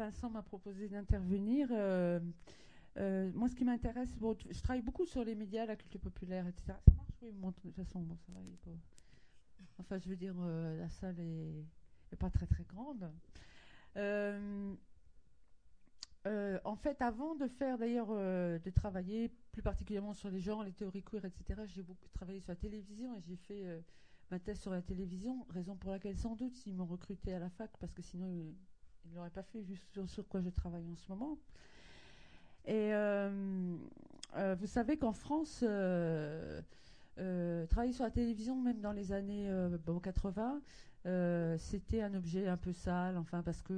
Vincent m'a proposé d'intervenir. Moi, ce qui m'intéresse, bon, je travaille beaucoup sur les médias, la culture populaire, etc. Ça marche, oui, moi, de toute façon, bon, ça va. Enfin, je veux dire, la salle est pas très très grande. Euh, En fait, avant de faire d'ailleurs, de travailler plus particulièrement sur les genres, les théories queer, etc., j'ai beaucoup travaillé sur la télévision et j'ai fait ma thèse sur la télévision, raison pour laquelle sans doute ils m'ont recruté à la fac, parce que sinon ils ne l'auraient pas fait vu sur quoi je travaille en ce moment. Et vous savez qu'en France, travailler sur la télévision, même dans les années 80, c'était un objet un peu sale, enfin parce que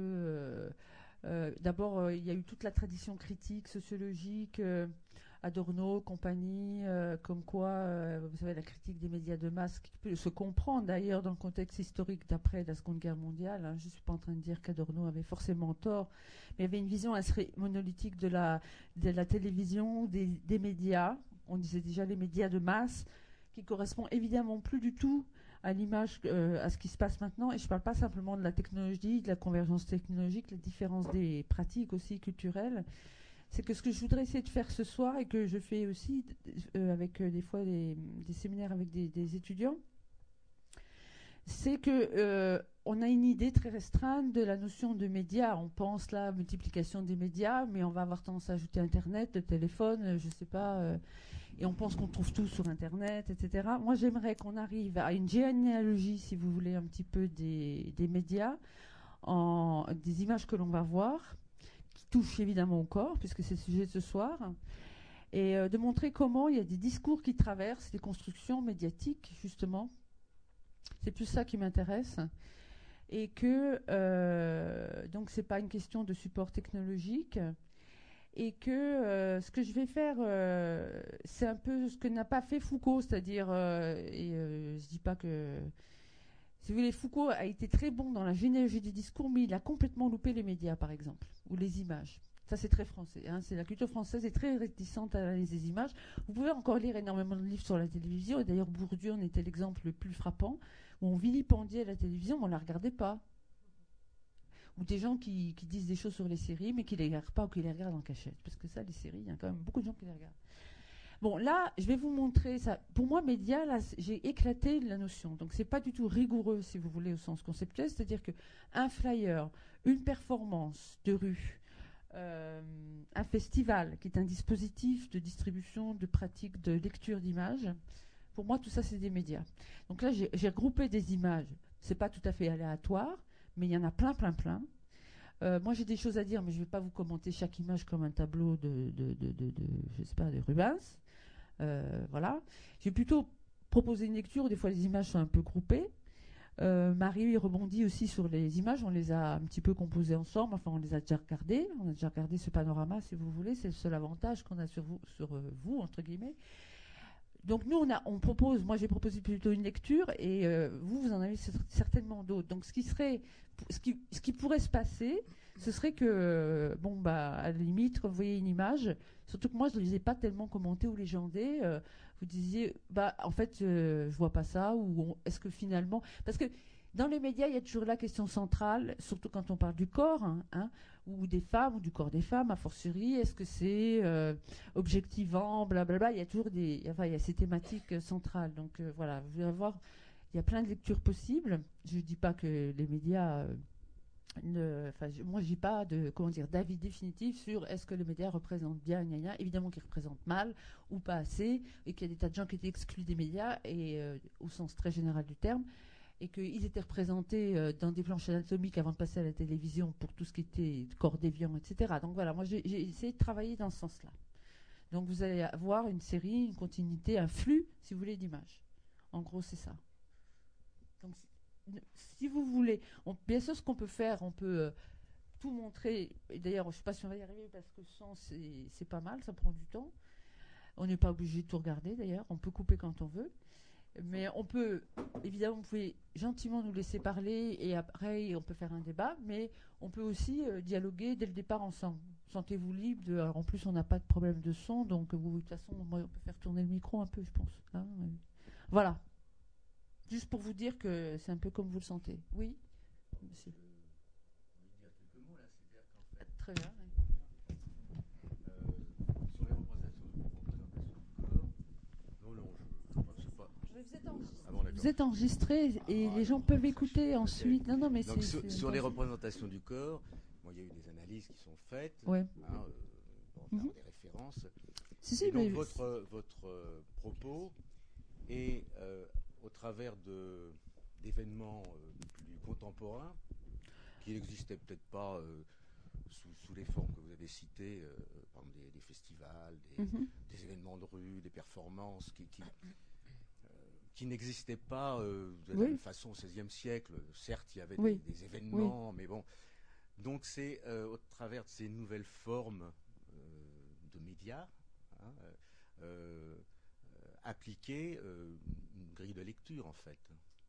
d'abord il y a eu toute la tradition critique, sociologique, Adorno, compagnie, comme quoi, vous savez, la critique des médias de masse qui peut se comprendre d'ailleurs dans le contexte historique d'après la Seconde Guerre mondiale. Hein. Je ne suis pas en train de dire qu'Adorno avait forcément tort, mais il y avait une vision assez monolithique de la télévision, des médias. On disait déjà les médias de masse, qui correspond évidemment plus du tout à l'image, à ce qui se passe maintenant. Et je ne parle pas simplement de la technologie, de la convergence technologique, la différence des pratiques aussi culturelles. C'est que ce que je voudrais essayer de faire ce soir, et que je fais aussi avec des fois des séminaires avec des étudiants, c'est que on a une idée très restreinte de la notion de médias. On pense la multiplication des médias, mais on va avoir tendance à ajouter Internet, le téléphone, je ne sais pas, et on pense qu'on trouve tout sur Internet, etc. Moi, j'aimerais qu'on arrive à une généalogie, si vous voulez, un petit peu des médias, des images que l'on va voir, qui touchent évidemment au corps, puisque c'est le sujet de ce soir, et de montrer comment il y a des discours qui traversent des constructions médiatiques, justement. C'est plus ça qui m'intéresse. Et que, donc, c'est pas une question de support technologique. Et que ce que je vais faire, c'est un peu ce que n'a pas fait Foucault, c'est-à-dire, je dis pas que, si vous voulez, Foucault a été très bon dans la généalogie des discours, mais il a complètement loupé les médias, par exemple, ou les images. Ça, c'est très français. Hein, c'est la culture française est très réticente à analyser les images. Vous pouvez encore lire énormément de livres sur la télévision, et d'ailleurs Bourdieu en était l'exemple le plus frappant, où on vilipendiait la télévision, mais on ne la regardait pas. Ou des gens qui disent des choses sur les séries, mais qui ne les regardent pas ou qui les regardent en cachette. Parce que ça, les séries, il y a quand même beaucoup de gens qui les regardent. Bon, là, je vais vous montrer ça. Pour moi, média, là, j'ai éclaté la notion. Donc, c'est pas du tout rigoureux, si vous voulez, au sens conceptuel. C'est-à-dire qu'un flyer, une performance de rue, un festival, qui est un dispositif de distribution, de pratique, de lecture d'images, pour moi, tout ça, c'est des médias. Donc là, j'ai regroupé des images. C'est pas tout à fait aléatoire, mais il y en a plein, plein, plein. Moi, j'ai des choses à dire, mais je ne vais pas vous commenter chaque image comme un tableau je sais pas, de Rubens. Voilà. J'ai plutôt proposé une lecture où des fois les images sont un peu groupées. Marie rebondit aussi sur les images. On les a un petit peu composées ensemble. Enfin, on les a déjà regardées. On a déjà regardé ce panorama, si vous voulez. C'est le seul avantage qu'on a sur vous, entre guillemets. Donc nous, moi j'ai proposé plutôt une lecture, et vous en avez certainement d'autres. Donc ce qui pourrait se passer, ce serait que, à la limite, quand vous voyez une image, surtout que moi je ne les ai pas tellement commentées ou légendées, vous disiez, en fait, je vois pas ça, ou est-ce que finalement, parce que dans les médias, il y a toujours la question centrale, surtout quand on parle du corps, ou des femmes, ou du corps des femmes, a fortiori, est-ce que c'est objectivant, blablabla, il y a toujours il y a ces thématiques centrales. Donc voilà, vous allez voir, il y a plein de lectures possibles. Je ne dis pas que les médias, moi je dis pas d'avis définitif sur est-ce que les médias représentent bien, évidemment qu'ils représentent mal ou pas assez, et qu'il y a des tas de gens qui étaient exclus des médias, et au sens très général du terme, et qu'ils étaient représentés dans des planches anatomiques avant de passer à la télévision pour tout ce qui était corps déviant, etc. Donc voilà, moi j'ai essayé de travailler dans ce sens-là. Donc vous allez avoir une série, une continuité, un flux, si vous voulez, d'images. En gros, c'est ça. Donc si vous voulez, bien sûr, ce qu'on peut faire, on peut tout montrer. Et d'ailleurs, je ne sais pas si on va y arriver, parce que sans, c'est pas mal, ça prend du temps. On n'est pas obligé de tout regarder, d'ailleurs. On peut couper quand on veut. Mais on peut, évidemment, vous pouvez gentiment nous laisser parler, et après on peut faire un débat, mais on peut aussi dialoguer dès le départ ensemble. Sentez-vous libre. Alors, en plus, on n'a pas de problème de son, donc de toute façon, moi, on peut faire tourner le micro un peu, je pense. Hein, voilà. Juste pour vous dire que c'est un peu comme vous le sentez. Oui, monsieur. très bien. Sur les représentations du corps, non, je sais pas. Ah bon, d'accord. Vous êtes enregistré et les gens peuvent écouter ensuite. Non, mais donc c'est sur les représentations du corps, bon, il y a eu des analyses qui sont faites, ouais. Pour faire des références. Si, et donc mais... votre propos est au travers d'événements plus contemporains qui n'existaient peut-être pas sous les formes que vous avez citées, par exemple des festivals, des événements de rue, des performances qui n'existaient pas de la même façon au XVIe siècle. Certes, il y avait des événements, mais bon. Donc c'est au travers de ces nouvelles formes de médias appliquer une grille de lecture, en fait.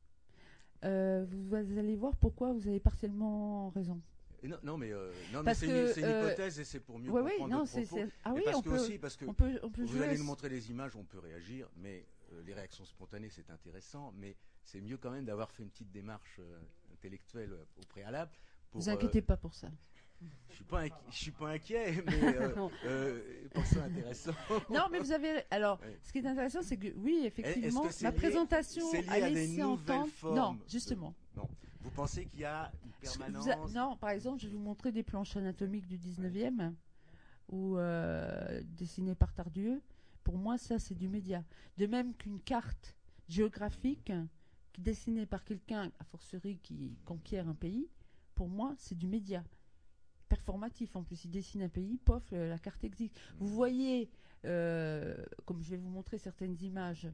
Vous allez voir pourquoi vous avez partiellement raison. Non, mais c'est une hypothèse et c'est pour mieux comprendre notre propos. Parce que vous allez nous montrer des images, on peut réagir, mais les réactions spontanées, c'est intéressant, mais c'est mieux quand même d'avoir fait une petite démarche intellectuelle au préalable. Vous inquiétez pas pour ça. Je suis pas inquiet, mais pour ça intéressant. Non, mais vous avez. Alors, ce qui est intéressant, c'est que oui, effectivement, ma présentation a laissé entendre. Non, justement. Non. Vous pensez qu'il y a une permanence? Non, par exemple, je vais vous montrer des planches anatomiques du 19e ou dessinées par Tardieu. Pour moi, ça, c'est du média. De même qu'une carte géographique dessinée par quelqu'un, a fortiori, qui conquiert un pays, pour moi, c'est du média. Performatif, en plus, il dessine un pays, pof, la carte existe. Vous voyez, comme je vais vous montrer certaines images,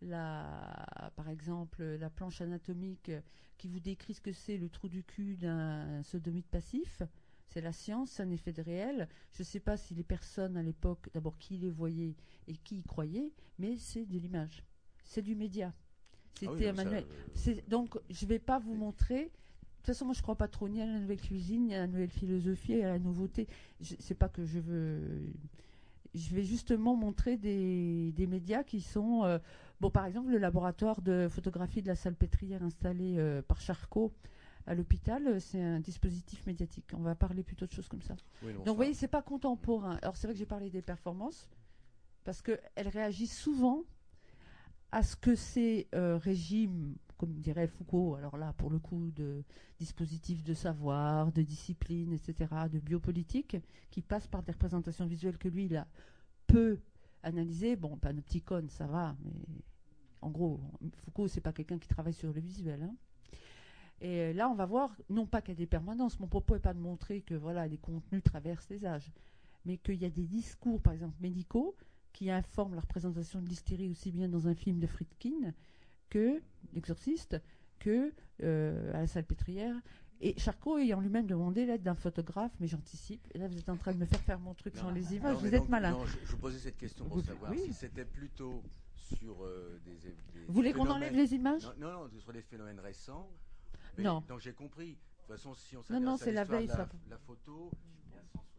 par exemple, la planche anatomique qui vous décrit ce que c'est le trou du cul d'un sodomite passif. C'est la science, c'est un effet de réel. Je ne sais pas si les personnes à l'époque, d'abord qui les voyaient et qui y croyaient, mais c'est de l'image. C'est du média. C'était un manuel. Donc, je ne vais pas vous montrer. De toute façon, moi, je ne crois pas trop ni à la nouvelle cuisine, ni à la nouvelle philosophie, et à la nouveauté. C'est pas que je veux. Je vais justement montrer des médias qui sont. Par exemple, le laboratoire de photographie de la Salpêtrière installé par Charcot à l'hôpital, c'est un dispositif médiatique. On va parler plutôt de choses comme ça. Oui, non, donc, vous voyez, c'est pas contemporain. Alors, c'est vrai que j'ai parlé des performances, parce qu'elles réagissent souvent à ce que ces régimes, comme dirait Foucault, alors là, pour le coup, de dispositifs de savoir, de discipline, etc., de biopolitique, qui passent par des représentations visuelles que lui, il a peu analysées. Bon, Panopticon, ça va, mais en gros, Foucault, c'est pas quelqu'un qui travaille sur le visuel, hein. Et là, on va voir, non pas qu'il y a des permanences, mon propos n'est pas de montrer que voilà, les contenus traversent les âges, mais qu'il y a des discours, par exemple, médicaux, qui informent la représentation de l'hystérie aussi bien dans un film de Friedkin que L'Exorciste, que à la Salpêtrière. Et Charcot ayant lui-même demandé l'aide d'un photographe, mais j'anticipe. Et là, vous êtes en train de me faire mon truc sans les images. Vous êtes malin. Non, je posais cette question pour savoir si c'était plutôt sur des vous voulez qu'on enlève les images? Non, sur des phénomènes récents. Mais, non. Donc j'ai compris. De toute façon, si on s'intéresse à l'histoire de la photo, il y a 160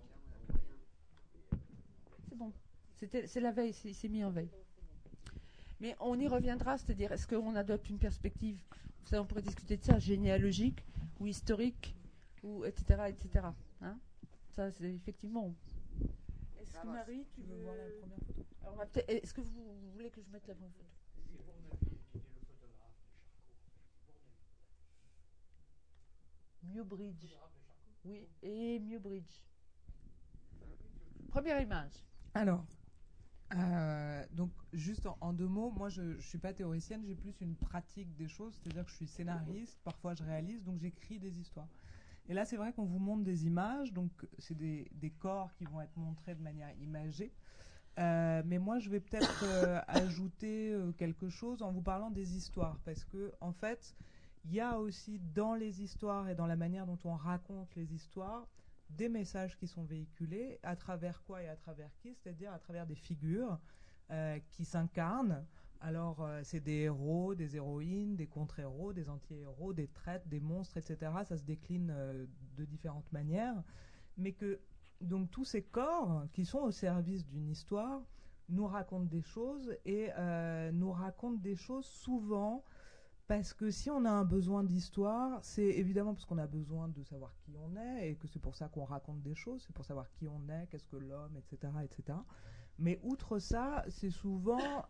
ans. C'est bon. C'est la veille, c'est mis en veille. Mais on y reviendra, c'est-à-dire, est-ce qu'on adopte une perspective, vous savez, on pourrait discuter de ça, généalogique ou historique, ou etc., etc. Hein, ça, c'est effectivement. Est-ce que Marie, tu veux voir la première photo? Alors, est-ce que vous voulez que je mette la première photo? Newbridge. Oui, et Newbridge. Première image. Alors, donc juste en 2 mots, moi je ne suis pas théoricienne, j'ai plus une pratique des choses, c'est-à-dire que je suis scénariste, parfois je réalise, donc j'écris des histoires. Et là c'est vrai qu'on vous montre des images, donc c'est des corps qui vont être montrés de manière imagée. Mais moi je vais peut-être ajouter quelque chose en vous parlant des histoires, parce que en fait il y a aussi dans les histoires et dans la manière dont on raconte les histoires des messages qui sont véhiculés, à travers quoi et à travers qui, c'est-à-dire à travers des figures qui s'incarnent. Alors, c'est des héros, des héroïnes, des contre-héros, des anti-héros, des traîtres, des monstres, etc. Ça se décline de différentes manières. Mais que, donc, tous ces corps qui sont au service d'une histoire nous racontent des choses et nous racontent des choses souvent Parce que si on a un besoin d'histoire, c'est évidemment parce qu'on a besoin de savoir qui on est et que c'est pour ça qu'on raconte des choses, c'est pour savoir qui on est, qu'est-ce que l'homme, etc., etc. Mais outre ça, c'est souvent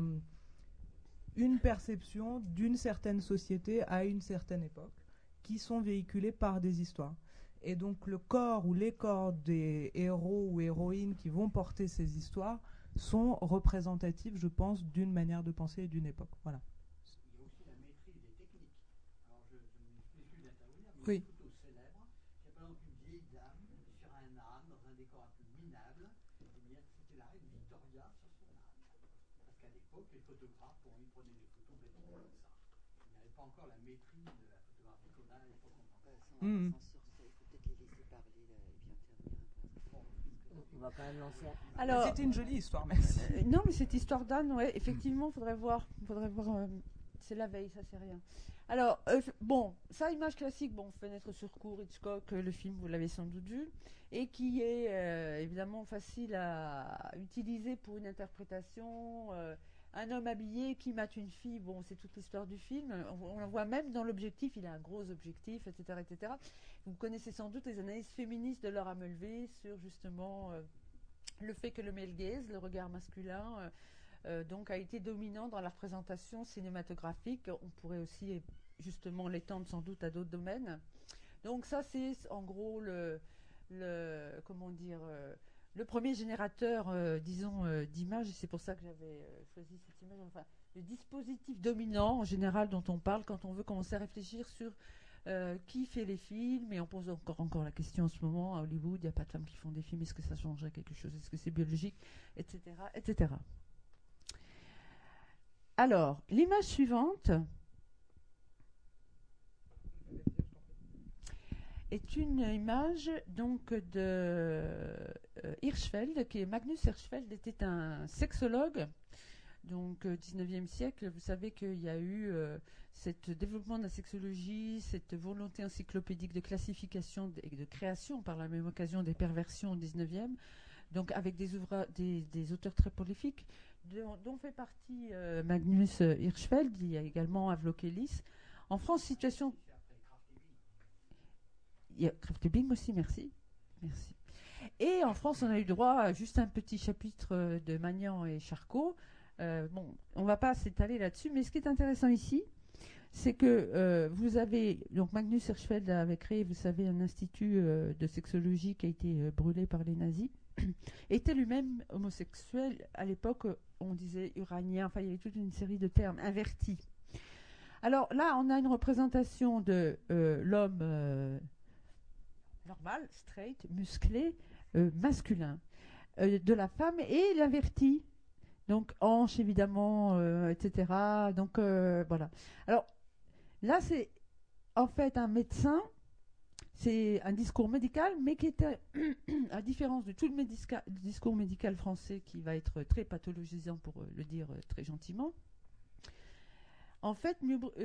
une perception d'une certaine société à une certaine époque qui sont véhiculées par des histoires. Et donc le corps ou les corps des héros ou héroïnes qui vont porter ces histoires sont représentatifs, je pense, d'une manière de penser et d'une époque. Voilà. Il y a aussi la maîtrise des techniques. Alors je m'excuse d'intervenir, mais oui. Une photo célèbre, c'est par exemple une vieille dame sur un âne dans un décor un peu minable. Eh bien, c'était la reine Victoria sur son âne. Parce qu'à l'époque, les photographes, on y prenait des photos bêtement comme ça. Il n'y avait pas encore la maîtrise de la photographie qu'on a à l'époque contemporaine. On va quand même lancer. Alors, c'était une jolie histoire, merci. Non, mais cette histoire d'âne, ouais, effectivement, faudrait voir. C'est la veille, ça c'est rien. Alors, bon, ça, image classique, bon, Fenêtre sur cour, Hitchcock, le film, vous l'avez sans doute vu, et qui est évidemment facile à utiliser pour une interprétation. Un homme habillé qui mate une fille, bon, c'est toute l'histoire du film. On en voit même dans l'objectif, il a un gros objectif, etc., etc. Vous connaissez sans doute les analyses féministes de Laura Mulvey sur justement le fait que le male gaze, le regard masculin, donc a été dominant dans la représentation cinématographique. On pourrait aussi justement l'étendre sans doute à d'autres domaines. Donc ça, c'est en gros comment dire, le premier générateur, disons, d'images. C'est pour ça que j'avais choisi cette image. Enfin, le dispositif dominant en général dont on parle quand on veut commencer à réfléchir sur qui fait les films, et on pose encore la question en ce moment à Hollywood, il n'y a pas de femmes qui font des films, est-ce que ça changerait quelque chose, est-ce que c'est biologique, etc., etc. Alors, l'image suivante est une image donc de Hirschfeld, qui est Magnus Hirschfeld, était un sexologue. Donc, 19e siècle, vous savez qu'il y a eu ce développement de la sexologie, cette volonté encyclopédique de classification et de création par la même occasion des perversions au 19e, donc avec des auteurs très prolifiques, dont fait partie Magnus Hirschfeld. Il y a également Avlokelis. En France, situation... Il y a Kraftebing aussi, merci. Merci. Et en France, on a eu droit à juste un petit chapitre de Magnan et Charcot. Bon, on ne va pas s'étaler là-dessus, mais ce qui est intéressant ici, c'est que vous avez, donc Magnus Hirschfeld avait créé, vous savez, un institut de sexologie qui a été brûlé par les nazis, était lui-même homosexuel. À l'époque, on disait uranien, enfin, il y avait toute une série de termes invertis. Alors là, on a une représentation de l'homme normal, straight, musclé, masculin, de la femme et l'inverti. Donc, hanche, évidemment, etc. Donc, voilà. Alors, là, c'est en fait un médecin, c'est un discours médical, mais qui était, à différence de tout le discours médical français, qui va être très pathologisant, pour le dire très gentiment. En fait,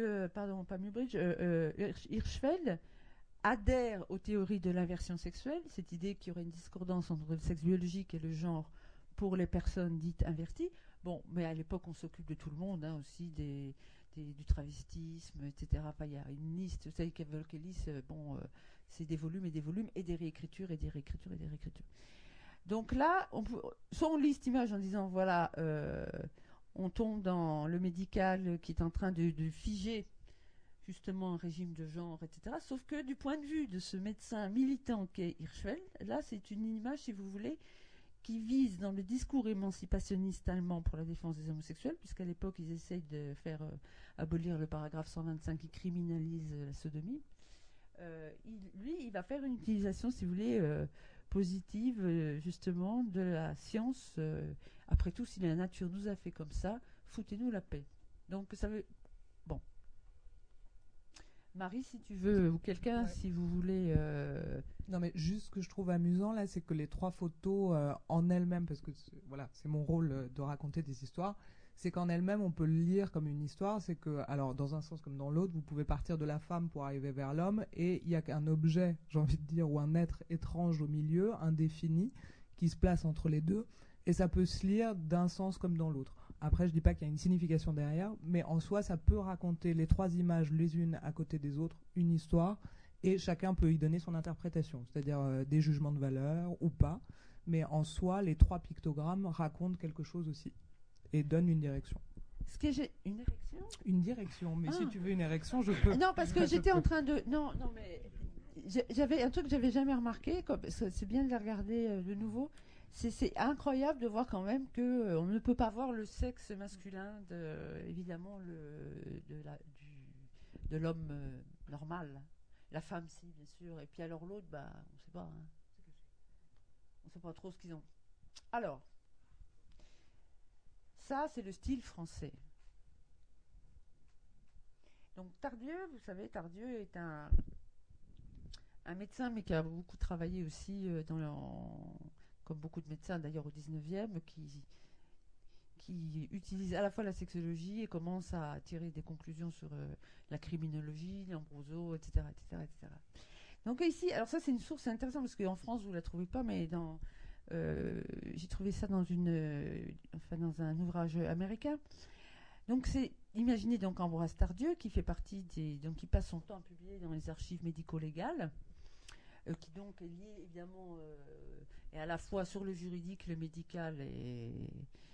Hirschfeld adhère aux théories de l'inversion sexuelle, cette idée qu'il y aurait une discordance entre le sexe biologique et le genre pour les personnes dites inverties. Bon, mais à l'époque, on s'occupe de tout le monde, hein, aussi du travestisme, etc. Enfin, il y a une liste, vous savez qu'Avlokelis, c'est des volumes et des volumes, et des réécritures, et des réécritures, et des réécritures. Donc là, soit on lit cette image en disant, voilà, on tombe dans le médical qui est en train de figer justement un régime de genre, etc. Sauf que du point de vue de ce médecin militant qu'est Hirschfeld, là, c'est une image, si vous voulez, qui vise dans le discours émancipationniste allemand pour la défense des homosexuels, puisqu'à l'époque, ils essayent de faire abolir le paragraphe 125 qui criminalise la sodomie. Il va faire une utilisation, si vous voulez, positive, justement, de la science. Après tout, si la nature nous a fait comme ça, foutez-nous la paix. Donc, ça veut... Bon. Marie, si tu veux, ou quelqu'un, si vous voulez... Non, mais juste ce que je trouve amusant, là, c'est que les trois photos en elles-mêmes, parce que voilà, c'est mon rôle de raconter des histoires, c'est qu'en elles-mêmes, on peut le lire comme une histoire. C'est que, alors, dans un sens comme dans l'autre, vous pouvez partir de la femme pour arriver vers l'homme, et il y a qu'un objet, j'ai envie de dire, ou un être étrange au milieu, indéfini, qui se place entre les deux, et ça peut se lire d'un sens comme dans l'autre. Après, je dis pas qu'il y a une signification derrière, mais en soi, ça peut raconter les 3 images les unes à côté des autres, une histoire, et chacun peut y donner son interprétation, c'est-à-dire des jugements de valeur ou pas. Mais en soi, les 3 pictogrammes racontent quelque chose aussi et donnent une direction. Ce que j'ai une érection. Une direction, mais Ah. si tu veux une érection, je peux. Non, parce que Je j'étais peux. en train de. Non, non, mais j'avais un truc que j'avais jamais remarqué. C'est bien de la regarder de nouveau. C'est incroyable de voir quand même que on ne peut pas voir le sexe masculin évidemment de l'homme normal. La femme, si, bien sûr. Et puis alors l'autre, bah, on sait pas. Hein. On sait pas trop ce qu'ils ont. Alors, ça, c'est le style français. Donc Tardieu, vous savez, Tardieu est un médecin, mais qui a beaucoup travaillé aussi comme beaucoup de médecins d'ailleurs au 19e, qui utilise à la fois la sexologie et commence à tirer des conclusions sur la criminologie, l'ambroso, etc., etc., etc. Donc ici, alors ça c'est une source intéressante parce qu'en France vous ne la trouvez pas, mais j'ai trouvé ça dans dans un ouvrage américain. Donc c'est imaginez donc Ambroise Tardieu qui fait partie qui passe son temps à publier dans les archives médico-légales, qui donc est lié évidemment et à la fois sur le juridique, le médical et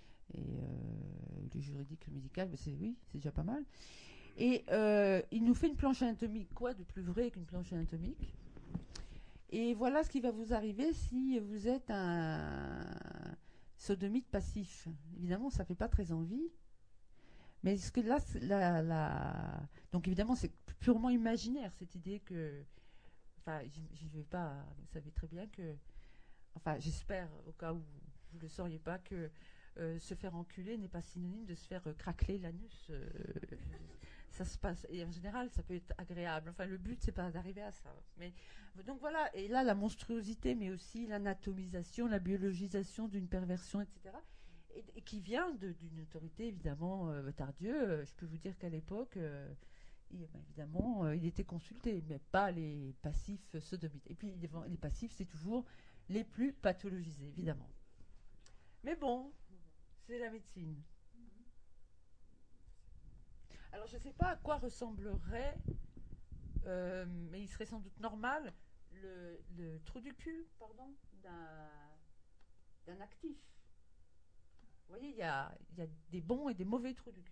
le juridique, le médical, c'est déjà pas mal. Et il nous fait une planche anatomique, quoi de plus vrai qu'une planche anatomique. Et voilà ce qui va vous arriver si vous êtes un sodomite passif. Évidemment, ça fait pas très envie. Mais ce que là, donc évidemment, c'est purement imaginaire cette idée que, enfin, j'y vais pas. Vous savez très bien que, enfin, j'espère au cas où vous le sauriez pas que se faire enculer n'est pas synonyme de se faire craqueler l'anus. Ça se passe et en général, ça peut être agréable. Enfin, le but c'est pas d'arriver à ça. Mais donc voilà. Et là, la monstruosité, mais aussi l'anatomisation, la biologisation d'une perversion, etc. Et qui vient d'une autorité évidemment Tardieu. Je peux vous dire qu'à l'époque, évidemment, il était consulté, mais pas les passifs sodomites. Et puis les passifs, c'est toujours les plus pathologisés, évidemment. Mais bon, c'est la médecine. Alors je ne sais pas à quoi ressemblerait, mais il serait sans doute normal, le trou du cul, pardon, d'un actif. Vous voyez, il y a des bons et des mauvais trous du cul.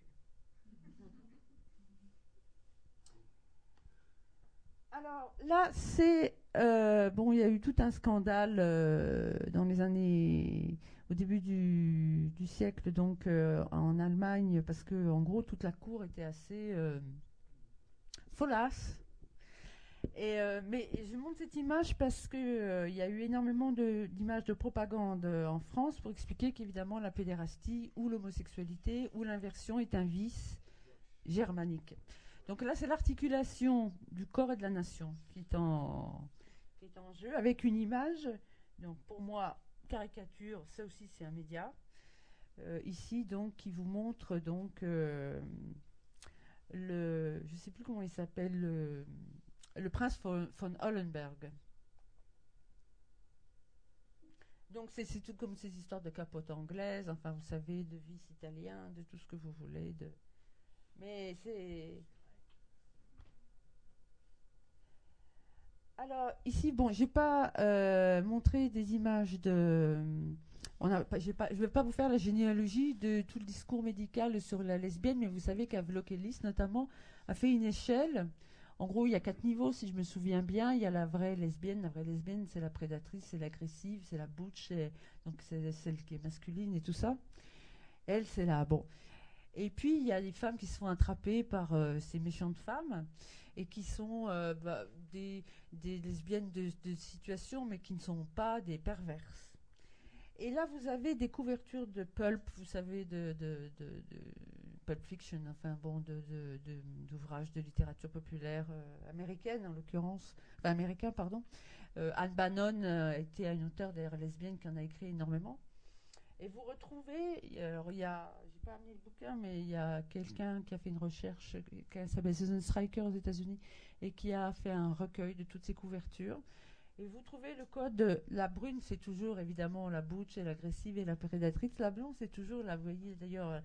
Alors là, bon, il y a eu tout un scandale dans les années, au début du siècle, donc en Allemagne, parce que en gros toute la cour était assez folasse. Mais je montre cette image parce que il y a eu énormément d'images de propagande en France pour expliquer qu'évidemment la pédérastie ou l'homosexualité ou l'inversion est un vice germanique. Donc là, c'est l'articulation du corps et de la nation qui est en jeu avec une image. Donc pour moi, caricature, ça aussi c'est un média. Ici donc qui vous montre donc je ne sais plus comment il s'appelle le prince von Hollenberg. Donc c'est tout comme ces histoires de capote anglaise, enfin vous savez, de vice italien, de tout ce que vous voulez. Mais c'est... Alors ici, bon, j'ai pas montré des images de... je vais pas vous faire la généalogie de tout le discours médical sur la lesbienne, mais vous savez qu'Avlokelis notamment a fait une échelle. En gros, il y a 4 niveaux, si je me souviens bien. Il y a la vraie lesbienne. La vraie lesbienne, c'est la prédatrice, c'est l'agressive, c'est la butch, donc c'est celle qui est masculine et tout ça. Elle, c'est la... Bon. Et puis, il y a les femmes qui se font attraper par ces méchantes femmes et qui sont des lesbiennes de situation, mais qui ne sont pas des perverses. Et là, vous avez des couvertures de pulp, vous savez, de Pulp Fiction, enfin bon, d'ouvrages de littérature populaire américaine en l'occurrence, enfin américain, pardon. Anne Bannon était une auteure d'ailleurs lesbienne qui en a écrit énormément. Et vous retrouvez, alors j'ai pas amené le bouquin, mais il y a quelqu'un qui a fait une recherche qui s'appelle Susan Stryker aux États-Unis et qui a fait un recueil de toutes ces couvertures. Et vous trouvez le code, la brune, c'est toujours évidemment la butch et l'agressive et la prédatrice. La blonde, c'est toujours, vous voyez d'ailleurs,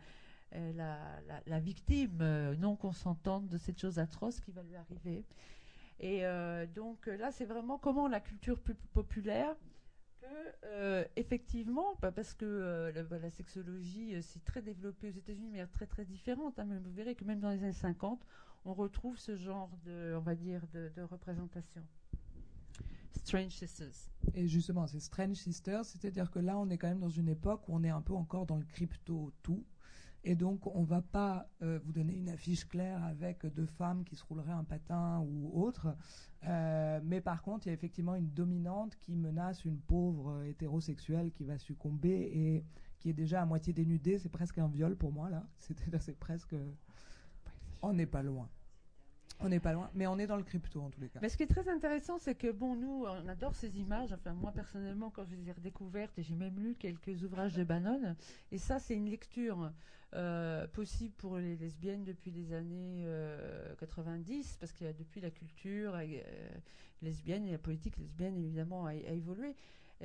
la victime non consentante de cette chose atroce qui va lui arriver. Et donc là, c'est vraiment comment la culture populaire peut effectivement, parce que la sexologie c'est très développé aux États-Unis, mais très très différente. Hein, mais vous verrez que même dans les années 50, on retrouve ce genre de, on va dire, de représentation. Strange Sisters. Et justement, c'est Strange Sisters, c'est-à-dire que là, on est quand même dans une époque où on est un peu encore dans le crypto-tout. Et donc, on ne va pas vous donner une affiche claire avec deux femmes qui se rouleraient un patin ou autre. Mais par contre, il y a effectivement une dominante qui menace une pauvre hétérosexuelle qui va succomber et qui est déjà à moitié dénudée. C'est presque un viol pour moi, là. C'est presque... On n'est pas loin. On n'est pas loin, mais on est dans le crypto en tous les cas. Mais ce qui est très intéressant, c'est que bon, nous, on adore ces images. Enfin, moi personnellement, quand je les ai redécouvertes, j'ai même lu quelques ouvrages de Bannon. Et ça, c'est une lecture possible pour les lesbiennes depuis les années 90, parce qu'il y a depuis la culture lesbienne et la politique lesbienne évidemment a évolué,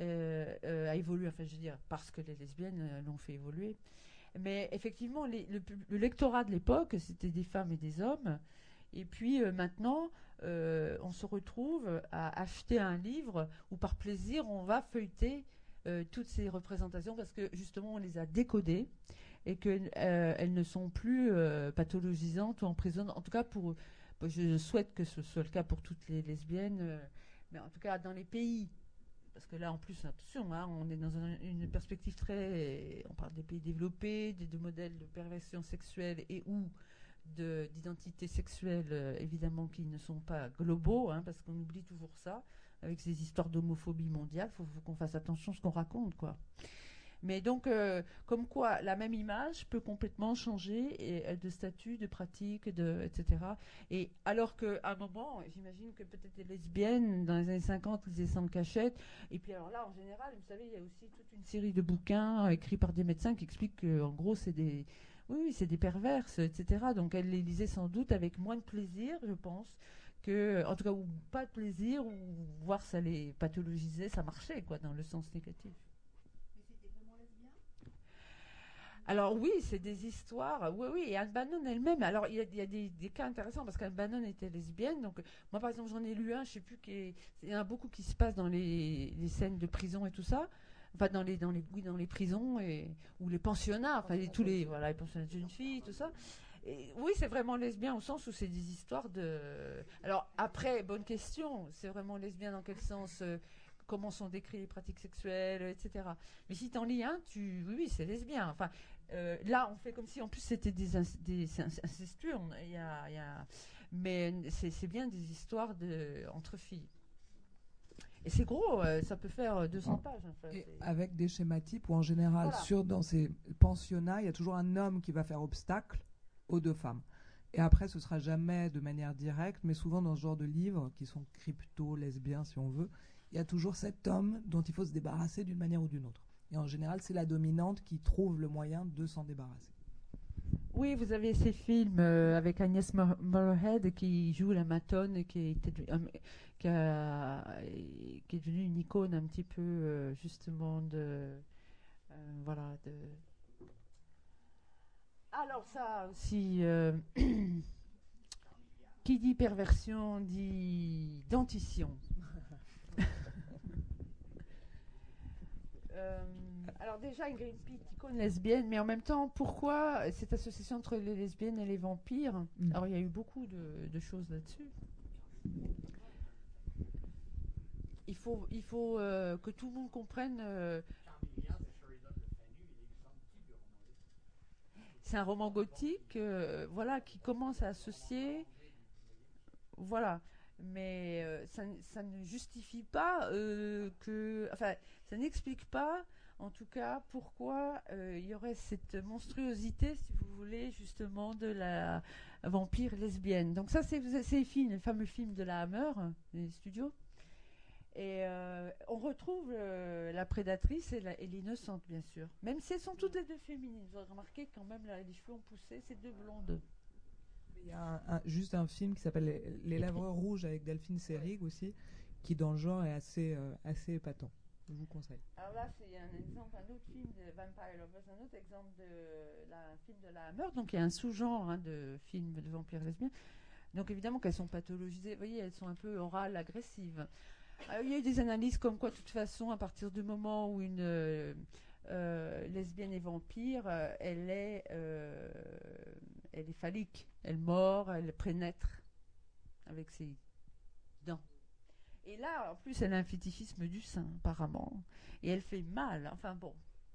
enfin je veux dire parce que les lesbiennes l'ont fait évoluer. Mais effectivement, le lectorat de l'époque, c'était des femmes et des hommes. Et puis maintenant, on se retrouve à acheter un livre où par plaisir, on va feuilleter toutes ces représentations parce que justement, on les a décodées et qu'elles ne sont plus pathologisantes ou emprisonnantes. En tout cas, je souhaite que ce soit le cas pour toutes les lesbiennes, mais en tout cas dans les pays. Parce que là, en plus, attention, hein, on est dans une perspective on parle des pays développés, de modèles de perversion sexuelle et ou d'identité sexuelle, évidemment, qui ne sont pas globaux, hein, parce qu'on oublie toujours ça, avec ces histoires d'homophobie mondiale, il faut qu'on fasse attention à ce qu'on raconte, quoi. Mais donc, comme quoi, la même image peut complètement changer de statut, de pratique, etc. Et alors qu'à un moment, j'imagine que peut-être les lesbiennes, dans les années 50, lisaient sans cachette. Et puis alors là, en général, vous savez, il y a aussi toute une série de bouquins écrits par des médecins qui expliquent qu'en gros, c'est des perverses, etc. Donc elles les lisaient sans doute avec moins de plaisir, je pense, en tout cas, ou pas de plaisir, ou voir ça les pathologisait, ça marchait, quoi, dans le sens négatif. Alors oui, c'est des histoires. Oui, et Anne Bannon elle-même. Alors il y a des cas intéressants parce qu'Anne Bannon était lesbienne. Donc moi par exemple j'en ai lu un, je sais plus il y en a beaucoup qui se passent dans les scènes de prison et tout ça. Enfin dans les prisons ou les pensionnats. Enfin les pensionnats de jeunes filles, tout ça. Et oui, c'est vraiment lesbien au sens où c'est des histoires de. Alors après, bonne question. C'est vraiment lesbien dans quel sens? Comment sont décrites les pratiques sexuelles, etc. Mais si t'en lis un, oui, c'est lesbien. Enfin, là, on fait comme si, en plus, c'était des incestueux. Mais c'est bien des histoires entre filles. Et c'est gros, ça peut faire 200 pages. Enfin, et avec des schémas types où, en général, dans ces pensionnats, il y a toujours un homme qui va faire obstacle aux deux femmes. Et après, ce sera jamais de manière directe, mais souvent dans ce genre de livres, qui sont crypto-lesbiens, si on veut, il y a toujours cet homme dont il faut se débarrasser d'une manière ou d'une autre. Et en général, c'est la dominante qui trouve le moyen de s'en débarrasser. Oui, vous avez ces films avec Agnès Moorhead qui joue la Matone, qui est devenue une icône un petit peu justement Alors ça aussi, qui dit perversion dit dentition. Alors déjà, une petite icône lesbienne, mais en même temps, pourquoi cette association entre les lesbiennes et les vampires? Alors il y a eu beaucoup de choses là-dessus. Il faut que tout le monde comprenne. C'est un roman gothique, qui commence à associer, mais ça ne justifie pas ça n'explique pas, en tout cas, pourquoi il y aurait cette monstruosité, si vous voulez, justement, de la vampire lesbienne. Donc ça, c'est les fameux films de la Hammer, les studios. Et on retrouve la prédatrice et l'innocente, bien sûr. Même si elles sont toutes les deux féminines. Vous avez remarqué quand même, les cheveux ont poussé, ces deux blondes. Il y a juste un film qui s'appelle Les Lèvres Rouges avec Delphine Seyrig aussi, qui dans le genre est assez épatant. Je vous conseille. Alors là, c'est un exemple, un autre film de Vampire Lovers, un autre exemple de la film de la Hammer. Donc il y a un sous-genre de film de vampires lesbiens. Donc évidemment qu'elles sont pathologisées, vous voyez, elles sont un peu orales, agressives. Alors, il y a eu des analyses comme quoi, de toute façon, à partir du moment où une lesbienne est vampire, elle est phallique, elle mord, elle pénètre avec ses dents. Et là, en plus, elle a un fétichisme du sein, apparemment. Et elle fait mal. Enfin bon.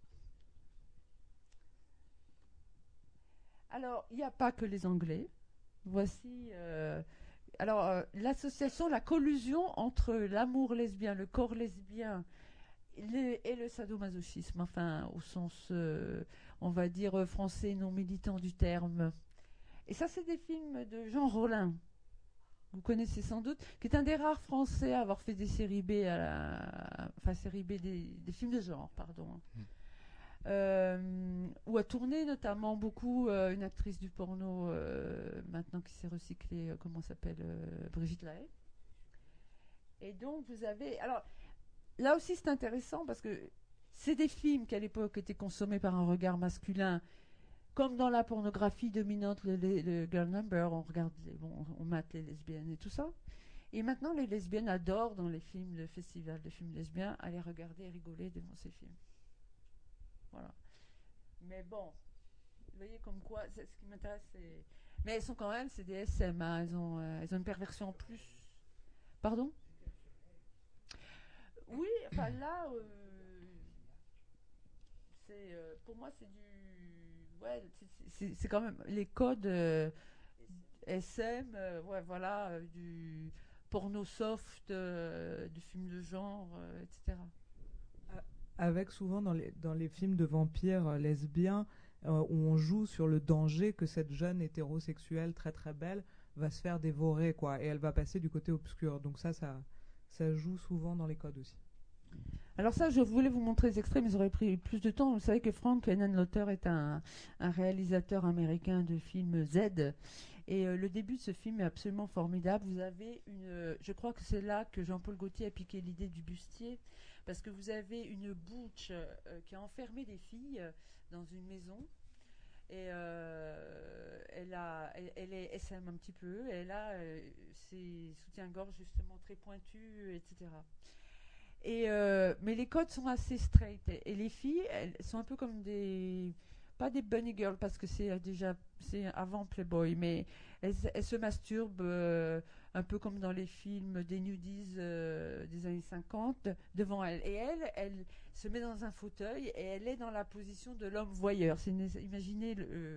Alors, il n'y a pas que les Anglais. Voici. L'association, la collusion entre l'amour lesbien, le corps lesbien et le sadomasochisme. Enfin, au sens, on va dire, français non militant du terme. Et ça, c'est des films de Jean Rollin. Vous connaissez sans doute, qui est un des rares Français à avoir fait des séries B, séries B des films de genre, pardon. Où a tourné notamment beaucoup une actrice du porno maintenant qui s'est recyclée, comment s'appelle, Brigitte Lahaie. Et donc vous avez, alors là aussi c'est intéressant parce que c'est des films qui à l'époque étaient consommés par un regard masculin. Comme dans la pornographie dominante, le girl number, on regarde, on mate les lesbiennes et tout ça. Et maintenant, les lesbiennes adorent, dans les films, le festival de films lesbiens, aller regarder et rigoler devant ces films. Voilà. Mais bon, vous voyez comme quoi, ce qui m'intéresse, c'est... Mais elles sont quand même, c'est des SM, hein, elles ont une perversion en plus. Pardon ? Oui, enfin là, pour moi, c'est du... Ouais, c'est quand même les codes SM, ouais, voilà, du porno soft, du film de genre, etc. Avec souvent dans les films de vampires lesbiens, où on joue sur le danger que cette jeune hétérosexuelle très très belle va se faire dévorer, quoi, et elle va passer du côté obscur. Donc ça joue souvent dans les codes aussi. Alors ça, je voulais vous montrer les extraits, mais ça aurait pris plus de temps. Vous savez que Frank Henenlotter est un réalisateur américain de films Z. Et le début de ce film est absolument formidable. Vous avez je crois que c'est là que Jean-Paul Gaultier a piqué l'idée du bustier, parce que vous avez une butch qui a enfermé des filles dans une maison. Et elle est SM un petit peu. Elle a ses soutiens-gorge justement très pointus, etc. Mais les codes sont assez straight. Et les filles, elles sont un peu comme pas des bunny girls, parce que c'est avant Playboy, mais elles se masturbent un peu comme dans les films des nudies des années 50 devant elles. Et elle se met dans un fauteuil et elle est dans la position de l'homme voyeur. Imaginez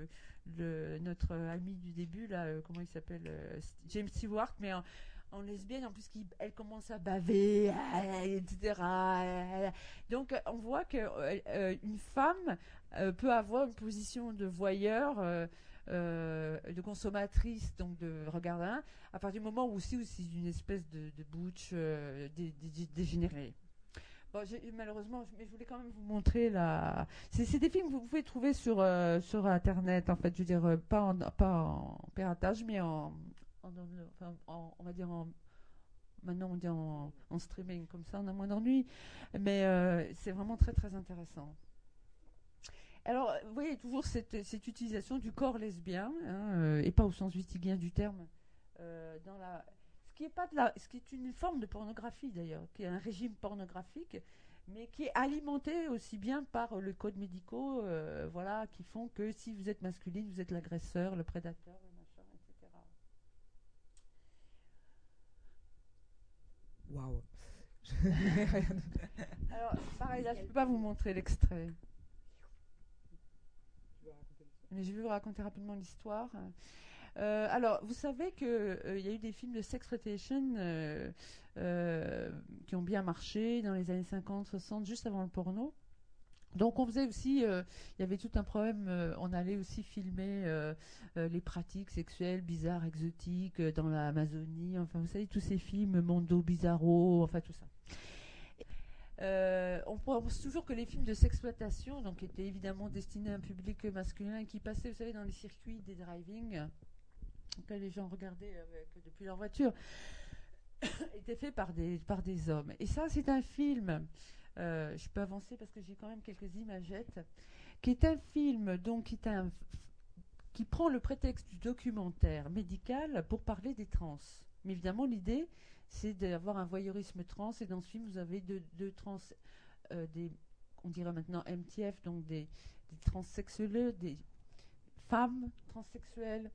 notre ami du début, là, comment il s'appelle, James Stewart, mais en lesbienne, en plus elle commence à baver, etc. Donc on voit qu'une femme peut avoir une position de voyeur, de consommatrice, donc de regardant, à partir du moment où c'est une espèce de butch dégénérée. Bon, malheureusement, mais je voulais quand même vous montrer c'est des films que vous pouvez trouver sur Internet, en fait, je veux dire, pas en piratage, mais on va dire maintenant on dit en streaming, comme ça on a moins d'ennuis, mais c'est vraiment très très intéressant. Alors vous voyez toujours cette utilisation du corps lesbien, hein, et pas au sens wittgenstein du terme, ce qui est une forme de pornographie d'ailleurs, qui est un régime pornographique, mais qui est alimenté aussi bien par le code médicaux, voilà, qui font que si vous êtes masculine, vous êtes l'agresseur, le prédateur, le machin, etc. Waouh. Alors, pareil, là, je ne peux pas vous montrer l'extrait. Mais je vais vous raconter rapidement l'histoire. Alors, vous savez qu'il y a eu des films de sexploitation qui ont bien marché dans les années 50, 60, juste avant le porno. Donc on faisait aussi, il y avait tout un problème, on allait aussi filmer les pratiques sexuelles bizarres, exotiques, dans l'Amazonie, enfin vous savez, tous ces films, Mondo Bizarro, enfin tout ça. On pense toujours que les films de sexploitation, donc étaient évidemment destinés à un public masculin qui passait, vous savez, dans les circuits des drive-in, que les gens regardaient depuis leur voiture. était fait par des hommes. Et ça, c'est un film, je peux avancer parce que j'ai quand même quelques imagettes, qui est un film donc, qui prend le prétexte du documentaire médical pour parler des trans. Mais évidemment, l'idée, c'est d'avoir un voyeurisme trans, et dans ce film, vous avez deux trans, on dirait maintenant MTF, donc des transsexuels, des femmes transsexuelles,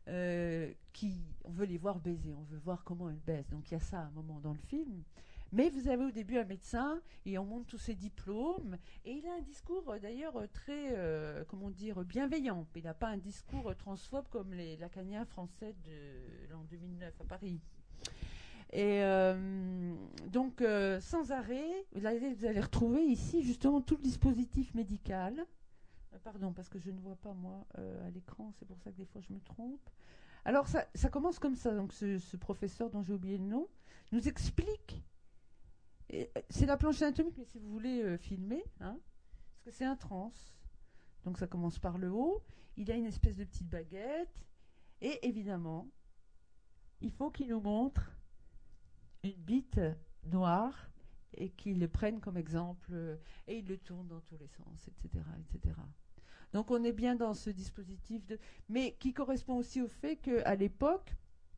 on veut les voir baiser, on veut voir comment elles baisent. Donc il y a ça à un moment dans le film. Mais vous avez au début un médecin, et on montre tous ses diplômes, et il a un discours d'ailleurs très, comment dire, bienveillant. Il n'a pas un discours transphobe comme les lacaniens français de l'an 2009 à Paris. Et donc, sans arrêt, vous allez retrouver ici justement tout le dispositif médical. Pardon, parce que je ne vois pas moi à l'écran, c'est pour ça que des fois je me trompe. Alors ça commence comme ça, donc ce professeur dont j'ai oublié le nom nous explique, c'est la planche anatomique, mais si vous voulez filmer, hein, parce que c'est un trans, donc ça commence par le haut, il a une espèce de petite baguette, et évidemment, il faut qu'il nous montre une bite noire, et qu'il le prenne comme exemple, et il le tourne dans tous les sens, etc., etc. Donc on est bien dans ce dispositif, mais qui correspond aussi au fait qu'à l'époque,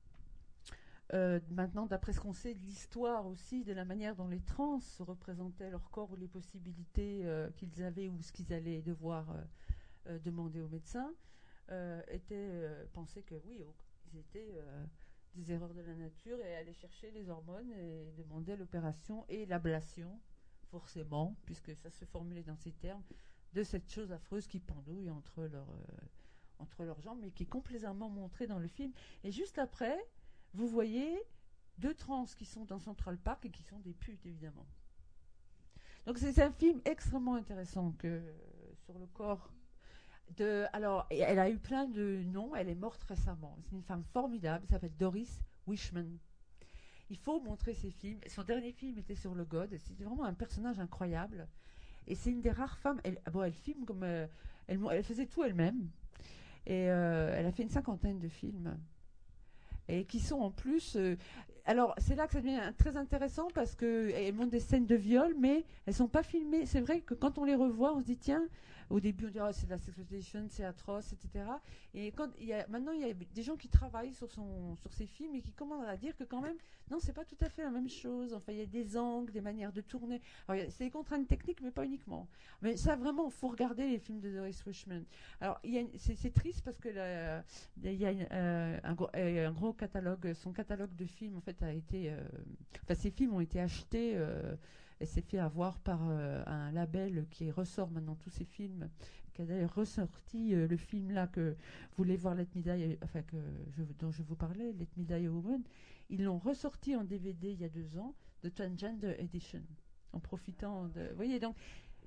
maintenant d'après ce qu'on sait de l'histoire aussi, de la manière dont les trans représentaient leur corps ou les possibilités qu'ils avaient ou ce qu'ils allaient devoir demander aux médecins, pensaient que oui, ils étaient des erreurs de la nature et allaient chercher les hormones et demandaient l'opération et l'ablation, forcément, puisque ça se formulait dans ces termes, de cette chose affreuse qui pendouille entre leurs jambes, mais qui est complètement montrée dans le film. Et juste après, vous voyez deux trans qui sont dans Central Park et qui sont des putes, évidemment. Donc c'est un film extrêmement intéressant sur le corps. Alors, elle a eu plein de noms, elle est morte récemment. C'est une femme formidable, elle s'appelle Doris Wishman. Il faut montrer ses films. Son dernier film était sur le God, c'était vraiment un personnage incroyable. Et c'est une des rares femmes, elle filme comme... elle faisait tout elle-même. Et elle a fait une 50aine de films. Et qui sont en plus... alors, c'est là que ça devient très intéressant parce qu'elles montrent des scènes de viol, mais elles ne sont pas filmées. C'est vrai que quand on les revoit, on se dit, tiens, au début, on dirait, c'est de la sexploitation, c'est atroce, etc. Et maintenant, il y a des gens qui travaillent sur ces films et qui commencent à dire que quand même, non, c'est pas tout à fait la même chose. Enfin, il y a des angles, des manières de tourner. Alors, c'est des contraintes techniques, mais pas uniquement. Mais ça, vraiment, il faut regarder les films de Doris Wishman. Alors, c'est triste parce que il y a un gros catalogue, son catalogue de films, en fait, a été... ces films ont été achetés... elle s'est fait avoir par un label qui ressort maintenant tous ces films, qui a d'ailleurs ressorti le film là que vous voulez voir, Let Me Die, dont je vous parlais, Let Me Die a Woman. Ils l'ont ressorti en DVD il y a 2 ans, de Transgender Edition, en profitant de... Vous voyez, donc...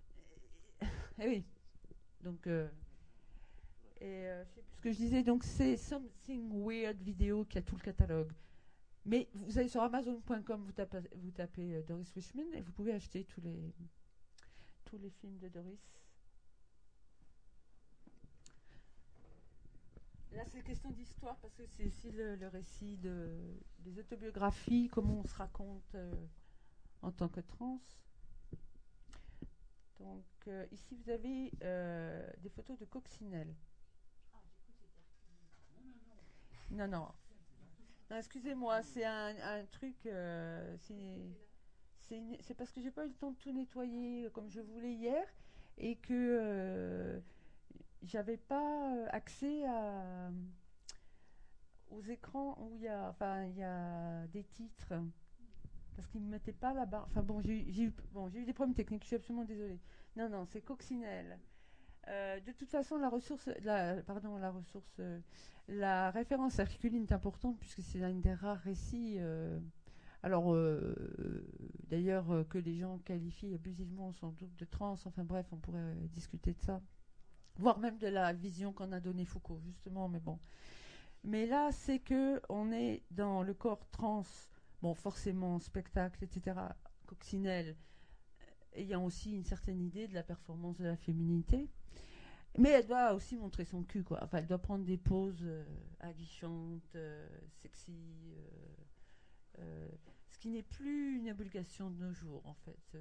eh oui, donc... je sais plus ce que je disais, donc c'est Something Weird Video qui a tout le catalogue. Mais vous allez sur Amazon.com, vous tapez Doris Wishman et vous pouvez acheter tous les films de Doris. Là, c'est question d'histoire parce que c'est aussi le récit des autobiographies, comment on se raconte en tant que trans. Donc, ici, vous avez des photos de coccinelle. Non. Non, excusez-moi, c'est un truc. C'est parce que j'ai pas eu le temps de tout nettoyer comme je voulais hier et que j'avais pas accès aux écrans où il y a des titres parce qu'ils me mettaient pas la barre. Enfin bon, j'ai eu des problèmes techniques. Je suis absolument désolée. Non, c'est coccinelle. De toute façon, la référence herculine est importante puisque c'est un des rares récits. D'ailleurs, que les gens qualifient abusivement sans doute de trans. Enfin bref, on pourrait discuter de ça, voire même de la vision qu'en a donnée Foucault, justement. Mais bon. Mais là, c'est que on est dans le corps trans. Bon, forcément, spectacle, etc. Coccinelle, ayant aussi une certaine idée de la performance de la féminité. Mais elle doit aussi montrer son cul, quoi. Enfin, elle doit prendre des poses aguichantes, sexy. qui n'est plus une obligation de nos jours, en fait.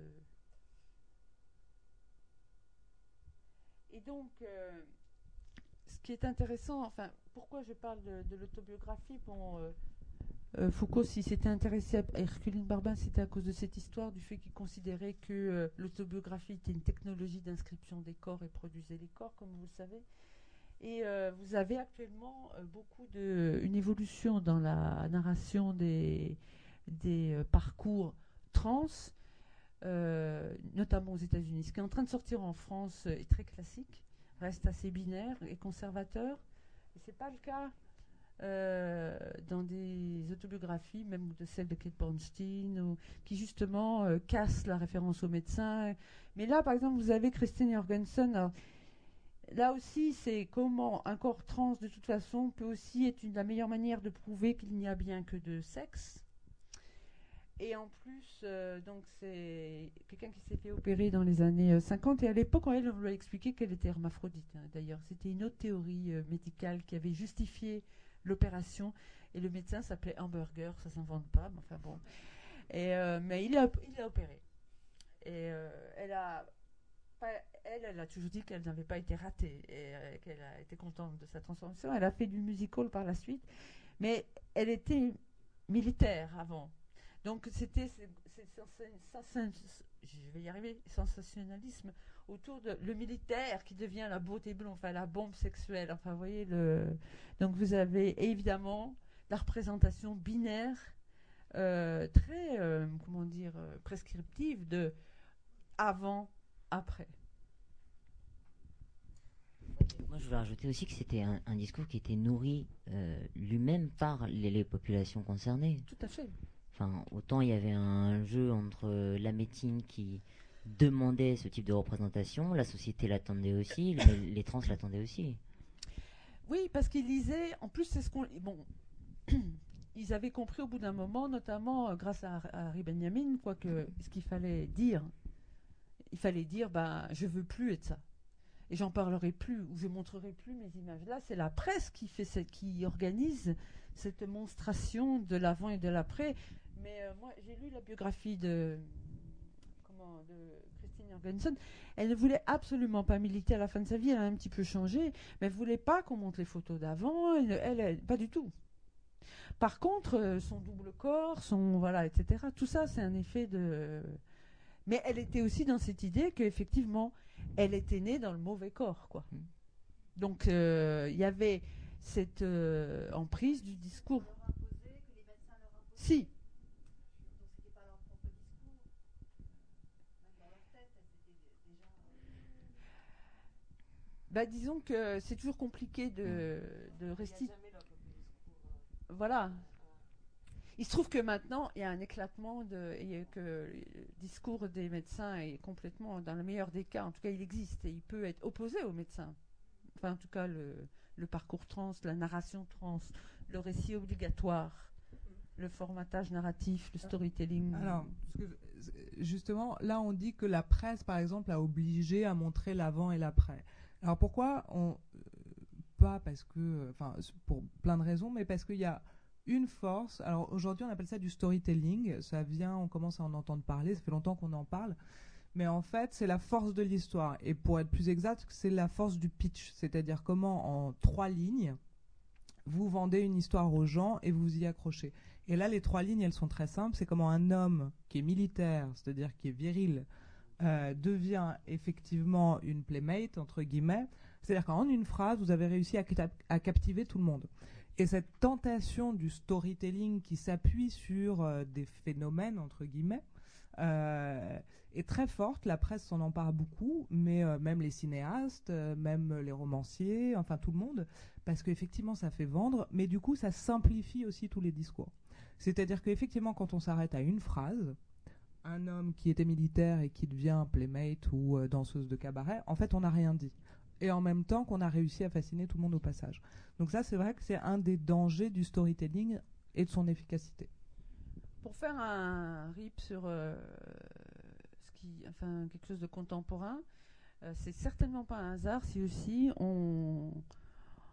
Et donc, ce qui est intéressant, enfin, pourquoi je parle de l'autobiographie? Bon, Foucault, s'il s'était intéressé à Herculine Barbin, c'était à cause de cette histoire, du fait qu'il considérait que l'autobiographie était une technologie d'inscription des corps et produisait les corps, comme vous le savez. Et vous avez actuellement une évolution dans la narration des parcours trans, notamment aux États-Unis. Ce qui est en train de sortir en France est très classique, reste assez binaire et conservateur. Et c'est pas le cas dans des autobiographies, même de celle de Kate Bornstein, qui justement cassent la référence au médecin. Mais là, par exemple, vous avez Christine Jorgensen. Alors, là aussi, c'est comment un corps trans, de toute façon, peut aussi être la meilleure manière de prouver qu'il n'y a bien que deux sexes. Et en plus, donc c'est quelqu'un qui s'est fait opérer dans les années 50. Et à l'époque, on lui a expliqué qu'elle était hermaphrodite. D'ailleurs, c'était une autre théorie médicale qui avait justifié l'opération. Et le médecin s'appelait Hamburger, ça s'invente pas. Mais enfin bon. Mais il a opéré. Et elle a toujours dit qu'elle n'avait pas été ratée et qu'elle a été contente de sa transformation. Elle a fait du musical par la suite, mais elle était militaire avant. Donc c'était je vais y arriver, sensationnalisme autour de le militaire qui devient la beauté blonde, enfin la bombe sexuelle. Enfin, vous voyez donc vous avez évidemment la représentation binaire très comment dire prescriptive de avant après. Moi, je voulais rajouter aussi que c'était un discours qui était nourri lui-même par les populations concernées. Tout à fait. Enfin, autant il y avait un jeu entre la médecine qui demandait ce type de représentation, la société l'attendait aussi, les trans l'attendaient aussi. Oui, parce qu'ils lisaient, en plus c'est ce qu'on... Bon, ils avaient compris au bout d'un moment, notamment grâce à Harry Benjamin, ce qu'il fallait dire. Il fallait dire, je veux plus être ça. Et j'en parlerai plus, ou je montrerai plus mes images. Là, c'est la presse qui organise cette monstration de l'avant et de l'après. Mais moi, j'ai lu la biographie de Christine Jorgensen. Elle ne voulait absolument pas militer à la fin de sa vie. Elle a un petit peu changé, mais elle ne voulait pas qu'on montre les photos d'avant. Elle, pas du tout. Par contre, son double corps, voilà, etc. Tout ça, c'est un effet de... Mais elle était aussi dans cette idée qu'effectivement, elle était née dans le mauvais corps, quoi. Donc, il y avait cette emprise du discours. Si. Disons que c'est toujours compliqué de rester. Voilà. Il se trouve que maintenant, il y a un éclatement et que le discours des médecins est complètement, dans le meilleur des cas, en tout cas, il existe et il peut être opposé aux médecins. Enfin, en tout cas, le parcours trans, la narration trans, le récit obligatoire, le formatage narratif, le storytelling. Alors, justement, là, on dit que la presse, par exemple, a obligé à montrer l'avant et l'après. Alors, pourquoi pas parce que, enfin, pour plein de raisons, mais parce qu'il y a une force. Alors aujourd'hui, on appelle ça du storytelling. Ça vient, on commence à en entendre parler. Ça fait longtemps qu'on en parle. Mais en fait, c'est la force de l'histoire. Et pour être plus exact, c'est la force du pitch. C'est-à-dire comment, en 3 lignes, vous vendez une histoire aux gens et vous y accrochez. Et là, les 3 lignes, elles sont très simples. C'est comment un homme qui est militaire, c'est-à-dire qui est viril, devient effectivement une playmate, entre guillemets. C'est-à-dire qu'en une phrase, vous avez réussi à captiver tout le monde. Et cette tentation du storytelling qui s'appuie sur des phénomènes, entre guillemets, est très forte. La presse s'en empare beaucoup, mais même les cinéastes, même les romanciers, enfin tout le monde, parce qu'effectivement ça fait vendre, mais du coup ça simplifie aussi tous les discours. C'est-à-dire qu'effectivement quand on s'arrête à une phrase, un homme qui était militaire et qui devient playmate ou danseuse de cabaret, en fait on n'a rien dit. Et en même temps qu'on a réussi à fasciner tout le monde au passage. Donc ça, c'est vrai que c'est un des dangers du storytelling et de son efficacité. Pour faire un rip sur quelque chose de contemporain, c'est certainement pas un hasard si aussi on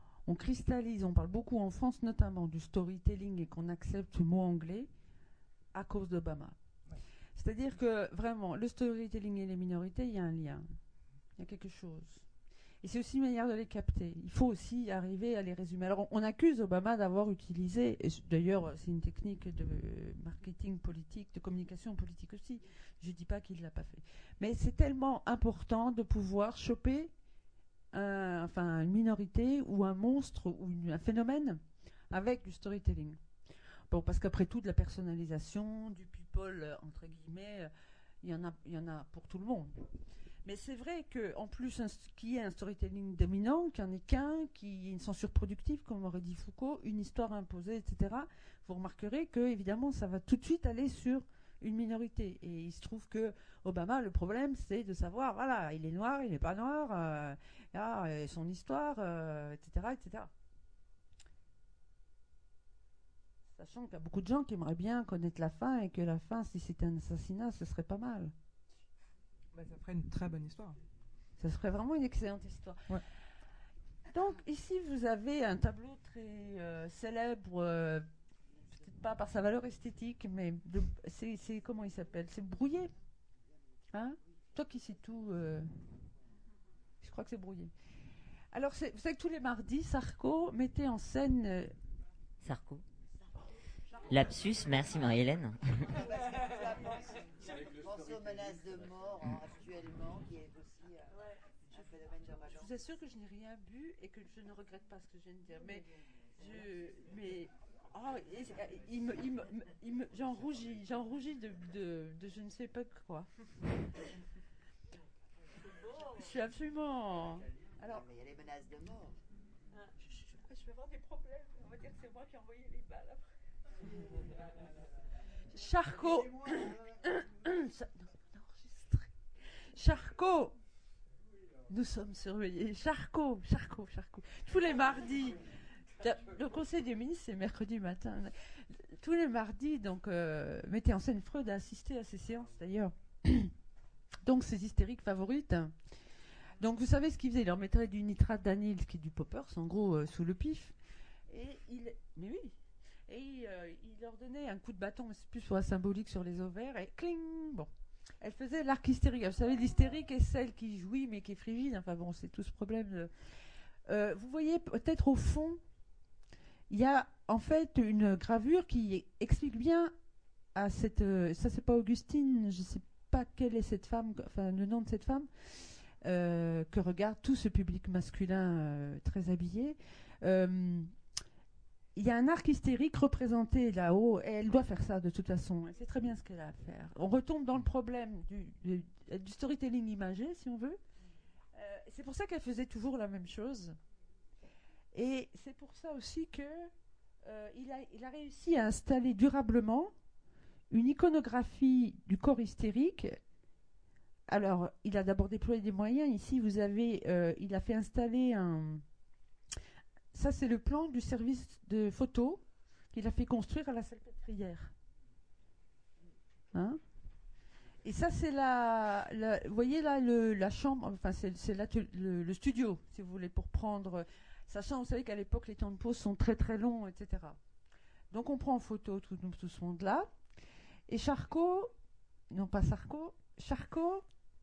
cristallise, on parle beaucoup en France notamment du storytelling et qu'on accepte le mot anglais à cause d'Obama. C'est-à-dire que vraiment, le storytelling et les minorités, il y a un lien. Il y a quelque chose. Et c'est aussi une manière de les capter. Il faut aussi arriver à les résumer. Alors, on accuse Obama d'avoir utilisé, et d'ailleurs, c'est une technique de marketing politique, de communication politique aussi. Je ne dis pas qu'il ne l'a pas fait. Mais c'est tellement important de pouvoir choper une minorité ou un monstre ou un phénomène avec du storytelling. Bon, parce qu'après tout, de la personnalisation, du people, entre guillemets, il y en a pour tout le monde. Mais c'est vrai qu'en plus, qu'il y ait un storytelling dominant, qu'il n'y en ait qu'un, qu'il y ait une censure productive, comme aurait dit Foucault, une histoire imposée, etc., vous remarquerez que, évidemment, ça va tout de suite aller sur une minorité. Et il se trouve que Obama, le problème, c'est de savoir, voilà, il est noir, il n'est pas noir, son histoire, etc., etc. Sachant qu'il y a beaucoup de gens qui aimeraient bien connaître la fin et que la fin, si c'était un assassinat, ce serait pas mal. Ça ferait une très bonne histoire. Ça serait vraiment une excellente histoire. Ouais. Donc ici, vous avez un tableau très célèbre, peut-être pas par sa valeur esthétique, mais c'est comment il s'appelle? C'est Brouillé. Hein? Toi qui sais tout, je crois que c'est Brouillé. Alors, vous savez que tous les mardis, Sarko mettait en scène... Sarko. Lapsus, merci Marie-Hélène. Pensez aux menaces de mort actuellement, qui est aussi un phénomène de rage. Je vous assure que je n'ai rien bu et que je ne regrette pas ce que je viens de dire. J'en rougis de je ne sais pas quoi. Je suis absolument... Alors, mais il y a les menaces de mort. Je vais avoir des problèmes. On va dire que c'est moi qui ai envoyé les balles après. Charcot. Charcot. Nous sommes surveillés. Charcot. Tous les mardis. Le conseil des ministres, c'est mercredi matin. Tous les mardis, donc, mettez en scène. Freud a assisté à ces séances, d'ailleurs. Donc, ses hystériques favorites. Donc, vous savez ce qu'il faisait? Il leur mettrait du nitrate d'anil, qui est du poppers, en gros, sous le pif. Mais oui. Et il leur donnait un coup de bâton, mais c'est plus pour la symbolique sur les ovaires, et cling. Bon. Elle faisait l'arc hystérique. Vous savez, l'hystérique est celle qui jouit, mais qui est frigide. Enfin bon, c'est tout ce problème. Vous voyez, peut-être au fond, il y a en fait une gravure qui explique bien à cette... ça, c'est pas Augustine, je sais pas quelle est cette femme, enfin le nom de cette femme, que regarde tout ce public masculin très habillé. Il y a un arc hystérique représenté là-haut, et elle doit faire ça de toute façon. Elle sait très bien ce qu'elle a à faire. On retombe dans le problème du storytelling imagé, si on veut. C'est pour ça qu'elle faisait toujours la même chose. Et c'est pour ça aussi que il a réussi à installer durablement une iconographie du corps hystérique. Alors, il a d'abord déployé des moyens. Ici, vous avez, il a fait installer un... Ça, c'est le plan du service de photo qu'il a fait construire à la Salpêtrière. Hein? Et ça, c'est vous voyez là, la chambre, enfin, c'est le studio, si vous voulez, pour prendre... Sachant, vous savez qu'à l'époque, les temps de pause sont très très longs, etc. Donc, on prend en photo tout ce monde-là. Et Charcot, non pas Sarko, Charcot...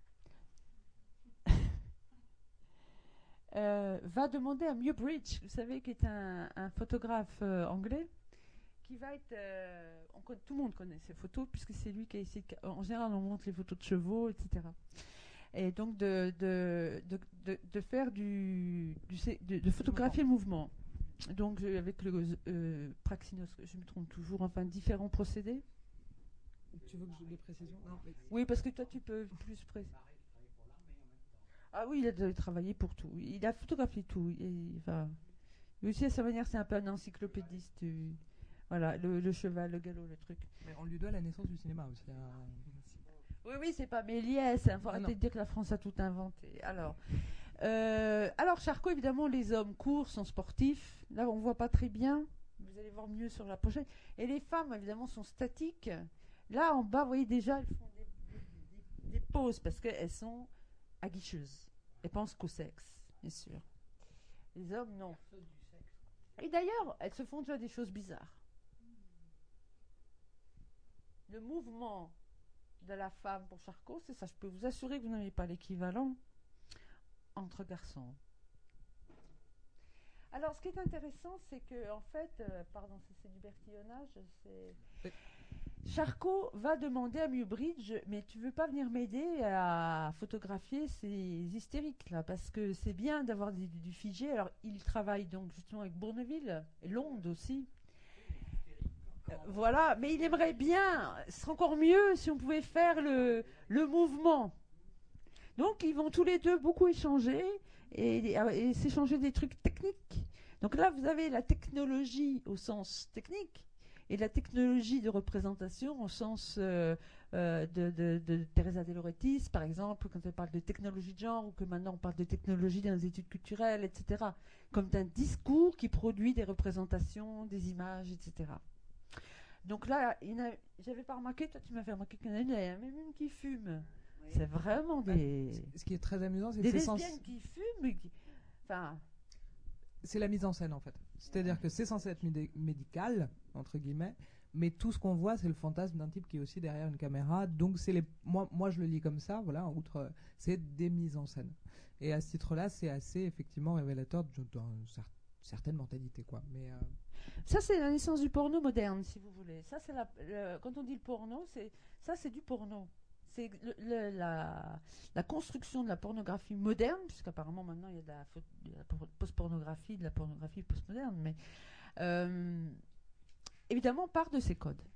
va demander à Muybridge, vous savez, qui est un photographe anglais, qui va être... tout le monde connaît ces photos, puisque c'est lui qui a essayé... En général, on montre les photos de chevaux, etc. Et donc, de faire de photographier le mouvement. Donc, avec le Praxinos, je me trompe toujours, enfin, différents procédés. Tu veux que je les précisions? Non, mais... Oui, parce que toi, tu peux plus préciser. Ah oui, il a travaillé pour tout. Il a photographié tout. Lui aussi, à sa manière, c'est un peu un encyclopédiste. Voilà, le cheval, le galop, le truc. Mais on lui doit la naissance du cinéma aussi. Oui, c'est pas Méliès. Il faut arrêter de dire que la France a tout inventé. Alors Charcot, évidemment, les hommes courent, sont sportifs. Là, on voit pas très bien. Vous allez voir mieux sur la prochaine. Et les femmes, évidemment, sont statiques. Là, en bas, vous voyez déjà, elles font des poses parce qu'elles sont aguicheuses. Elles pensent qu'au sexe, bien sûr. Les hommes, non. Et d'ailleurs, elles se font déjà des choses bizarres. le mouvement de la femme pour Charcot, c'est ça. Je peux vous assurer que vous n'avez pas l'équivalent entre garçons. Alors, ce qui est intéressant, c'est que, en fait, pardon, c'est du bertillonnage, Charcot va demander à Muybridge, mais tu veux pas venir m'aider à photographier ces hystériques là, parce que c'est bien d'avoir du figé. Alors, il travaille donc justement avec Bourneville, et Londe aussi. Voilà, mais il aimerait bien, ce serait encore mieux si on pouvait faire le mouvement. Donc, ils vont tous les deux beaucoup échanger et s'échanger des trucs techniques. Donc là, vous avez la technologie au sens technique et la technologie de représentation au sens de Teresa de Lauretis, par exemple, quand elle parle de technologie de genre, ou que maintenant on parle de technologie dans les études culturelles, etc. Comme d'un discours qui produit des représentations, des images, etc. Donc là, j'avais pas remarqué, toi tu m'as fait remarquer qu'il y en a même une qui fume. Oui. C'est vraiment des... Ce qui est très amusant, c'est que c'est lesbiennes qui fument. Enfin... C'est la mise en scène en fait. C'est-à-dire que c'est censé être médical, entre guillemets, mais tout ce qu'on voit, c'est le fantasme d'un type qui est aussi derrière une caméra. Donc moi je le lis comme ça, voilà, outre, c'est des mises en scène. Et à ce titre-là, c'est assez effectivement révélateur d'une certaine mentalité, quoi. Mais ça, c'est la naissance du porno moderne, si vous voulez. Ça, c'est quand on dit le porno, c'est du porno. C'est la construction de la pornographie moderne, puisqu'apparemment maintenant il y a de la post-pornographie, de la pornographie post-moderne, mais évidemment part de ces codes.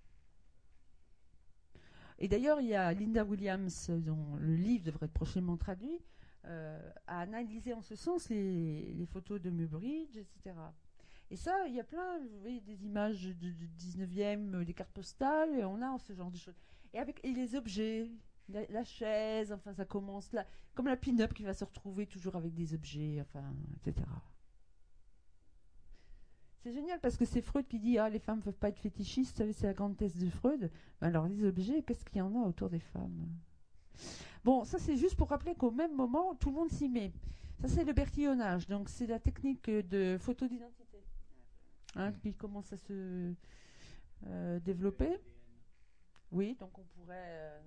Et d'ailleurs, il y a Linda Williams, dont le livre devrait être prochainement traduit, a analysé en ce sens les photos de Muybridge, etc. Et ça, il y a plein, vous voyez, des images du 19e, des cartes postales, et on a ce genre de choses. Et les objets, la chaise, enfin ça commence là, comme la pin-up qui va se retrouver toujours avec des objets, enfin, etc. C'est génial parce que c'est Freud qui dit les femmes ne peuvent pas être fétichistes, vous savez, c'est la grande thèse de Freud. Alors les objets, qu'est-ce qu'il y en a autour des femmes? Bon, ça c'est juste pour rappeler qu'au même moment, tout le monde s'y met. Ça c'est le bertillonnage, donc c'est la technique de photo d'identité qui commence à se développer. Oui, donc on pourrait...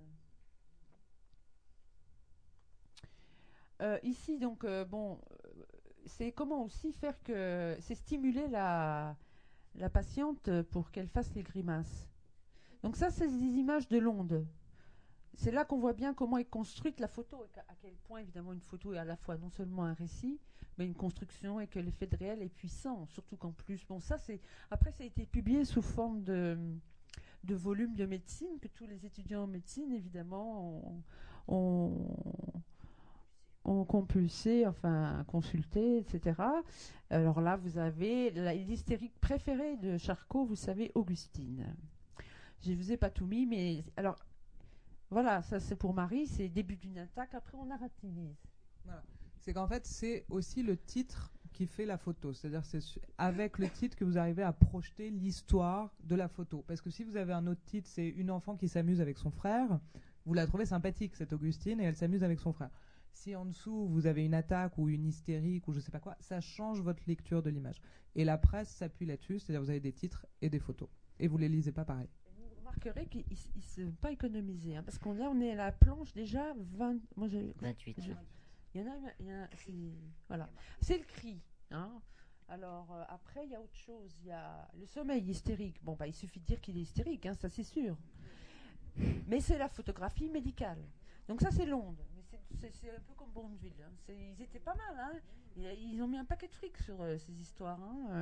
ici, donc, c'est comment aussi faire que... C'est stimuler la patiente pour qu'elle fasse les grimaces. Donc ça, c'est des images de Londe. C'est là qu'on voit bien comment est construite la photo, et à quel point, évidemment, une photo est à la fois non seulement un récit, mais une construction, et que l'effet de réel est puissant. Surtout qu'en plus, bon, ça, c'est... Après, ça a été publié sous forme de volumes de médecine, que tous les étudiants en médecine, évidemment, ont compulsé, enfin consulté, etc. Alors là, vous avez l'hystérique préférée de Charcot, vous savez, Augustine. Je ne vous ai pas tout mis, mais alors, voilà, ça c'est pour Marie, c'est début d'une attaque, après on narrativise. Voilà. C'est qu'en fait, c'est aussi le titre qui fait la photo. C'est-à-dire c'est avec le titre que vous arrivez à projeter l'histoire de la photo. Parce que si vous avez un autre titre, c'est une enfant qui s'amuse avec son frère, vous la trouvez sympathique, cette Augustine, et elle s'amuse avec son frère. Si en dessous, vous avez une attaque ou une hystérique ou je sais pas quoi, ça change votre lecture de l'image. Et la presse s'appuie là-dessus, c'est-à-dire vous avez des titres et des photos. Et vous les lisez pas pareil. Vous remarquerez qu'ils ne sont pas économisés, parce qu'on est à la planche déjà 28. Il y en a voilà. C'est le cri. Alors, après, il y a autre chose. Il y a le sommeil hystérique. Bon, il suffit de dire qu'il est hystérique, ça c'est sûr. Mais c'est la photographie médicale. Donc ça, c'est Londe. C'est un peu comme Bourneville. Ils étaient pas mal. Ils ont mis un paquet de fric sur ces histoires.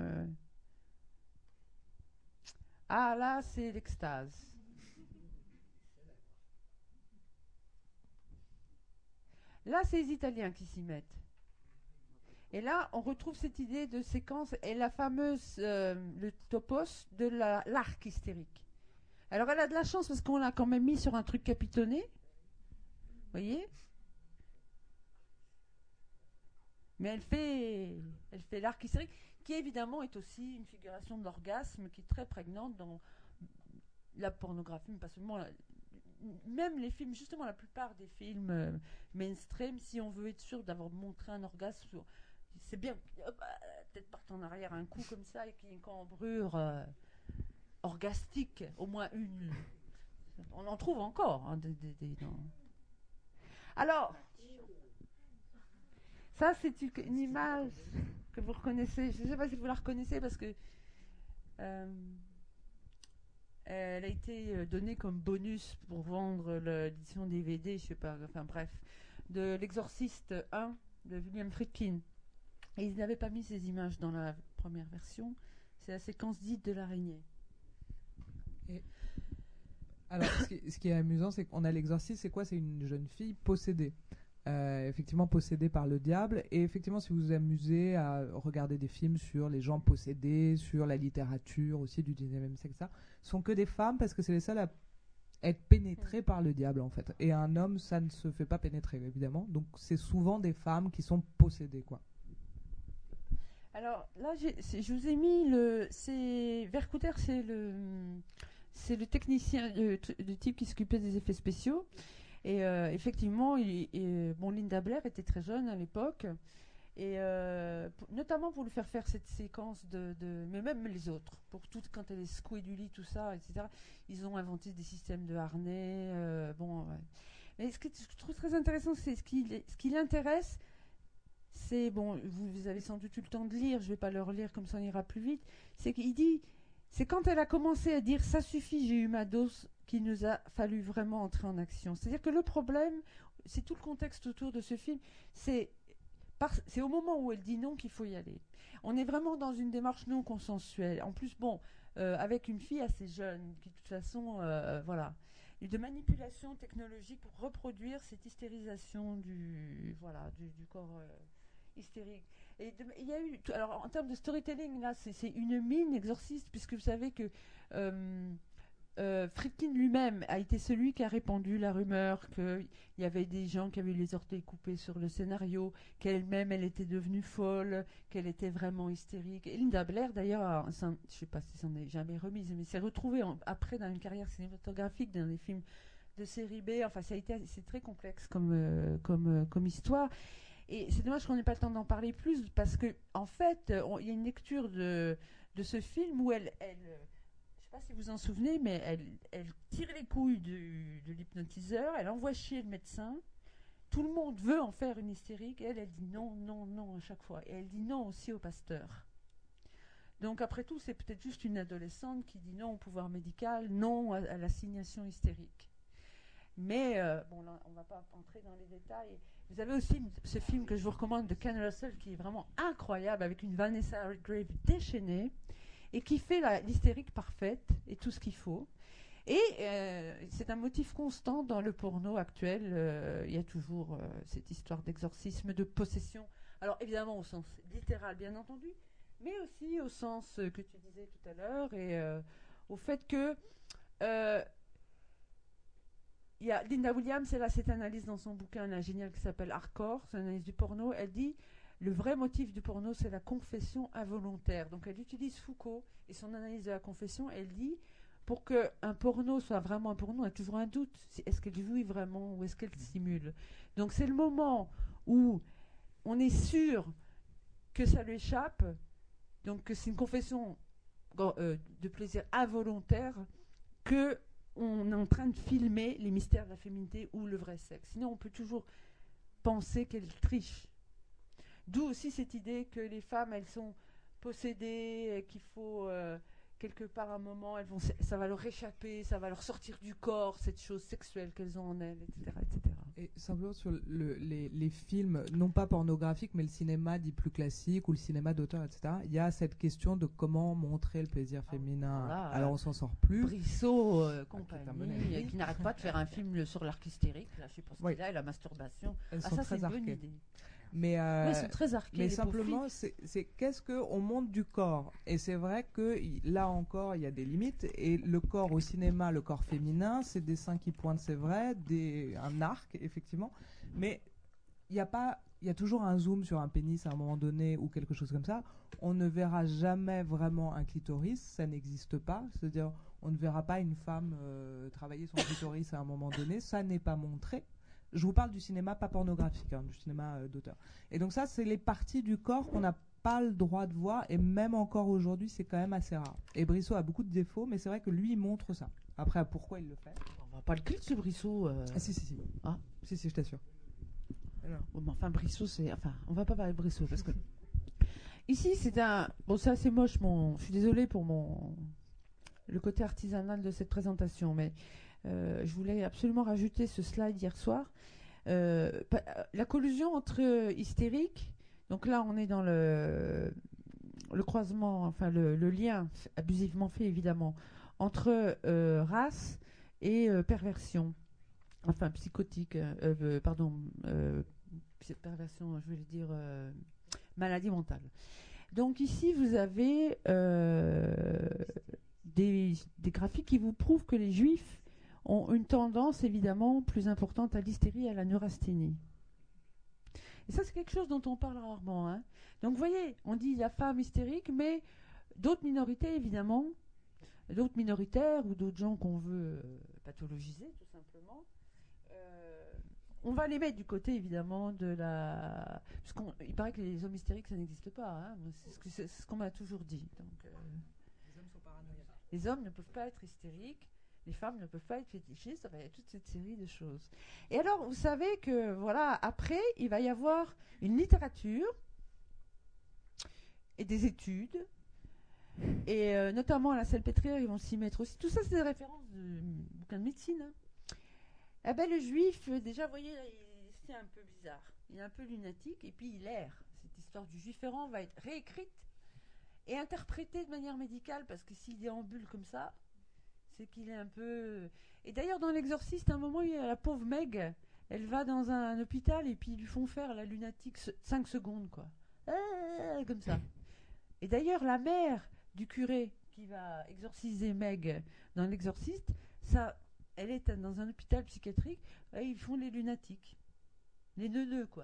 Ah, là, c'est l'extase. Là, c'est les Italiens qui s'y mettent. Et là, on retrouve cette idée de séquence et la fameuse, le topos de l'arc hystérique. Alors, elle a de la chance parce qu'on l'a quand même mis sur un truc capitonné. Vous voyez ? Mais elle fait l'arc hystérique, qui évidemment est aussi une figuration de l'orgasme qui est très prégnante dans la pornographie, mais pas seulement... Même les films, justement la plupart des films mainstream, si on veut être sûr d'avoir montré un orgasme, c'est bien, peut-être partir en arrière un coup comme ça et qu'il y ait une cambrure orgastique, au moins une. On en trouve encore. Hein, Alors, ça c'est une image que vous reconnaissez. Je ne sais pas si vous la reconnaissez parce que elle a été donnée comme bonus pour vendre l'édition DVD, je sais pas, enfin bref, de L'Exorciste 1 de William Friedkin. Et ils n'avaient pas mis ces images dans la première version. C'est la séquence dite de l'araignée. Et alors, ce qui est amusant, c'est qu'on a l'exorciste, c'est quoi? C'est une jeune fille possédée. Effectivement possédée par le diable. Et effectivement, si vous vous amusez à regarder des films sur les gens possédés, sur la littérature aussi du 19e siècle, ça, sont que des femmes parce que c'est les seules à être pénétrées par le diable, en fait. Et un homme, ça ne se fait pas pénétrer, évidemment. Donc, c'est souvent des femmes qui sont possédées, quoi. Alors là, je vous ai mis Vercouter, c'est le technicien, le type qui s'occupait des effets spéciaux. Et effectivement, Linda Blair était très jeune à l'époque, et notamment pour lui faire cette séquence mais même les autres, quand elle est secouée du lit, tout ça, etc. Ils ont inventé des systèmes de harnais. Mais ce que je trouve très intéressant, c'est ce qui l'intéresse. C'est vous avez sans doute eu le temps de lire, je ne vais pas le relire comme ça on ira plus vite. C'est qu'il dit, c'est quand elle a commencé à dire ça suffit, j'ai eu ma dose, qu'il nous a fallu vraiment entrer en action. C'est-à-dire que le problème, c'est tout le contexte autour de ce film, c'est au moment où elle dit non qu'il faut y aller. On est vraiment dans une démarche non consensuelle. En plus, avec une fille assez jeune, qui de toute façon, de manipulation technologique pour reproduire cette hystérisation du corps hystérique. Et il y a eu, alors en termes de storytelling, là, c'est une mine exorciste, puisque vous savez que Friedkin lui-même a été celui qui a répandu la rumeur qu'il y avait des gens qui avaient eu les orteils coupés sur le scénario, qu'elle-même, elle était devenue folle, qu'elle était vraiment hystérique. Et Linda Blair, d'ailleurs, je ne sais pas si s'en est jamais remise, mais s'est retrouvée après dans une carrière cinématographique, dans des films de série B. Enfin, c'est très complexe comme histoire. Et c'est dommage qu'on n'ait pas le temps d'en parler plus, parce que en fait, il y a une lecture de ce film où elle je ne sais pas si vous en souvenez, mais elle tire les couilles de l'hypnotiseur, elle envoie chier le médecin. Tout le monde veut en faire une hystérique, et elle dit non, non, non à chaque fois. Et elle dit non aussi au pasteur. Donc après tout, c'est peut-être juste une adolescente qui dit non au pouvoir médical, non à l'assignation hystérique. Mais là, on ne va pas entrer dans les détails. Vous avez aussi ce film que je vous recommande de Ken Russell, qui est vraiment incroyable, avec une Vanessa Redgrave déchaînée, et qui fait l'hystérique parfaite et tout ce qu'il faut. Et c'est un motif constant dans le porno actuel. Il y a toujours cette histoire d'exorcisme, de possession. Alors évidemment au sens littéral, bien entendu, mais aussi au sens que tu disais tout à l'heure, et au fait que il y a Linda Williams, elle a cette analyse dans son bouquin génial qui s'appelle Hardcore, c'est une analyse du porno. Elle dit le vrai motif du porno, c'est la confession involontaire. Donc elle utilise Foucault et son analyse de la confession. Elle dit pour qu'un porno soit vraiment un porno, on a toujours un doute. Est-ce qu'elle jouit vraiment ou est-ce qu'elle simule? Donc c'est le moment où on est sûr que ça lui échappe, donc que c'est une confession de plaisir involontaire, que on est en train de filmer les mystères de la féminité ou le vrai sexe. Sinon, on peut toujours penser qu'elle triche. D'où aussi cette idée que les femmes, elles sont possédées, qu'il faut quelque part à un moment, ça va leur échapper, ça va leur sortir du corps, cette chose sexuelle qu'elles ont en elles, etc., etc. Et simplement sur les films, non pas pornographiques, mais le cinéma dit plus classique ou le cinéma d'auteur, etc., il y a cette question de comment montrer le plaisir féminin. Alors on s'en sort plus. Brissot, compagnie, qui n'arrête pas de faire un film sur l'arc hystérique, là, je sais pas ce qu'il a, et la masturbation. Elles sont ça, très c'est une bonne archées. idée. Mais, elles sont très archées. Mais simplement, c'est qu'est-ce qu'on montre du corps. Et c'est vrai que là encore, il y a des limites. Et le corps au cinéma, le corps féminin, c'est des seins qui pointent, c'est vrai, un arc, effectivement. Mais il y a toujours un zoom sur un pénis à un moment donné ou quelque chose comme ça. On ne verra jamais vraiment un clitoris, ça n'existe pas. C'est-à-dire, on ne verra pas une femme travailler son clitoris à un moment donné. Ça n'est pas montré. Je vous parle du cinéma pas pornographique, du cinéma d'auteur. Et donc ça, c'est les parties du corps qu'on n'a pas le droit de voir, et même encore aujourd'hui, c'est quand même assez rare. Et Brissot a beaucoup de défauts, mais c'est vrai que lui, il montre ça. Après, pourquoi il le fait ? pas le culte, ce Brissot. Ah, si. Ah. Si, je t'assure. Alors. Bon, mais enfin, Brissot, c'est. Enfin, on va pas parler de Brissot parce que. Ici, c'est un. Bon, c'est assez moche, je suis désolée pour le côté artisanal de cette présentation, mais je voulais absolument rajouter ce slide hier soir. La collusion entre hystérique, donc là, on est dans le croisement, enfin, le lien abusivement fait, évidemment, entre race et perversion. Enfin, psychotique, perversion, je voulais dire maladie mentale. Donc ici, vous avez des graphiques qui vous prouvent que les juifs ont une tendance évidemment plus importante à l'hystérie et à la neurasthénie. Et ça, c'est quelque chose dont on parle rarement. Hein. Donc vous voyez, on dit la femme hystérique, mais d'autres minorités, évidemment, d'autres minoritaires ou d'autres gens qu'on veut pathologiser, tout simplement, on va les mettre du côté, évidemment, de la... Parce qu'il paraît que les hommes hystériques, ça n'existe pas. Hein. C'est ce qu'on m'a toujours dit. Donc, les hommes sont paranoïaques. Les hommes ne peuvent pas être hystériques, les femmes ne peuvent pas être fétichistes, il y a toute cette série de choses. Et alors, vous savez que, voilà, après, il va y avoir une littérature et des études, et notamment à la Salpêtrière, ils vont s'y mettre aussi. Tout ça, c'est des références de bouquins de médecine. Hein. Eh ben, le juif, déjà, vous voyez, c'est un peu bizarre. Il est un peu lunatique, et puis il erre. Cette histoire du juif errant va être réécrite et interprétée de manière médicale, parce que s'il déambule comme ça, c'est qu'il est un peu... Et d'ailleurs, dans l'Exorciste, à un moment, il y a la pauvre Meg, elle va dans un hôpital, et puis ils lui font faire la lunatique 5 secondes, quoi. Comme ça. Et d'ailleurs, la mère du curé qui va exorciser Meg dans l'Exorciste, ça... Elle est dans un hôpital psychiatrique, et ils font les lunatiques. Les neuneux, quoi.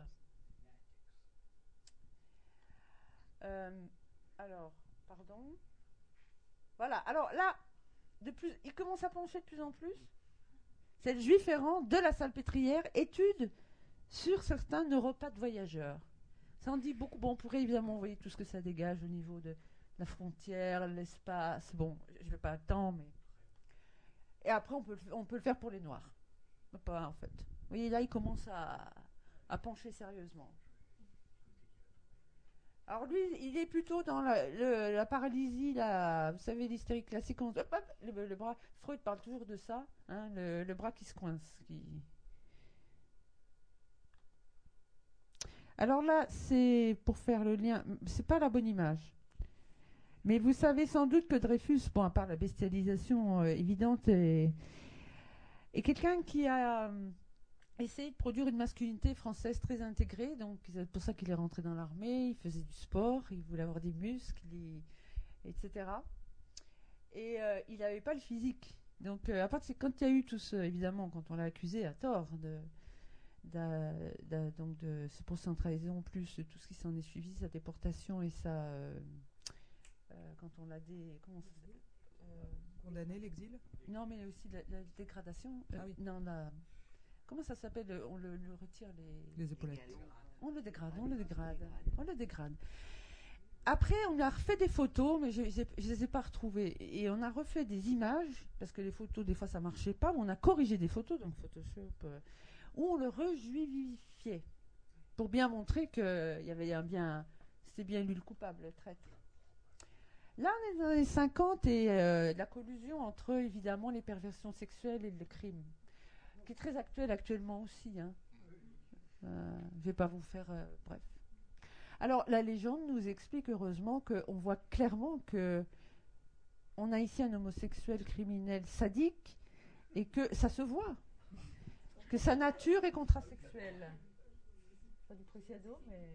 Alors, pardon. Voilà, alors là, il commence à pencher de plus en plus. C'est le juif errant de la Salpêtrière, étude sur certains neuropathes voyageurs. Ça en dit beaucoup. Bon, on pourrait évidemment envoyer tout ce que ça dégage au niveau de la frontière, l'espace. Bon, je ne vais pas attendre, mais... Et après, on peut le faire pour les Noirs. Pas, en fait. Vous voyez, là, il commence à pencher sérieusement. Alors lui, il est plutôt dans la paralysie, vous savez, l'hystérie classique. Le bras, Freud parle toujours de ça, hein, le bras qui se coince. Alors là, c'est pour faire le lien. C'est pas la bonne image. Mais vous savez sans doute que Dreyfus, bon, à part la bestialisation évidente, est quelqu'un qui a essayé de produire une masculinité française très intégrée. Donc, c'est pour ça qu'il est rentré dans l'armée, il faisait du sport, il voulait avoir des muscles, etc. Et il n'avait pas le physique. Donc, à part quand il y a eu tout ce, évidemment, quand on l'a accusé à tort donc de ce procès en trahison, plus de tout ce qui s'en est suivi, sa déportation et sa... quand on l'a condamné, l'exil. Non, mais aussi la dégradation. Ah oui. Non, comment ça s'appelle? On le retire les épaulettes. On le dégrade. Après, on a refait des photos, mais je les ai pas retrouvées. Et on a refait des images, parce que les photos, des fois, ça marchait pas. Mais on a corrigé des photos, donc Photoshop, où on le rejuivifiait, pour bien montrer que c'était bien lui le coupable, le traître. Là, on est dans les 50 et la collusion entre, évidemment, les perversions sexuelles et le crime, qui est très actuelle actuellement aussi. Hein. Je ne vais pas vous faire... bref. Alors, la légende nous explique, heureusement, qu'on voit clairement qu'on a ici un homosexuel criminel sadique et que ça se voit, que sa nature est contrasexuelle. Pas du Preciado, mais...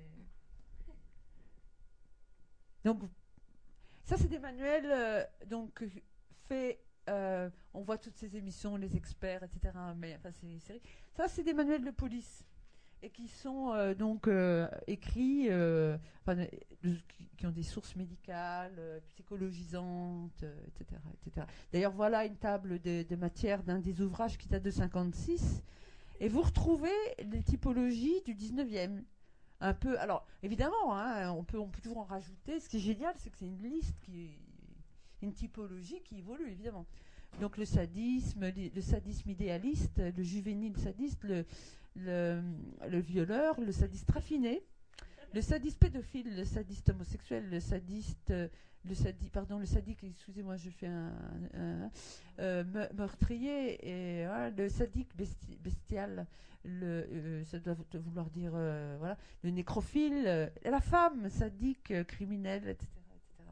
Donc... Ça, c'est des manuels faits. On voit toutes ces émissions, les experts, etc. Mais enfin, c'est séries. Ça, c'est des manuels de police et qui sont écrits, qui ont des sources médicales, psychologisantes, etc. D'ailleurs, voilà une table de matière d'un des ouvrages qui date de 56, et vous retrouvez les typologies du 19e. Un peu, alors évidemment, hein, on peut toujours en rajouter. Ce qui est génial, c'est que c'est une liste une typologie qui évolue évidemment. Donc le sadisme idéaliste, le juvénile sadiste, le violeur, le sadiste raffiné, le sadiste pédophile, le sadiste homosexuel, le sadique, excusez-moi, je fais meurtrier, et voilà, le sadique bestial, ça doit vouloir dire voilà, le nécrophile, la femme sadique, criminelle, etc., etc.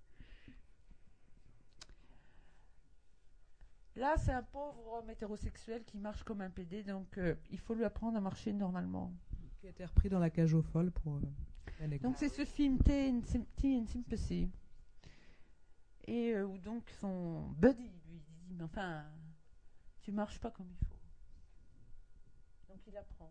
Là, c'est un pauvre homme hétérosexuel qui marche comme un PD, donc il faut lui apprendre à marcher normalement. Qui a été repris dans La Cage aux folles pour l'anecdote. Donc c'est ce film Tea and Sympathy. Et où donc son buddy lui dit, mais enfin, tu marches pas comme il faut. Donc il apprend.